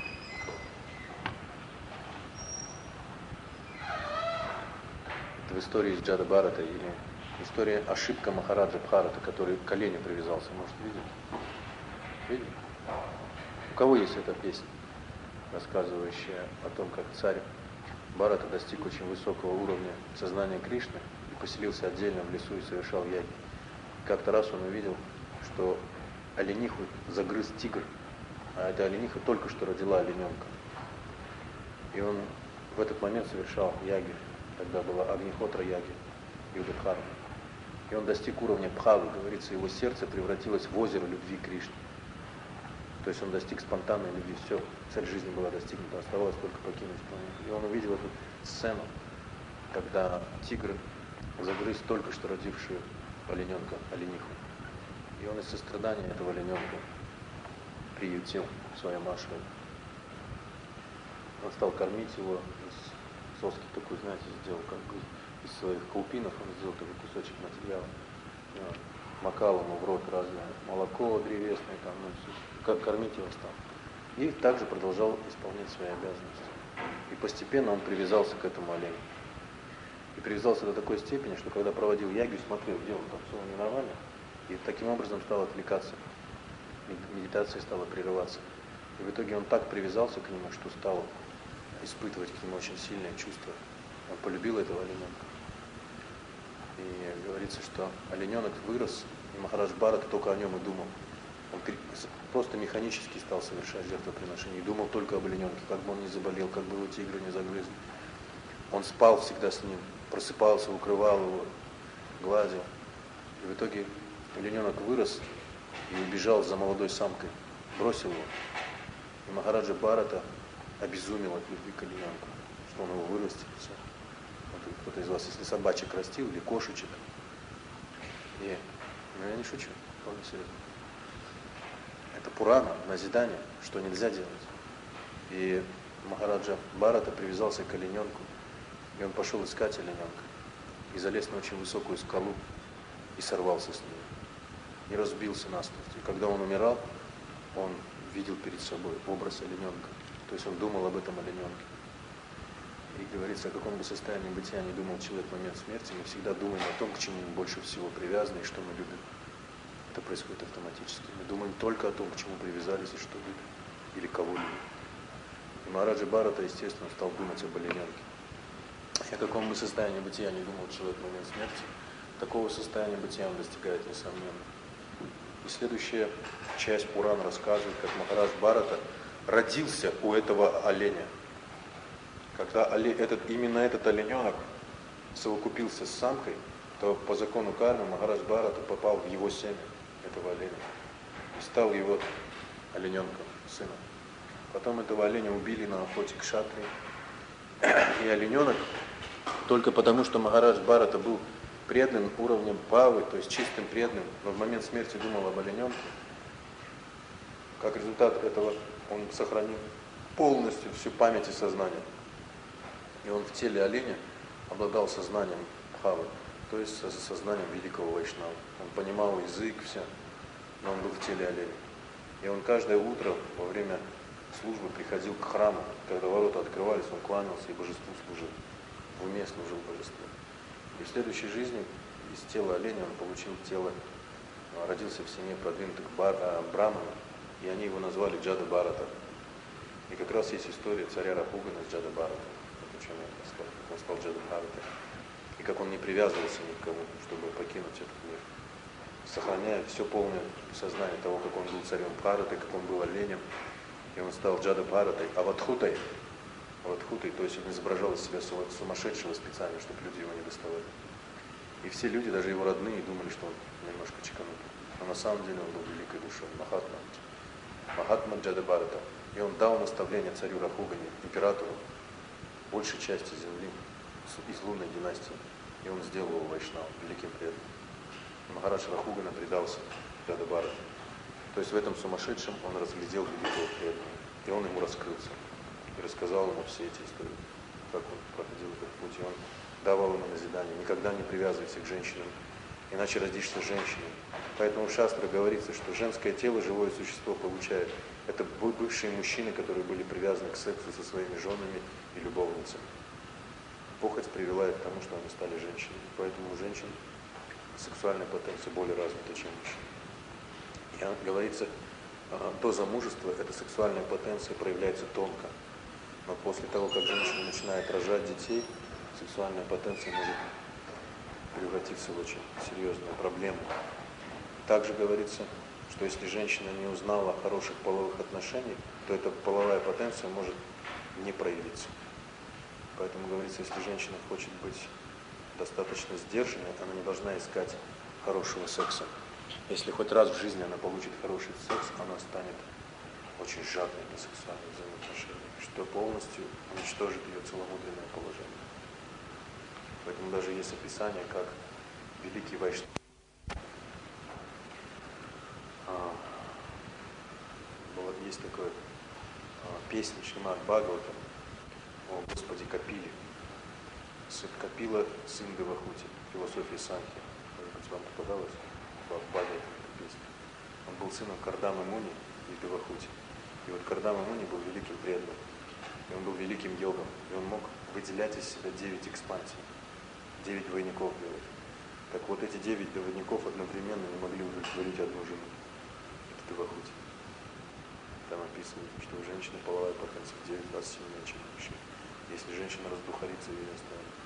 Это в истории из Джада Бхарата или история ошибка Махараджа Бхарата, который к оленю привязался. Может, видели? Видели? У кого есть эта песня, рассказывающая о том, как царь Бхарата достиг очень высокого уровня сознания Кришны и поселился отдельно в лесу и совершал яги. Как-то раз он увидел, что олениху загрыз тигр, а эта олениха только что родила олененка. И он в этот момент совершал яги. Тогда была Агнихотра яги, Юдхарма. И он достиг уровня Бхавы, говорится, его сердце превратилось в озеро любви к Кришне. То есть он достиг спонтанной любви, все, цель жизни была достигнута, оставалось только покинуть планету. И он увидел эту сцену, когда тигр загрыз только что родившую олененка, олениху. И он из сострадания этого олененка приютил в своем ашраме. Он стал кормить его, из соски такой, знаете, сделал как бы из своих каупинов, он сделал такой кусочек материала. Макал ему в рот разное молоко древесное, там, ну, как кормить его стал. И также продолжал исполнять свои обязанности. И постепенно он привязался к этому оленю. И привязался до такой степени, что когда проводил ягью, смотрел, где он там, все ненормально. И таким образом стал отвлекаться. Медитация стала прерываться. И в итоге он так привязался к нему, что стал испытывать к нему очень сильное чувство. Он полюбил этого олененка. И говорится, что олененок вырос, и Махарадж Бхарата только о нем и думал. Он просто механически стал совершать жертвоприношение и думал только об олененке, как бы он не заболел, как бы его тигры не загрызли. Он спал всегда с ним, просыпался, укрывал его, гладил. И в итоге олененок вырос и убежал за молодой самкой, бросил его. И Махараджа Бхарата обезумел от любви к олененку, что он его вырастил. Все. Вот кто-то из вас, если собачек растил или кошечек. И, ну я не шучу, вполне серьезно. Это Пурана, назидание, что нельзя делать. И Махараджа Бхарата привязался к олененку, и он пошел искать олененка. И залез на очень высокую скалу и сорвался с нее. И разбился насмерть. И когда он умирал, он видел перед собой образ олененка. То есть он думал об этом олененке. И говорится, о каком бы состоянии бытия не думал человек в момент смерти, мы всегда думаем о том, к чему мы больше всего привязаны и что мы любим. Это происходит автоматически. Мы думаем только о том, к чему привязались и что любим. Или кого любим. И Махараджа Бхарата, естественно, стал думать об олененке. И о каком бы состоянии бытия не думал человек в момент смерти, такого состояния бытия он достигает, несомненно. И следующая часть Пурана рассказывает, как Махарадж Бхарата родился у этого оленя. Когда этот, именно этот олененок совокупился с самкой, то по закону кармы Махарадж Бхарата попал в его семя, этого оленя. И стал его олененка, сына. Потом этого оленя убили на охоте к шатре. И олененок, только потому, что Махарадж Бхарата был предан уровнем Бхавы, то есть чистым преданным, но в момент смерти думал об олененке, как результат этого он сохранил полностью всю память и сознание. И он в теле оленя обладал сознанием Бхавы, то есть сознанием великого Вайшнава. Он понимал язык, все, но он был в теле оленя. И он каждое утро во время службы приходил к храму, когда ворота открывались, он кланялся и божеству служил, в уме служил божеству. И в следующей жизни из тела оленя он получил тело, родился в семье продвинутых браманов, и они его назвали Джада Бхарата. И как раз есть история царя Рахугана с Джада Бхарата, о чем я сказал, как он стал Джада Бхарата, и как он не привязывался ни к кому, чтобы покинуть этот мир, сохраняя все полное сознание того, как он был царем Бхараты, как он был оленем, и он стал Джада Бхаратой, Авадхутой, Авадхутой, то есть он изображал из себя сумасшедшего специально, чтобы люди его не доставали. И все люди, даже его родные, думали, что он немножко чеканутый. Но на самом деле он был великой душой, Махатма, Махатма Джада Бхарата. И он дал наставление царю Рахугане, императору, большей части земли, из лунной династии. И он сделал его Вайшнавом, великим преданным. Махарадж Рахугана предался Джада Бхарате. То есть в этом сумасшедшем он разглядел великого преданного. И он ему раскрылся. И рассказал ему все эти истории, как он проходил этот путь. И он давал ему назидание. Никогда не привязывайся к женщинам, иначе родишься женщиной. Поэтому в шастрах говорится, что женское тело живое существо получает. Это бывшие мужчины, которые были привязаны к сексу со своими женами и любовницами. Похоть привела их к тому, что они стали женщинами. Поэтому у женщин сексуальная потенция более развита, чем у мужчин. И говорится, до замужества эта сексуальная потенция проявляется тонко. Но после того, как женщина начинает рожать детей, сексуальная потенция может превратиться в очень серьезную проблему. Также говорится, что если женщина не узнала о хороших половых отношениях, то эта половая потенция может не проявиться. Поэтому говорится, если женщина хочет быть достаточно сдержанной, она не должна искать хорошего секса. Если хоть раз в жизни она получит хороший секс, она станет очень жадной на сексуальные взаимоотношения, что полностью уничтожит ее целомудренное положение. Поэтому даже есть описание, как великий Вайшнав. Есть такая песня Шримад Бхагаватам о Господе Капиле. Капила, сын Девахути, философии Санхи. Может быть, вам попадалось в Бхагаватам эта песня. Он был сыном Кардамы Муни из Девахути. И вот Кардама Муни был великим преданным. И он был великим йогом. И он мог выделять из себя девять экспансий, девять двойников делать. Так вот эти девять двойников одновременно не могли удовлетворить одну жену. Это Девахути. Там описывается, что у женщины половая потенция в девять раз сильнее, чем у мужчин. Если женщина раздухарится, ее не останет.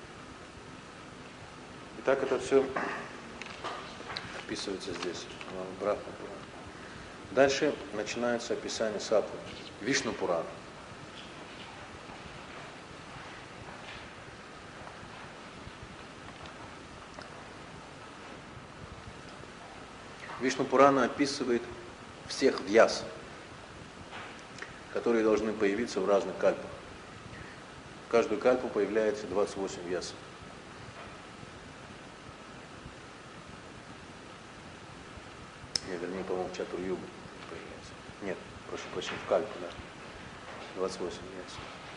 Итак, это все описывается здесь. Брахма Пурана. Дальше начинается описание саттвы. Вишну Пурана. Вишну Пурана описывает всех вьяс, которые должны появиться в разных кальпах. В каждую кальпу появляется двадцать восемь вьяс. Нет, вернее, по-моему, в Чатур-югу появляется. Нет, прошу прощения, в кальпу, да. двадцать восемь вьяс.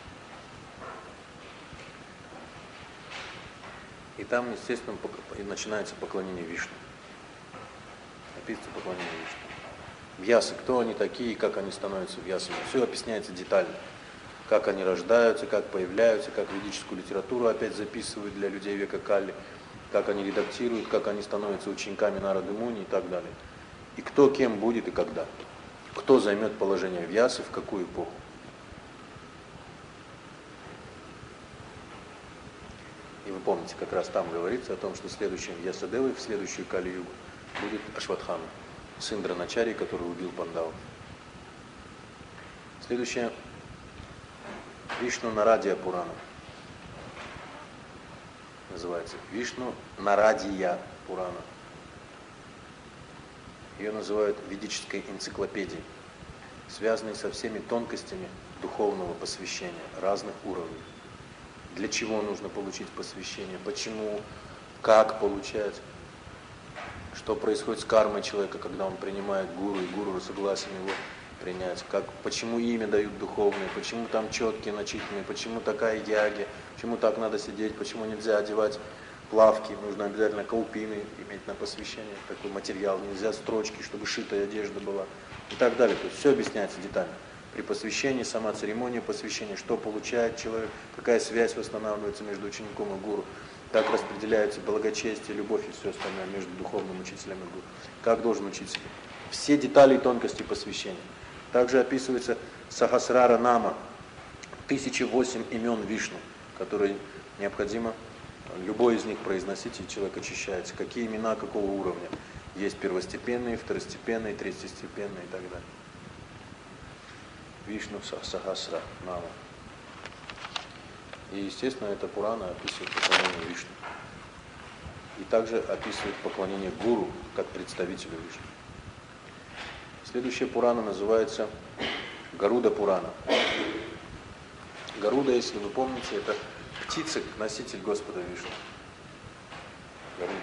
И там, естественно, начинается поклонение Вишну. Описывается поклонение Вишну. Вьясы, кто они такие, как они становятся вьясами. Все объясняется детально. Как они рождаются, как появляются, как ведическую литературу опять записывают для людей века Кали, как они редактируют, как они становятся учениками Нарады Муни и так далее. И кто кем будет и когда. Кто займет положение вьясы, в какую эпоху. И вы помните, как раз там говорится о том, что следующим Вьясадевой в следующую Кали-югу будет Ашватхама, сын Дроначарьи, который убил Пандавов. Следующее Вишну Нарадия Пурана. Называется Вишну Нарадия Пурана. Ее называют ведической энциклопедией. связанный со всеми тонкостями духовного посвящения разных уровней. Для чего нужно получить посвящение, почему, как получать, что происходит с кармой человека, когда он принимает гуру, и гуру согласен его принять, как, почему имя дают духовные, почему там четкие, начитанные, почему такая яги, почему так надо сидеть, почему нельзя одевать плавки, нужно обязательно каупины иметь на посвящение, такой материал, нельзя строчки, чтобы шитая одежда была и так далее. То есть все объясняется детально. При посвящении, сама церемония посвящения, что получает человек, какая связь восстанавливается между учеником и гуру, как распределяются благочестие, любовь и все остальное между духовным учителем и гуру, как должен учиться. Все детали и тонкости посвящения. Также описывается Сахасрара Нама, тысяча восемь имен Вишну, которые необходимо любой из них произносить, и человек очищается. Какие имена, какого уровня. Есть первостепенные, второстепенные, третьестепенные и так далее. Вишну Сахасра Нама. И, естественно, эта Пурана описывает поклонение Вишну. И также описывает поклонение Гуру, как представителю Вишну. Следующая Пурана называется Гаруда Пурана. Гаруда, если вы помните, это птица, носитель Господа Вишну. Гаруда.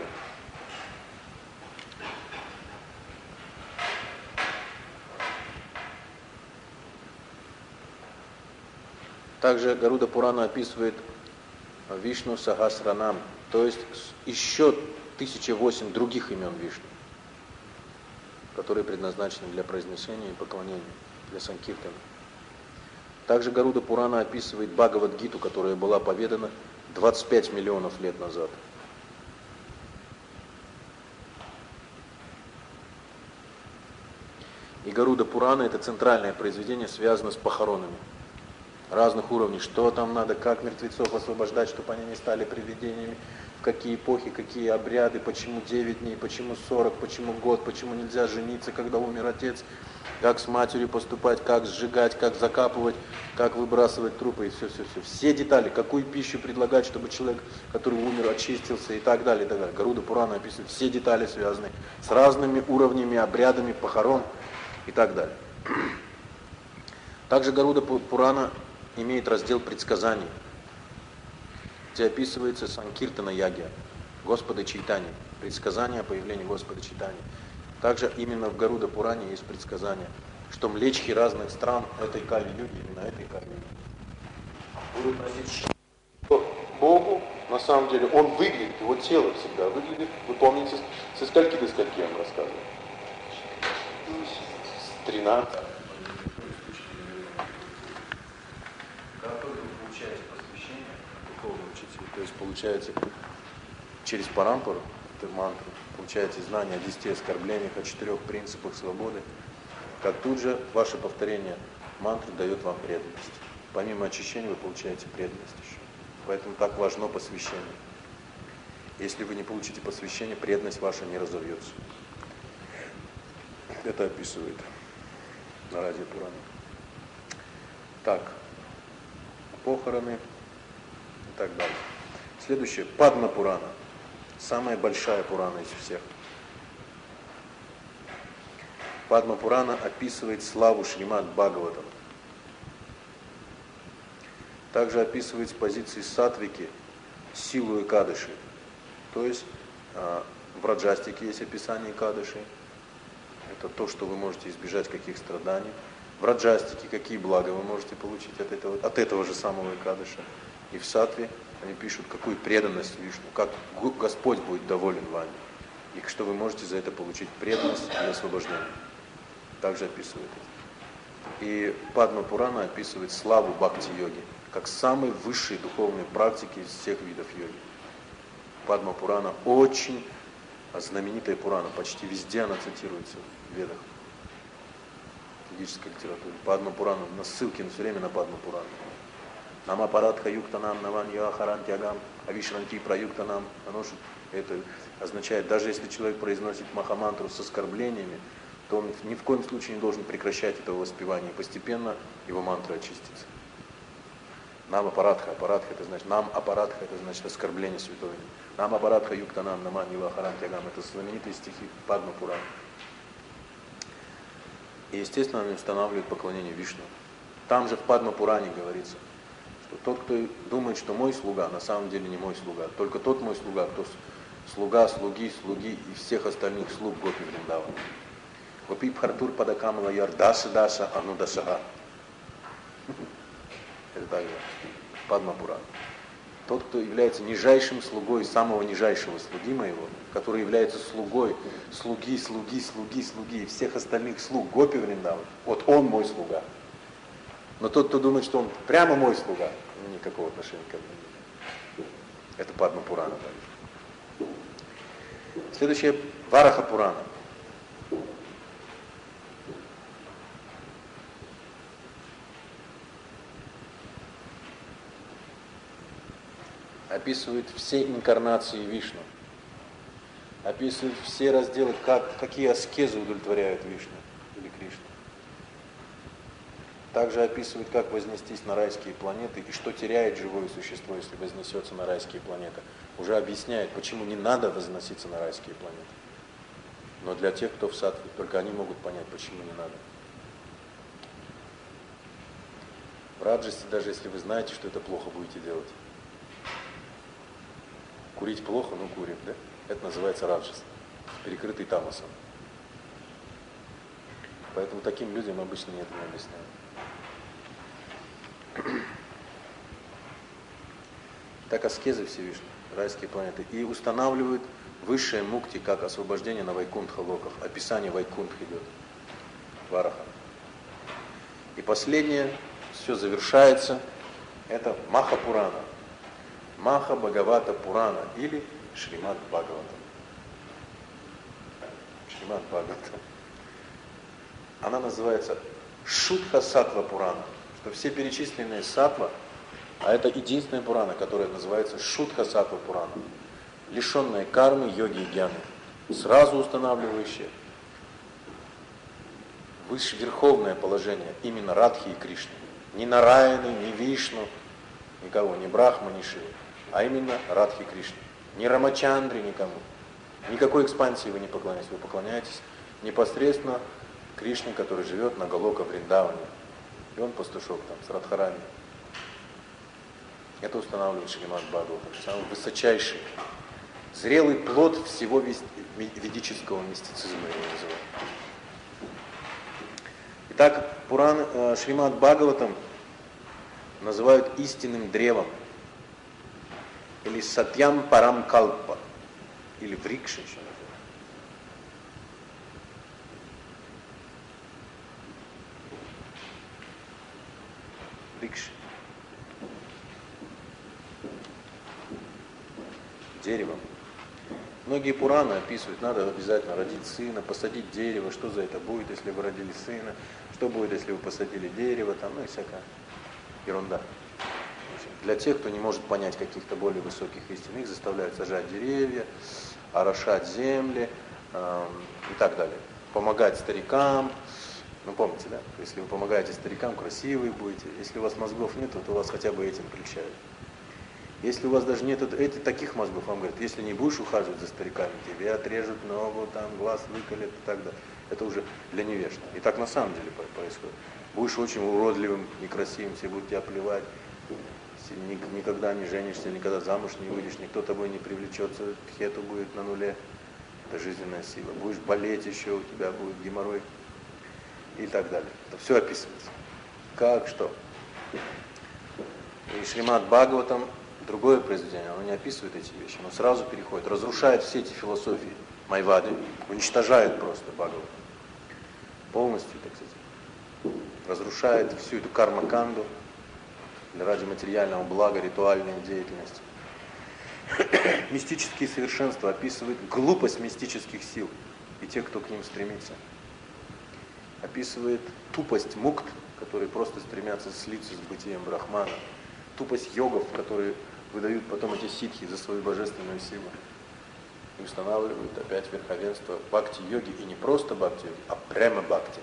Также Гаруда Пурана описывает Вишну Сахасранам, то есть еще тысяча восемь других имен Вишну, которые предназначены для произнесения и поклонения, для санкиртана. Также Гаруда Пурана описывает Бхагавад-гиту, которая была поведана двадцать пять миллионов лет назад. И Гаруда Пурана — это центральное произведение, связано с похоронами разных уровней, что там надо, как мертвецов освобождать, чтобы они не стали привидениями, в какие эпохи, какие обряды, почему девять дней, почему сорок, почему год, почему нельзя жениться, когда умер отец, как с матерью поступать, как сжигать, как закапывать, как выбрасывать трупы и все-все-все. Все детали, какую пищу предлагать, чтобы человек, который умер, очистился и так далее, и так далее. Гаруда Пурана описывает все детали, связанные с разными уровнями, обрядами, похорон и так далее. Также Гаруда Пурана имеет раздел предсказаний, где описывается Санкиртана Ягья, Господа Чайтани, предсказания о появлении Господа Чайтани. Также именно в Гаруда Пуране есть предсказания, что млечхи разных стран этой Кали-юги, именно этой Кали-юги, будут носить Богу, на самом деле, он выглядит, его тело всегда выглядит, вы помните, со скольки до скольки я вам рассказывал? С тринадцати. То есть получается через парампару, это мантру, получаете знание о десяти оскорблениях, о четырех принципах свободы, как тут же ваше повторение мантры дает вам преданность. Помимо очищения вы получаете преданность еще. Поэтому так важно посвящение. Если вы не получите посвящение, преданность ваша не разовьется. Это описывает Нарадья Пурана. Так, похороны и так далее. Следующее, Падма Пурана. Самая большая Пурана из всех. Падма Пурана описывает славу Шримад Бхагаватам. Также описывает с позиции сатвики силу Экадыши. То есть в Раджастике есть описание Экадыши. Это то, что вы можете избежать каких страданий. В Раджастике какие блага вы можете получить от этого, от этого же самого Экадыша. И в Сатве они пишут, какую преданность Вишну, как Господь будет доволен вами. И что вы можете за это получить преданность и освобождение. Также описывает это. И Падма Пурана описывает славу бхакти-йоги, как самой высшей духовной практики из всех видов йоги. Падма Пурана очень знаменитая Пурана, почти везде она цитируется в ведах, в ведической литературе. Падма Пурана, на ссылке все время на Падма Пурану. Нама парадха юктанам наван яхарантягам авишранти праюктанам. Оно же это означает, даже если человек произносит махамантру с оскорблениями, то он ни в коем случае не должен прекращать этого воспевания. И постепенно его мантра очистится. Нам апаратха, апаратха это значит, нам апаратха это значит оскорбление святого. Нам апаратха юктанам наман яхарантягам. Это знаменитые стихи Падма Пурана. И, естественно, они устанавливают поклонение Вишну. Там же в Падма-Пуране говорится, что тот, кто думает, что мой слуга, на самом деле не мой слуга. Только тот мой слуга, кто слуга, слуги, слуги и всех остальных слуг Гопи Вриндавана. Гопи Бхартур Падакамала Яр Даса Даса Анудасага. Это также Падма-Пурана. Тот, кто является нижайшим слугой самого нижайшего слуги моего, который является слугой, слуги, слуги, слуги, слуги и всех остальных слуг Гопи Вриндавана, вот он мой слуга. Но тот, кто думает, что он прямо мой слуга, никакого отношения к этому не имеет. Это Падма-Пурана также. Следующее Вараха-Пурана. Описывает все инкарнации Вишну. Описывает все разделы, как, какие аскезы удовлетворяют Вишну или Кришну. Также описывает, как вознестись на райские планеты и что теряет живое существо, если вознесется на райские планеты. Уже объясняет, почему не надо возноситься на райские планеты. Но для тех, кто в саттве, только они могут понять, почему не надо. В раджасе, даже если вы знаете, что это плохо, будете делать. Курить плохо, но курим, да? Это называется раджас, перекрытый тамасом. Поэтому таким людям обычно это не объясняют. Так аскезы Всевышнего, райские планеты, и устанавливают высшее мукти, как освобождение на вайкунтха-локах. Описание вайкунтх идет, вараха. И последнее, все завершается, это Маха-Пурана. Маха Бхагавата Пурана или Шримад Бхагавата. Шримад Бхагавата. Она называется Шудха Саттва Пурана, что все перечисленные саттва, а это единственная Пурана, которая называется Шудха Саттва Пурана, лишенная кармы, йоги и гьяны, сразу устанавливающая высшее верховное положение именно Радхи и Кришны. Ни Нараяны, ни Вишну, никого, ни Брахма, ни Шивы, а именно Радхи Кришны. Ни Рамачандре, никому. Никакой экспансии вы не поклоняетесь. Вы поклоняетесь непосредственно Кришне, который живет на Галока Вриндаване. И он пастушок там, с Радхарани. Это устанавливает Шримад Бхагаватам. Самый высочайший, зрелый плод всего ведического мистицизма, его называют. Итак, Пуран, э, Шримад Бхагаватам называют истинным древом, или Сатьям Парам Калпа, или Врикша еще называют. Врикша. Деревом. Многие Пураны описывают, надо обязательно родить сына, посадить дерево, что за это будет, если вы родили сына, что будет, если вы посадили дерево, там, ну и всякая ерунда. Для тех, кто не может понять каких-то более высоких истин, их заставляют сажать деревья, орошать земли э, и так далее. Помогать старикам. Ну помните, да? Если вы помогаете старикам, красивые будете. Если у вас мозгов нет, то вас хотя бы этим прельщают. Если у вас даже нет эти, таких мозгов, вам говорят, если не будешь ухаживать за стариками, тебе отрежут ногу, там, глаз выколят и так далее. Это уже для невежд. И так на самом деле происходит. Будешь очень уродливым, некрасивым, все будут тебя плевать. Никогда не женишься, никогда замуж не выйдешь, никто тобой не привлечется, хету будет на нуле, это жизненная сила. Будешь болеть еще, у тебя будет геморрой и так далее. Это все описывается. Как, что. И Шримад Бхагаватам, другое произведение, оно не описывает эти вещи, оно сразу переходит, разрушает все эти философии Майвады, уничтожает просто Бхагаватам. Полностью, так сказать. Разрушает всю эту карма-канду, ради материального блага, ритуальной деятельности. Мистические совершенства описывают глупость мистических сил и тех, кто к ним стремится. Описывает тупость мукт, которые просто стремятся слиться с бытием Брахмана. Тупость йогов, которые выдают потом эти ситхи за свою божественную силу. И устанавливают опять верховенство бхакти-йоги. И не просто бхакти-йоги, а прямо бхакти.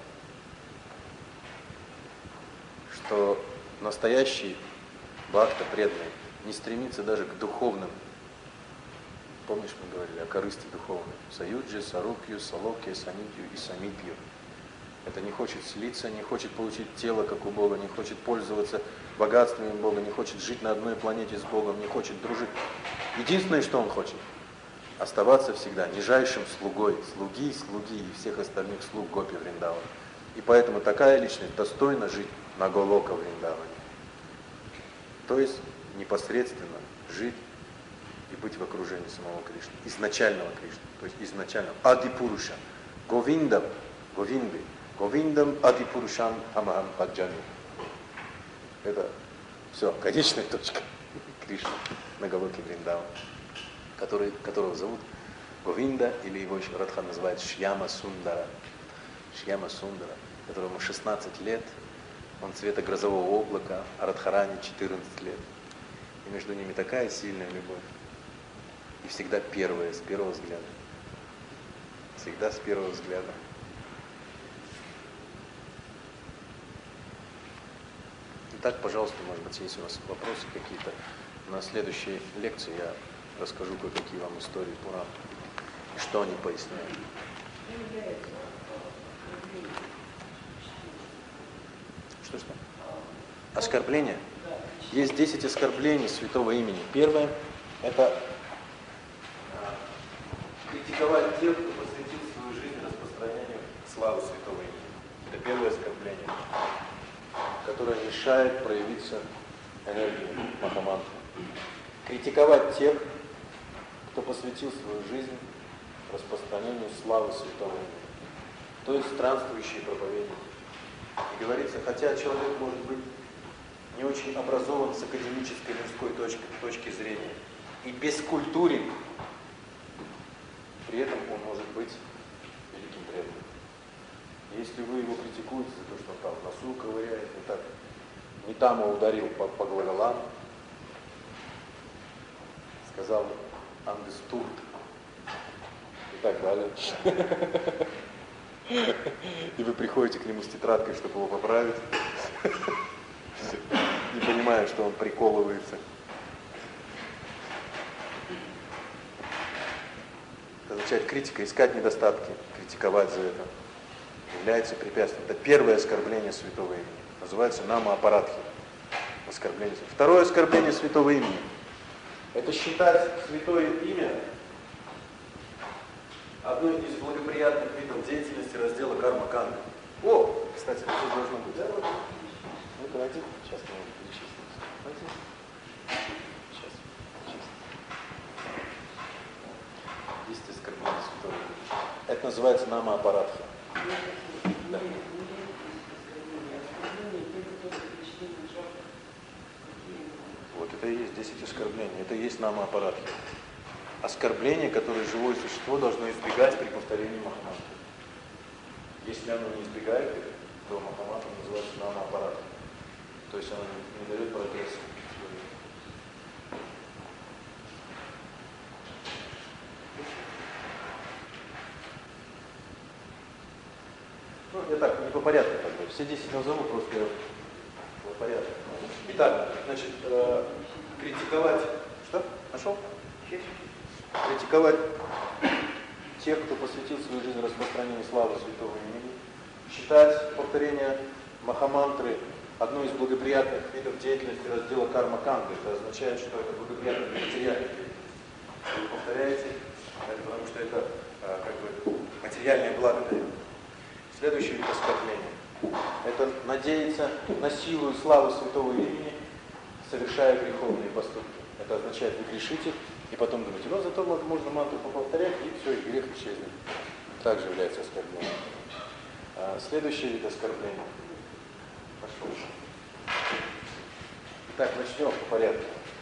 Что настоящий бхакта преданный не стремится даже к духовным. Помнишь, мы говорили о корысти духовной. Саюджи, сарупью, салокье, санитью и самитью. Это не хочет слиться, не хочет получить тело, как у Бога, не хочет пользоваться богатствами Бога, не хочет жить на одной планете с Богом, не хочет дружить. Единственное, что он хочет, оставаться всегда нижайшим слугой, слуги, слуги и всех остальных слуг Гопи Вриндавана. И поэтому такая личность достойна жить на Голока Вриндаване. То есть непосредственно жить и быть в окружении самого Кришны, изначального Кришны, то есть изначального Адипуруша, Говиндам, Говинды, Говиндам Адипурушам Амахам Баджани. Это все, конечная точка Кришны на Голоке Вриндавана, который, которого зовут Говинда, или его еще Радха называет Шьяма Сундара, Шьяма Сундара, которому шестнадцать лет, он цвета грозового облака, а Радхарани четырнадцать лет. И между ними такая сильная любовь. И всегда первая, с первого взгляда. Всегда с первого взгляда. Итак, пожалуйста, может быть, если у вас вопросы какие-то, на следующей лекции я расскажу кое-какие вам истории Пуран, и что они поясняют. Что-что? Оскорбления? Есть десять оскорблений святого имени. Первое – это критиковать тех, кто посвятил свою жизнь распространению славы святого имени. Это первое оскорбление, которое мешает проявиться энергии Махамантры. Критиковать тех, кто посвятил свою жизнь распространению славы святого имени. То есть странствующие проповедники. И говорится, хотя человек может быть не очень образован с академической мирской точки, точки зрения и бескультурен, при этом он может быть великим преданным. Если вы его критикуете за то, что он там в носу ковыряет, не так, не там его ударил по, по головам, сказал «андестурт» и так далее. И вы приходите к нему с тетрадкой, чтобы его поправить, не понимая, что он приколывается. Это означает критика, искать недостатки, критиковать за это. Является препятствием. Это первое оскорбление святого имени. Называется нама-апаратхи. Оскорбление. Второе оскорбление святого имени. Это считать святое имя одной из благоприятных видов деятельности раздела карма-канды. О, кстати, это тут должно быть. Да? Ну, давайте, сейчас мы перечислим. Давайте. Сейчас, чисто. Десять оскорблений святого имени. Это называется нама-апаратхи. Да. Вот это и есть десять оскорблений. Это и есть нама-апаратхи. Оскорбление, которое живое существо должно избегать при повторении Махамантры. Если оно не избегает их, то Махамантра называется нама-апаратхи. То есть оно не, не дает прогресса. Ну, я так, не по порядку тогда. Все десять назову, просто я по порядку. Итак, значит, э, критиковать. Что? Нашел? Критиковать тех, кто посвятил свою жизнь распространению славы святого имени. Считать повторение Махамантры одной из благоприятных видов деятельности раздела карма-канды. Это означает, что это благоприятный материальный деятельность. Вы повторяете, потому что это э, как бы материальное благо дает. Следующее вид оскорбления. Это надеяться на силу и славу святого имени, совершая греховные поступки. Это означает, вы грешите, и потом думаете, ну зато можно мантру повторять, и все, и грех исчезнет. Также является оскорблением. А, следующий вид оскорбления. Пошел. Так, начнем по порядку.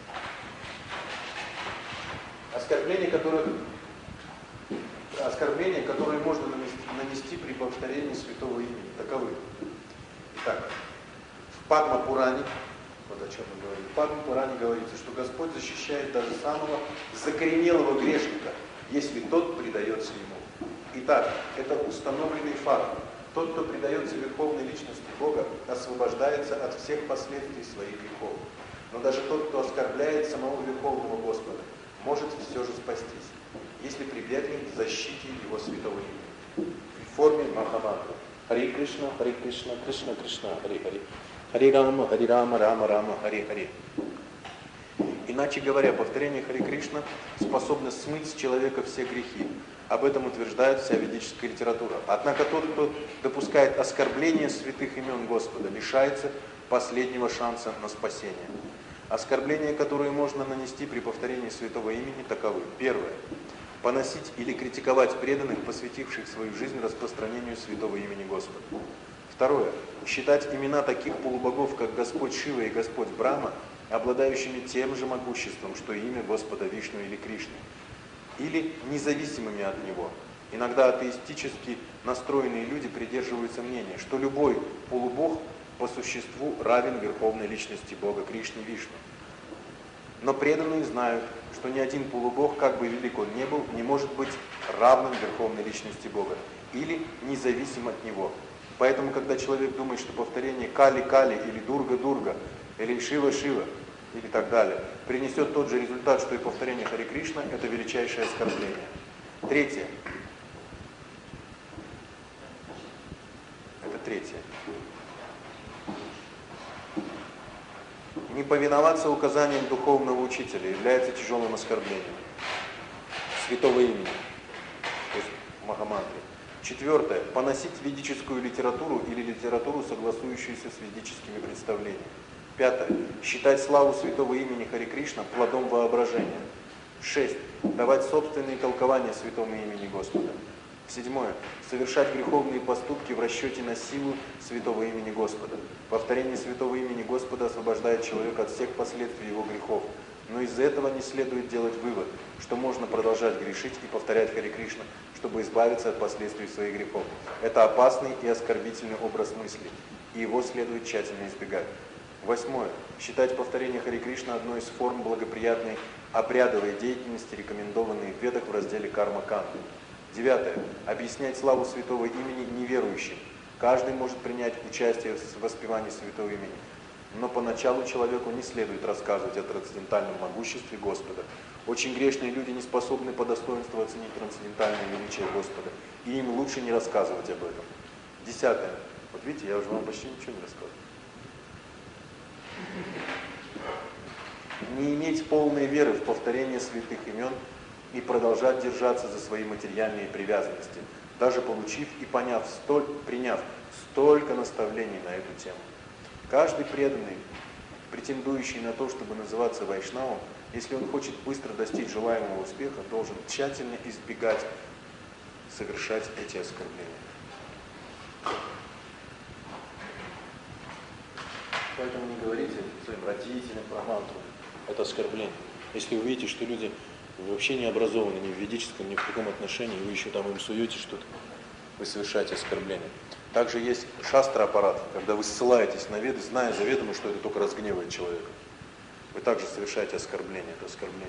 Оскорбления, которые, оскорбления, которые можно нанести, нанести при повторении святого имени. Таковы. Итак, в Падма-Пуране, вот о чем мы говорим, в Падма-Пуране говорится, что Господь защищает даже самого закоренелого грешника, если тот предается Ему. Итак, это установленный факт. Тот, кто предается верховной личности Бога, освобождается от всех последствий своих грехов. Но даже тот, кто оскорбляет самого Верховного Господа, может все же спастись, если прибегнет к защите Его святого имени в форме Махамантры. Хари Кришна, Хари Кришна, Кришна Кришна, Хари Хари. Хари Рама, Хари Рама, Рама Рама, Хари Хари. Иначе говоря, повторение Хари Кришна способно смыть с человека все грехи. Об этом утверждает вся ведическая литература. Однако тот, кто допускает оскорбление святых имен Господа, лишается последнего шанса на спасение. Оскорбления, которые можно нанести при повторении святого имени, таковы. Первое. Поносить или критиковать преданных, посвятивших свою жизнь распространению святого имени Господа. Второе. Считать имена таких полубогов, как Господь Шива и Господь Брахма, обладающими тем же могуществом, что и имя Господа Вишну или Кришны, или независимыми от него. Иногда атеистически настроенные люди придерживаются мнения, что любой полубог по существу равен верховной личности Бога Кришны Вишну. Но преданные знают, что ни один полубог, как бы велик он ни был, не может быть равным верховной личности Бога или независим от него. Поэтому, когда человек думает, что повторение Кали-Кали или Дурга-Дурга или Шива-Шива или так далее принесет тот же результат, что и повторение Хари Кришна, это величайшее оскорбление. Третье. Это третье. Не повиноваться указаниям духовного учителя является тяжелым оскорблением святого имени, то есть Махамантры. Четвертое. Поносить ведическую литературу или литературу, согласующуюся с ведическими представлениями. Пятое. Считать славу святого имени Хари Кришна плодом воображения. Шесть. Давать собственные толкования святому имени Господа. Седьмое. Совершать греховные поступки в расчете на силу святого имени Господа. Повторение святого имени Господа освобождает человека от всех последствий его грехов. Но из этого не следует делать вывод, что можно продолжать грешить и повторять Хари Кришна, чтобы избавиться от последствий своих грехов. Это опасный и оскорбительный образ мысли, и его следует тщательно избегать. Восьмое. Считать повторение Хари Кришна одной из форм благоприятной обрядовой деятельности, рекомендованной в Ведах в разделе Карма-канды. Девятое. Объяснять славу святого имени неверующим. Каждый может принять участие в воспевании святого имени. Но поначалу человеку не следует рассказывать о трансцендентальном могуществе Господа. Очень грешные люди не способны по достоинству оценить трансцендентальное величие Господа. И им лучше не рассказывать об этом. Десятое. Вот видите, я уже вам почти ничего не рассказываю. Не иметь полной веры в повторение святых имен и продолжать держаться за свои материальные привязанности, даже получив и поняв столь, приняв столько наставлений на эту тему. Каждый преданный, претендующий на то, чтобы называться вайшнавом, если он хочет быстро достичь желаемого успеха, должен тщательно избегать совершать эти оскорбления. Поэтому не говорите своим родителям про мантру. Это оскорбление. Если вы видите, что люди вообще не образованы ни в ведическом, ни в каком отношении, вы еще там им суете что-то, вы совершаете оскорбление. Также есть шастра-аппарат, когда вы ссылаетесь на веды, зная заведомо, что это только разгневает человека. Вы также совершаете оскорбление, это оскорбление.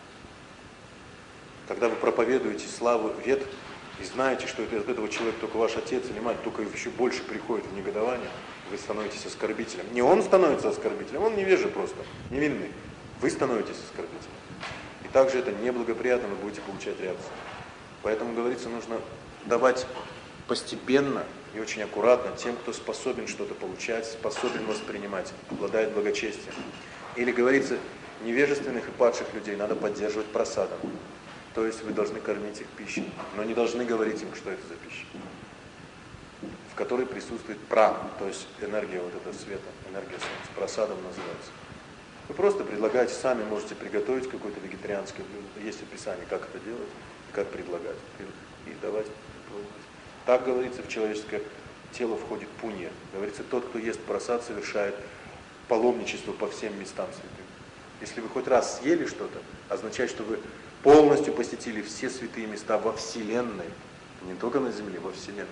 Когда вы проповедуете славу вед и знаете, что это, от этого человека только ваш отец или мать, только еще больше приходит в негодование, вы становитесь оскорбителем. Не он становится оскорбителем, он невежа просто, невинный. Вы становитесь оскорбителем. И также это неблагоприятно, вы будете получать реакцию. Поэтому, говорится, нужно давать постепенно и очень аккуратно тем, кто способен что-то получать, способен воспринимать, обладает благочестием. Или, говорится, невежественных и падших людей надо поддерживать просадом. То есть вы должны кормить их пищей, но не должны говорить им, что это за пища, в которой присутствует прана, то есть энергия вот этого света, энергия солнца, просадом называется. Вы просто предлагаете, сами можете приготовить какое-то вегетарианское блюдо, есть описание, как это делать, как предлагать, и давать пробовать. Так, говорится, в человеческое тело входит пунья. Говорится, тот, кто ест просад, совершает паломничество по всем местам святым. Если вы хоть раз съели что-то, означает, что вы полностью посетили все святые места во Вселенной, не только на Земле, во Вселенной.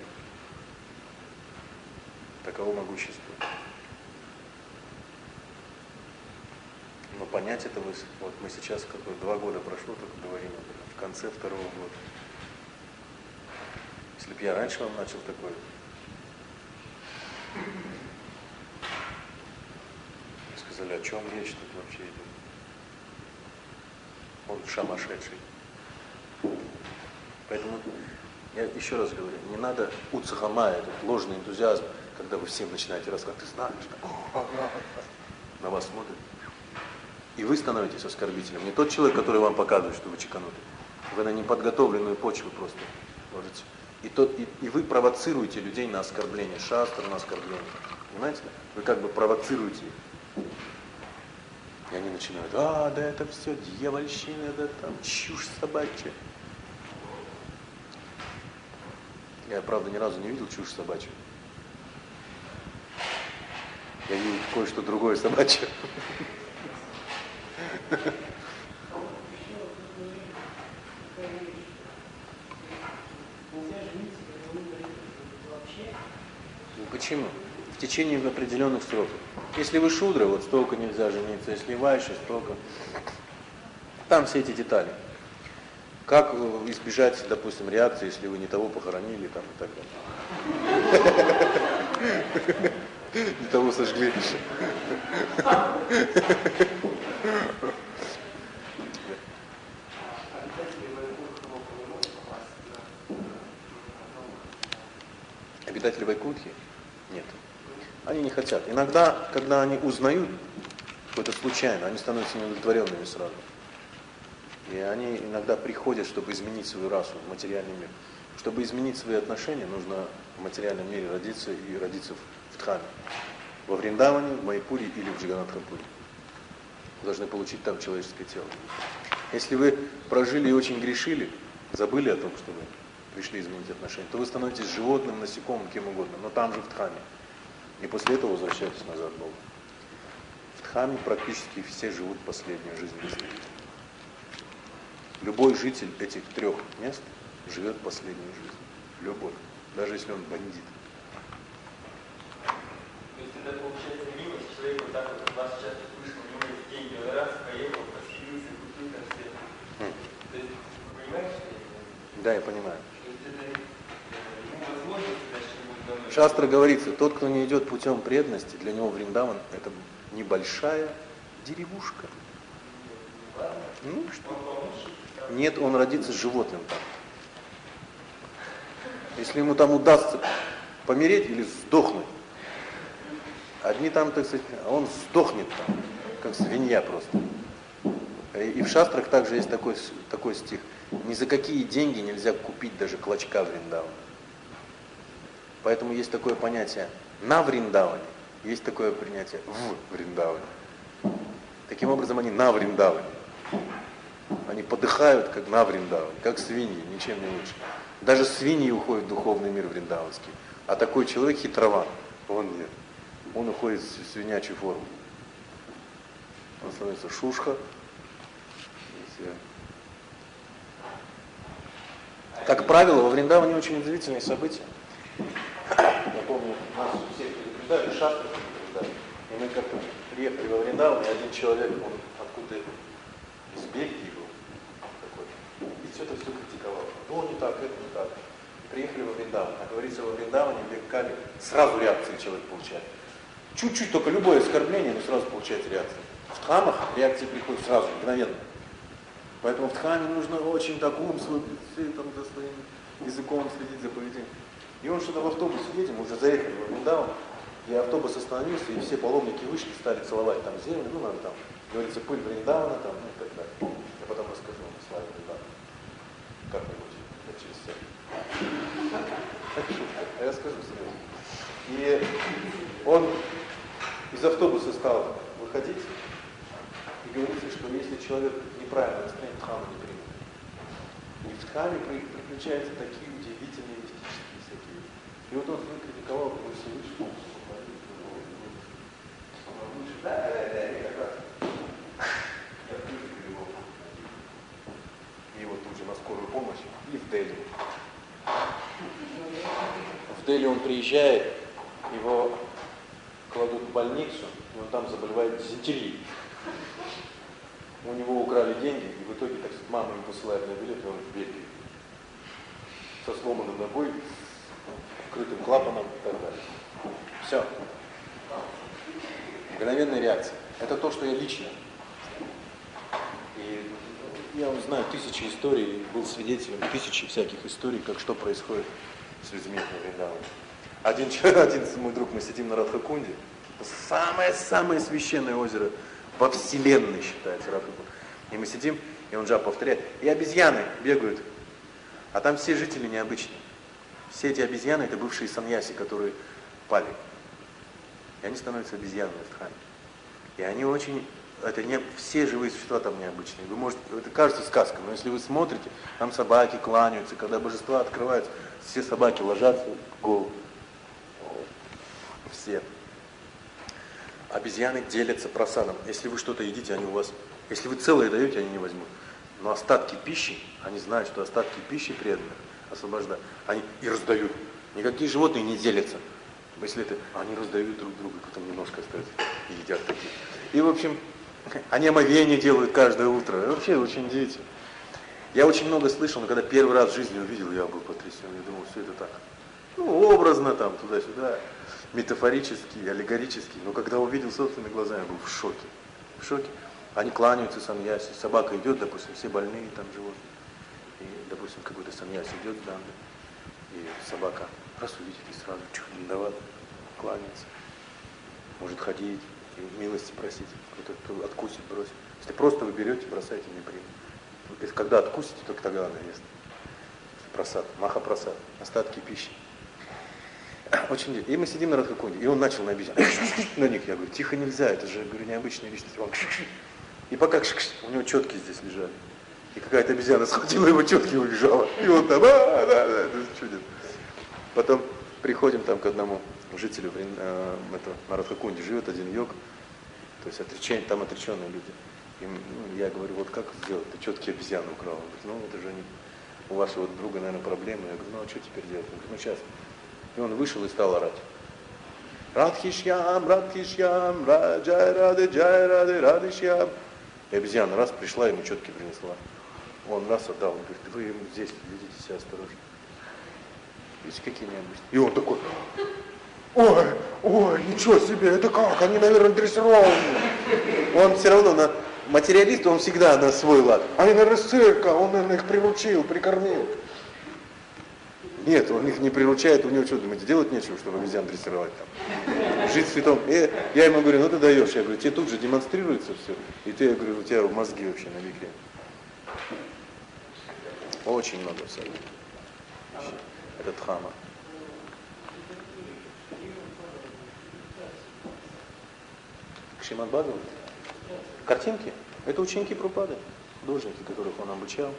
Таково могущество. Но понять это, вы, вот мы сейчас, как бы два года прошло, только говорим об этом, в конце второго года. Если бы я раньше вам начал такое, сказали, о чем речь тут вообще идет? Он сумасшедший. Поэтому Я еще раз говорю, не надо уцахама, этот ложный энтузиазм, когда вы всем начинаете рассказывать, ты знаешь, на вас смотрят. И вы становитесь оскорбителем. Не тот человек, который вам показывает, что вы чеканутый. Вы на неподготовленную почву просто ложите. И, тот, и, и вы провоцируете людей на оскорбление, шастр на оскорбление. Понимаете? Вы как бы провоцируете их. И они начинают, а, да это все дьявольщина, да там чушь собачья. Я, правда, ни разу не видел чушь собачью. Я видел кое-что другое собачье. Почему? В течение определенных сроков. Если вы шудра, вот столько нельзя жениться, если вайши, столько. Там все эти детали. Как избежать, допустим, реакции, если вы не того похоронили, там и так далее. Не того сожгли. Обитатели Вайкунтхи? Нет. Они не хотят. Иногда, когда они узнают, что это случайно, они становятся неудовлетворенными сразу. И они иногда приходят, чтобы изменить свою расу в материальный мир. Чтобы изменить свои отношения, нужно в материальном мире родиться и родиться в Дхаме. Во Вриндаване, в Майпуре или в Джаганнатхапуре. Вы должны получить там человеческое тело. Если вы прожили и очень грешили, забыли о том, что вы пришли изменить отношения, то вы становитесь животным, насекомым, кем угодно, но там же в Дхаме. И после этого возвращаетесь назад к Богу. В Дхаме практически все живут последнюю жизнь в жизни. Любой житель этих трех мест живет последнюю жизнь. Любой. Даже если он бандит. То есть это получается милость, человек вот так вот у вас сейчас вышел, у него есть деньги, он раз поехал, поселился, купил там все. Хм. То есть, понимаешь, что я? Да, я понимаю. То есть это ему возможность дальше будет давно. Шастра говорится, тот, кто не идет путем преданности, для него Вриндаван это небольшая деревушка. Ну что? Нет, он родится животным там. Если ему там удастся помереть или сдохнуть, одни там, так сказать, а он сдохнет там, как свинья просто. И в шастрах также есть такой, такой стих. Ни за какие деньги нельзя купить даже клочка Вриндавана. Поэтому есть такое понятие на Вриндаване, есть такое понятие в Вриндаване. Таким образом, они на Вриндаване. Они подыхают, как на Вриндаване, как свиньи, ничем не лучше. Даже свиньи уходят в духовный мир вриндаванский. А такой человек хитрован, он нет. Он уходит в свинячью форму. Он становится шушха. Как правило, во Вриндаване очень удивительные события. Я помню, нас всех предупреждали, шастры предупреждали. И мы как-то приехали во Вриндаван, и один человек, он откуда из Бельгии был такой, и все это все критиковал. Ну, не так, это не так. И приехали во Вриндаван. А говорится, во Вриндаване, в Беккале, сразу реакции человек получает. Чуть-чуть, только любое оскорбление, но сразу получается реакция. В Дхамах реакции приходят сразу, мгновенно. Поэтому в Дхаме нужно очень так ум свой, там, за своим языком следить за поведением. И он что-то в автобусе едем, мы уже заехали в Вриндаван, и автобус остановился, и все паломники вышли, стали целовать там землю, ну, надо там, говорится, пыль Вриндавана, там, ну, и так далее. Я потом расскажу вам о славе Вриндавана. Как-нибудь, лет через семь. А я скажу серьезно. И он из автобуса стал выходить, и говорится, что если человек неправильно настроен, Дхаму не примет. И в Дхаме приключаются такие удивительные мистические всякие вещи. И вот он критиковал его Всевышнего. Да, да, да, я как раз. И вот тут же на скорую помощь, и в Дели. В Дели он приезжает, его кладут в больницу, и он там заболевает дизентерией. У него украли деньги, и в итоге, так сказать, мама ему посылает на билет, и он в Бельгию. Со сломанной ногой, открытым клапаном и так далее. Все. Мгновенная реакция. Это то, что я лично. И Я знаю тысячи историй, был свидетелем тысячи всяких историй, как что происходит с людьми на Вриндаване. Один человек, один мой друг, мы сидим на Радхакунде, самое-самое священное озеро во вселенной считается Радхакунда. И мы сидим, и он джап повторяет, и обезьяны бегают, а там все жители необычные. Все эти обезьяны это бывшие саньяси, которые пали. И они становятся обезьянами в дхаме. И они очень, это не все живые существа там необычные. Вы можете, это кажется сказкой, но если вы смотрите, там собаки кланяются, когда божества открываются, все собаки ложатся в голову. Все. Обезьяны делятся просадом. Если вы что-то едите, они у вас, если вы целое даете, они не возьмут. Но остатки пищи, они знают, что остатки пищи преданных освобождают. Они и раздают. Никакие животные не делятся. Если это, они раздают друг другу, потом немножко остается и едят такие. И, в общем, они омовение делают каждое утро. Вообще очень удивительно. Я очень много слышал, но когда первый раз в жизни увидел, я был потрясен. Я думал, все это так. Ну, образно там, туда-сюда, метафорически, аллегорически. Но когда увидел собственными глазами, я был в шоке. В шоке. Они кланяются саньяси. Собака идет, допустим, все больные там животные. И, допустим, какой-то саньяси идет в данду. И собака раз увидит и сразу чух, виноват, кланяется. Может ходить, и милости просить. Кто-то откусит, бросит. Если просто вы берете, бросаете, не примет. Если когда откусите, только тогда она ест. Просад, маха-просад, остатки пищи. Очень интересно. И мы сидим на Радхакунде, и он начал на обезьян. На них я говорю, тихо нельзя, это же, говорю, необычная личность. Он... И пока у него четки здесь лежали. И какая-то обезьяна схватила его четки и убежала. И он там, а, да, да, это чудит. Потом приходим там к одному жителю, э, это, на Радхакунде живет один йог, то есть отречение, там отреченные люди. И, ну, я говорю, вот как сделать? Ты четкие обезьяны украл. Он говорит, ну это же не... у вашего друга, наверное, проблемы. Я говорю, ну а что теперь делать? Он говорит, ну сейчас. И он вышел и стал орать. Радхишьям, Радхишьям, Раджай Рады, Джай Рады, Радхишьям. И обезьяна раз пришла, ему четки принесла. Он раз отдал, он говорит, вы ему здесь ведите себя осторожно. Видите, какие необычные. И он такой, ой, ой, ничего себе, это как? Они, наверное, дрессированные. Он все равно, на материалист, он всегда на свой лад. Они, наверное, с цирка, он, наверное, их приручил, прикормил. Нет, он их не приручает, у него что, думаете, делать нечего, чтобы обезьян дрессировать там. Жить в святом. И я ему говорю, ну ты даешь. Я говорю, тебе тут же демонстрируется все. И ты, я говорю, у тебя мозги вообще на веке. Очень много всего. Это дхама. Шримад Бхагават. Картинки. Это ученики Прабхупады, художники, которых он обучал.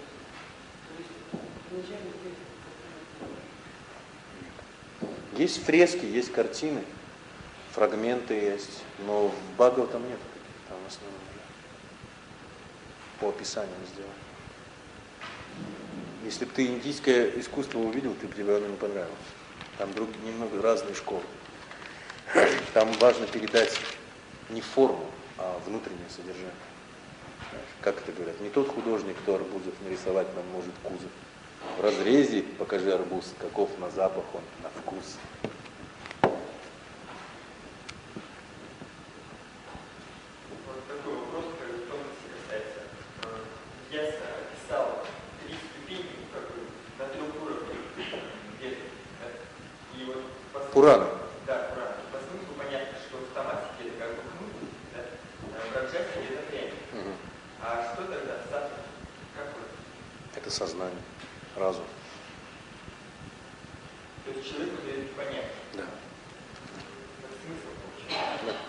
Есть фрески, есть картины, фрагменты есть, но в Бхагаватам нет. Там в основном по описаниям сделано. Если бы ты индийское искусство увидел, ты бы тебе оно не понравилось. Там друг, немного разные школы. Там важно передать не форму, а внутреннее содержание. Как это говорят? Не тот художник, кто арбузов нарисовать нам может кузов. В разрезе покажи арбуз, каков на запах он, на вкус. Вот такой вопрос, который в том числе касается. Я описал три ступени, как бы, на трех уровнях где-то. Да? И вот по смыслу, Пурана. Да, Пурана. По смыслу понятно, что в Тамасе где-то как бы кнут, да? В Раджасе где-то пряник. Угу. А что тогда? Саттва? Как вот? Это сознание, разум. То есть человеку дает понять. Да. Это смысл получается. Да.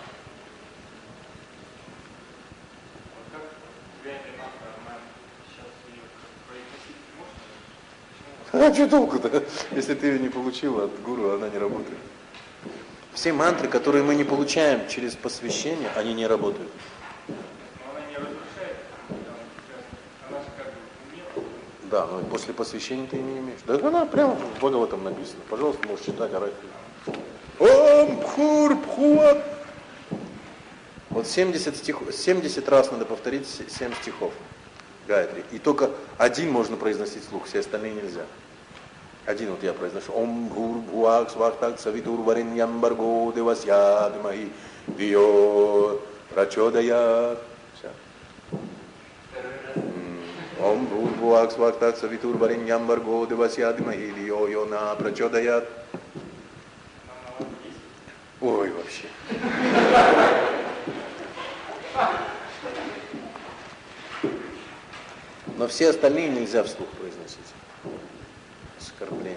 Вот как реальная мантра, она сейчас ее произносить можно? А что толку-то, если ты ее не получил от гуру, она не работает. Все мантры, которые мы не получаем через посвящение, они не работают. Но она не разрушает, она же как бы умела. Да, но после посвящения ты не имеешь. Да она прямо в Бхагаватам написано. Пожалуйста, можешь читать, орать. Ом Пхур Пхуат. Вот семьдесят, стих, семьдесят раз надо повторить семь стихов Гайатри. И только один можно произносить вслух, все остальные нельзя. Один вот я произношу. Ом Бхур Бхуак Свахтак Савитур Вариньям Барго Девасьядмахи Дио Прачодаят. Все. Урбуакс вактакса витурбарин ямбарго девасиадимахи дио-йона прочодаят. Ой, вообще. Но все остальные нельзя вслух произносить. Оскорбление.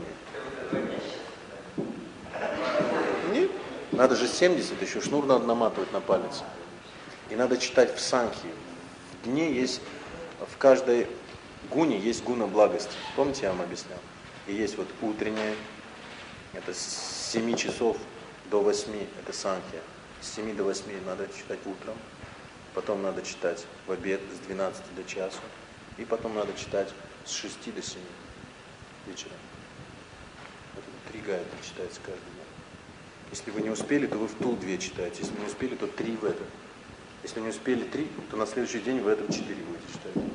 Нет. Надо же семьдесят, еще шнур надо наматывать на палец. И надо читать в санхи. В дне есть, в каждой гуне есть гуна благости. Помните, я вам объяснял? И есть вот утренняя, это с семи часов до восьми, это санхия. С семи до восьми надо читать утром. Потом надо читать в обед с двенадцати до часу. И потом надо читать с шести до семи вечера. Это три гайда читается каждый день. Если вы не успели, то вы в тул две читаете. Если не успели, то три в этом. Если не успели три, то на следующий день в этом четыре будете читать.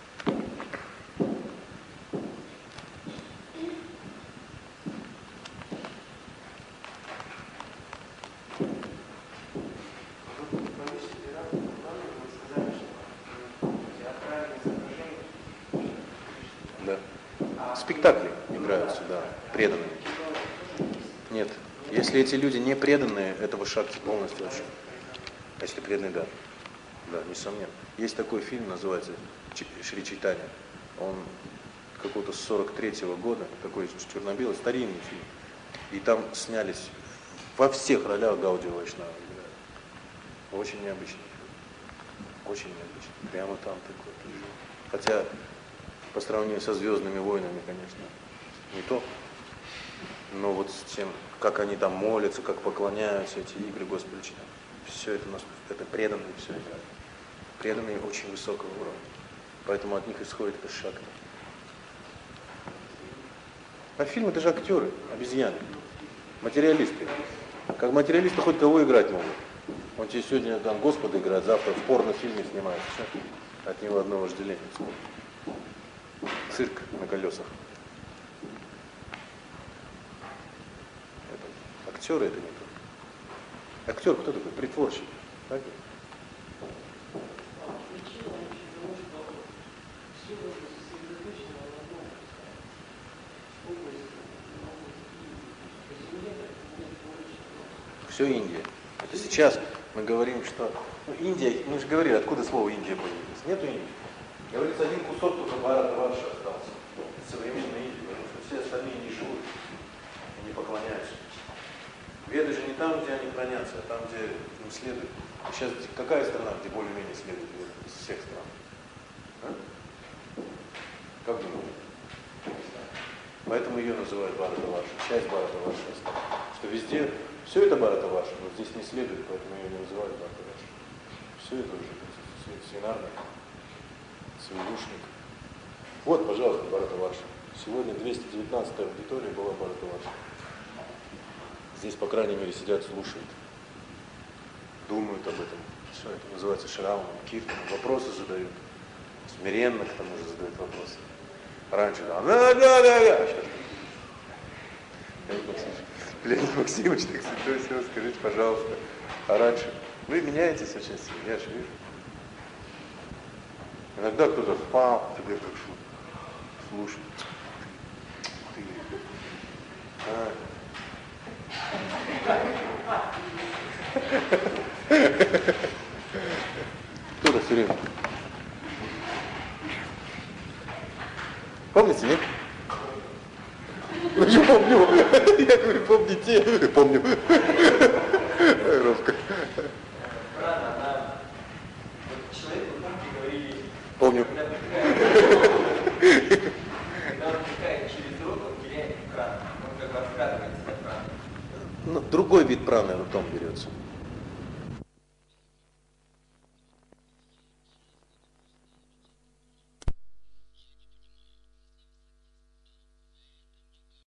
Спектакли играются, да, преданные. Нет, если эти люди не преданные, этого шакти полностью вообще. А если преданные, да. Да, несомненно. Есть такой фильм, называется Шри Чайтанья. Он какого-то сорок третьего года, такой черно-белый, старинный фильм. И там снялись во всех ролях Гаудия Вайшнава. Очень необычный фильм. Очень необычный. Прямо там такой. Хотя по сравнению со «Звездными войнами», конечно, не то. Но вот с тем, как они там молятся, как поклоняются, эти игры Господа читают. Все это у нас, это преданные все играют. Преданные очень высокого уровня. Поэтому от них исходит это шакти. А фильмы это же актеры, обезьяны, материалисты. Как материалисты хоть кого играть могут. Он тебе сегодня там Господа играет, завтра в порнофильме снимается. Все. От него одно вожделение. Цирк на колесах. Это, актеры это не то. Актер кто такой? Притворщик. Так? Все Индия. Это сейчас мы говорим, что ну, Индия, мы же говорили, откуда слово Индия появилось. Нету Индии. Говорится, один кусок только Бхаратварши остался. Современной Индии, потому что все остальные не живут и не поклоняются. Веды же не там, где они хранятся, а там, где им следует. Сейчас какая страна, где более-менее следует веды из всех стран? А? Как думаете? Поэтому ее называют Бхаратварши, часть Бхаратварши осталась. Что везде, все это Бхаратварши, но здесь не следует, поэтому ее не называют Бхаратварши. Все это уже свинарник. Свинушник. Вот, пожалуйста, Бхаратварша. Сегодня двести девятнадцатая аудитория была Бхаратварша. Здесь, по крайней мере, сидят, слушают, думают об этом. Что это называется шраваном, киртаном, вопросы задают. Смиренно к тому же задают вопросы. Раньше там, да-да-да-да. Леонид Максимович, так святой все, скажите, пожалуйста. А раньше, вы меняетесь очень сильно, я же вижу. Иногда кто-то спал, тебе как слушай. Ты. А. Кто-то все время. Помните, нет? Ну, я помню. Я говорю, помните? Помню. Ровка. Помню. Когда он втекает через рот, он теряет кран. Он как бы откатывается от крана. Ну, другой вид праны ртом берется.